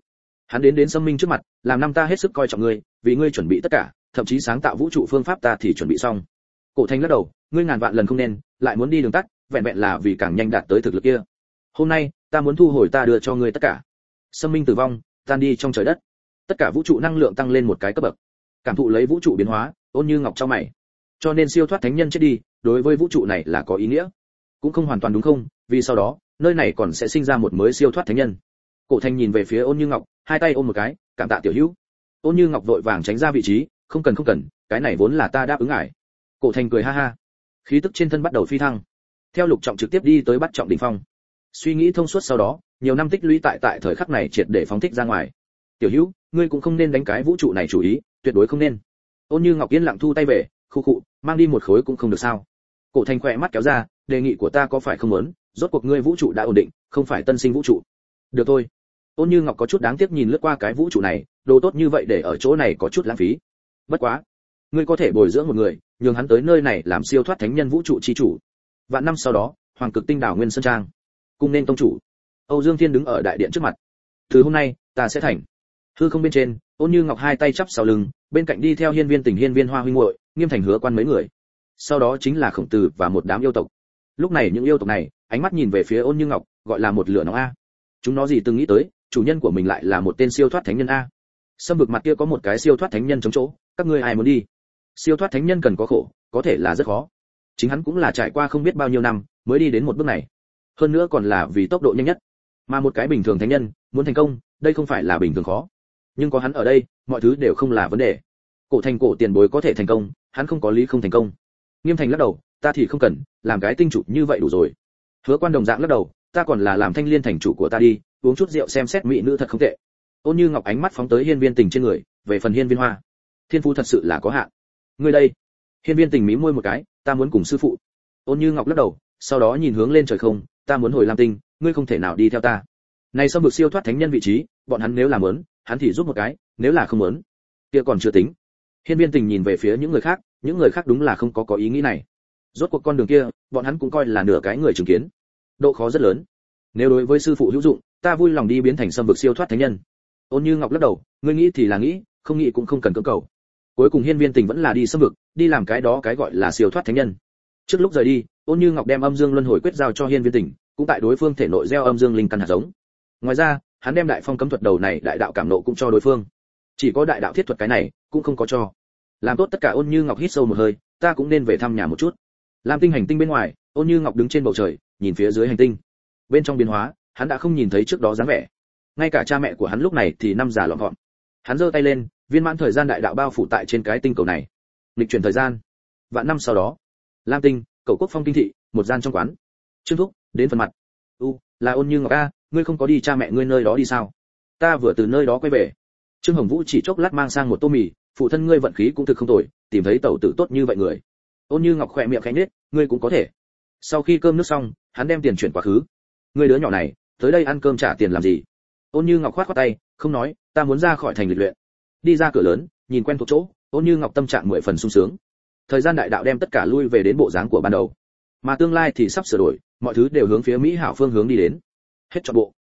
Hắn đến Sâm Minh trước mặt, làm năm ta hết sức coi trọng ngươi, vì ngươi chuẩn bị tất cả, thậm chí sáng tạo vũ trụ phương pháp ta thì chuẩn bị xong. Cổ Thành lắc đầu, ngươi ngàn vạn lần không nên, lại muốn đi đường tắt, vẹn vẹn là vì càng nhanh đạt tới thực lực kia. Hôm nay, ta muốn thu hồi ta đưa cho ngươi tất cả. Sâm Minh tử vong, tan đi trong trời đất. Tất cả vũ trụ năng lượng tăng lên một cái cấp bậc. Cảm thụ lấy vũ trụ biến hóa, Ôn Như Ngọc chau mày. Cho nên siêu thoát thánh nhân chết đi, đối với vũ trụ này là có ý nghĩa. Cũng không hoàn toàn đúng không, vì sau đó, nơi này còn sẽ sinh ra một mới siêu thoát thánh nhân. Cổ Thành nhìn về phía Ôn Như Ngọc, hai tay ôm một cái, cảm tạ tiểu hữu. Ôn Như Ngọc vội vàng tránh ra vị trí, không cần, cái này vốn là ta đáp ứng ngài. Cổ Thành cười ha ha, khí tức trên thân bắt đầu phi thăng. Theo Lục Trọng trực tiếp đi tới bắt trọng đỉnh phong. Suy nghĩ thông suốt sau đó, nhiều năm tích lũy tại thời khắc này triệt để phóng thích ra ngoài. Tiểu hữu, ngươi cũng không nên đánh cái vũ trụ này chủ ý, tuyệt đối không nên. Ôn Như Ngọc yên lặng thu tay về, khu khụ, mang đi một khối cũng không được sao? Cổ Thành khỏe mắt kéo ra, đề nghị của ta có phải không muốn, rốt cuộc ngươi vũ trụ đã ổn định, không phải tân sinh vũ trụ. Được thôi. Ôn Như Ngọc có chút đáng tiếc nhìn lướt qua cái vũ trụ này, đồ tốt như vậy để ở chỗ này có chút lãng phí. Bất quá, ngươi có thể bồi dưỡng một người, nhường hắn tới nơi này làm siêu thoát thánh nhân vũ trụ chi chủ. Vạn năm sau đó, Hoàng Cực Tinh đảo Nguyên Sơn Trang, cung nên tông chủ. Âu Dương Thiên đứng ở đại điện trước mặt. Từ hôm nay, ta sẽ thành. Hư không bên trên, Ôn Như Ngọc hai tay chắp sau lưng, bên cạnh đi theo Hiên Viên Tình, Hiên Viên Hoa huynh muội, Nghiêm Thành Hứa Quan mấy người. Sau đó chính là Khổng Tử và một đám yêu tộc. Lúc này những yêu tộc này, ánh mắt nhìn về phía Ôn Như Ngọc, gọi là một lửa nóng a. Chúng nó gì từng nghĩ tới, chủ nhân của mình lại là một tên siêu thoát thánh nhân a. Sâm vực mặt kia có một cái siêu thoát thánh nhân chống chỗ, các ngươi ai muốn đi? Siêu thoát thánh nhân cần có khổ, có thể là rất khó. Chính hắn cũng là trải qua không biết bao nhiêu năm mới đi đến một bước này. Hơn nữa còn là vì tốc độ nhanh nhất. Mà một cái bình thường thánh nhân, muốn thành công, đây không phải là bình thường khó. Nhưng có hắn ở đây, mọi thứ đều không là vấn đề. Cổ Thành cổ tiền bối có thể thành công, hắn không có lý không thành công. Nghiêm Thành lắc đầu, ta thì không cần, làm cái tinh chủ như vậy đủ rồi. Hứa Quan đồng dạng lắc đầu, ta còn là làm Thanh Liên thành chủ của ta đi, uống chút rượu xem xét mỹ nữ thật không tệ. Ôn Như Ngọc ánh mắt phóng tới Hiên Viên Tình trên người, về phần Hiên Viên Hoa, thiên phú thật sự là có hạn. Ngươi đây? Hiên Viên Tình mím môi một cái, ta muốn cùng sư phụ. Ôn Như Ngọc lắc đầu, sau đó nhìn hướng lên trời không, ta muốn hồi Lam Tinh, ngươi không thể nào đi theo ta. Này Sâm vực siêu thoát thánh nhân vị trí, bọn hắn nếu làm muốn, hắn thì giúp một cái, nếu là không muốn, kia còn chưa tính. Hiên Viên Tình nhìn về phía những người khác đúng là không có ý nghĩ này. Rốt cuộc con đường kia, bọn hắn cũng coi là nửa cái người chứng kiến. Độ khó rất lớn. Nếu đối với sư phụ hữu dụng, ta vui lòng đi biến thành Sâm vực siêu thoát thánh nhân. Ôn Như Ngọc lắc đầu, ngươi nghĩ thì là nghĩ, không nghĩ cũng không cần cưỡng cầu. Cuối cùng Hiên Viên Tình vẫn là đi Sâm vực, đi làm cái đó cái gọi là siêu thoát thánh nhân. Trước lúc rời đi, Ôn Như Ngọc đem Âm Dương Luân Hồi Quyết giao cho Hiên Viên Tình, cũng tại đối phương thể nội gieo âm dương linh căn hạt giống. Ngoài ra, hắn đem Đại Phong cấm thuật đầu này đại đạo cảm nộ cũng cho đối phương. Chỉ có đại đạo thiết thuật cái này, cũng không có cho. Làm tốt tất cả, Ôn Như Ngọc hít sâu một hơi, ta cũng nên về thăm nhà một chút. Lam Tinh hành tinh bên ngoài, Ôn Như Ngọc đứng trên bầu trời, nhìn phía dưới hành tinh. Bên trong biến hóa, hắn đã không nhìn thấy trước đó dáng vẻ. Ngay cả cha mẹ của hắn lúc này thì năm già lọn gọn. Hắn giơ tay lên, viên mãn thời gian đại đạo bao phủ tại trên cái tinh cầu này. Lịch chuyển thời gian. Vạn năm sau đó, Lam Tinh, Cẩu Quốc Phong kinh thị, một gian trong quán. Trương Thúc, đến phần mặt. Là Ôn Như Ngọc a, ngươi không có đi cha mẹ ngươi nơi đó đi sao? Ta vừa từ nơi đó quay về. Trương Hồng Vũ chỉ chốc lát mang sang một tô mì, phụ thân ngươi vận khí cũng thực không tồi, tìm thấy tẩu tử tốt như vậy người. Ôn Như Ngọc khẽ miệng khẽ nhếch, ngươi cũng có thể. Sau khi cơm nước xong, hắn đem tiền chuyển quá khứ. Ngươi đứa nhỏ này, tới đây ăn cơm trả tiền làm gì? Ôn Như Ngọc khoát khoát tay, không nói, ta muốn ra khỏi thành lịch luyện. Đi ra cửa lớn, nhìn quen thuộc chỗ, Ôn Như Ngọc tâm trạng 10 phần sung sướng. Thời gian đại đạo đem tất cả lui về đến bộ dáng của ban đầu, mà tương lai thì sắp sửa đổi, mọi thứ đều hướng phía mỹ hảo phương hướng đi đến. Hết trọn bộ.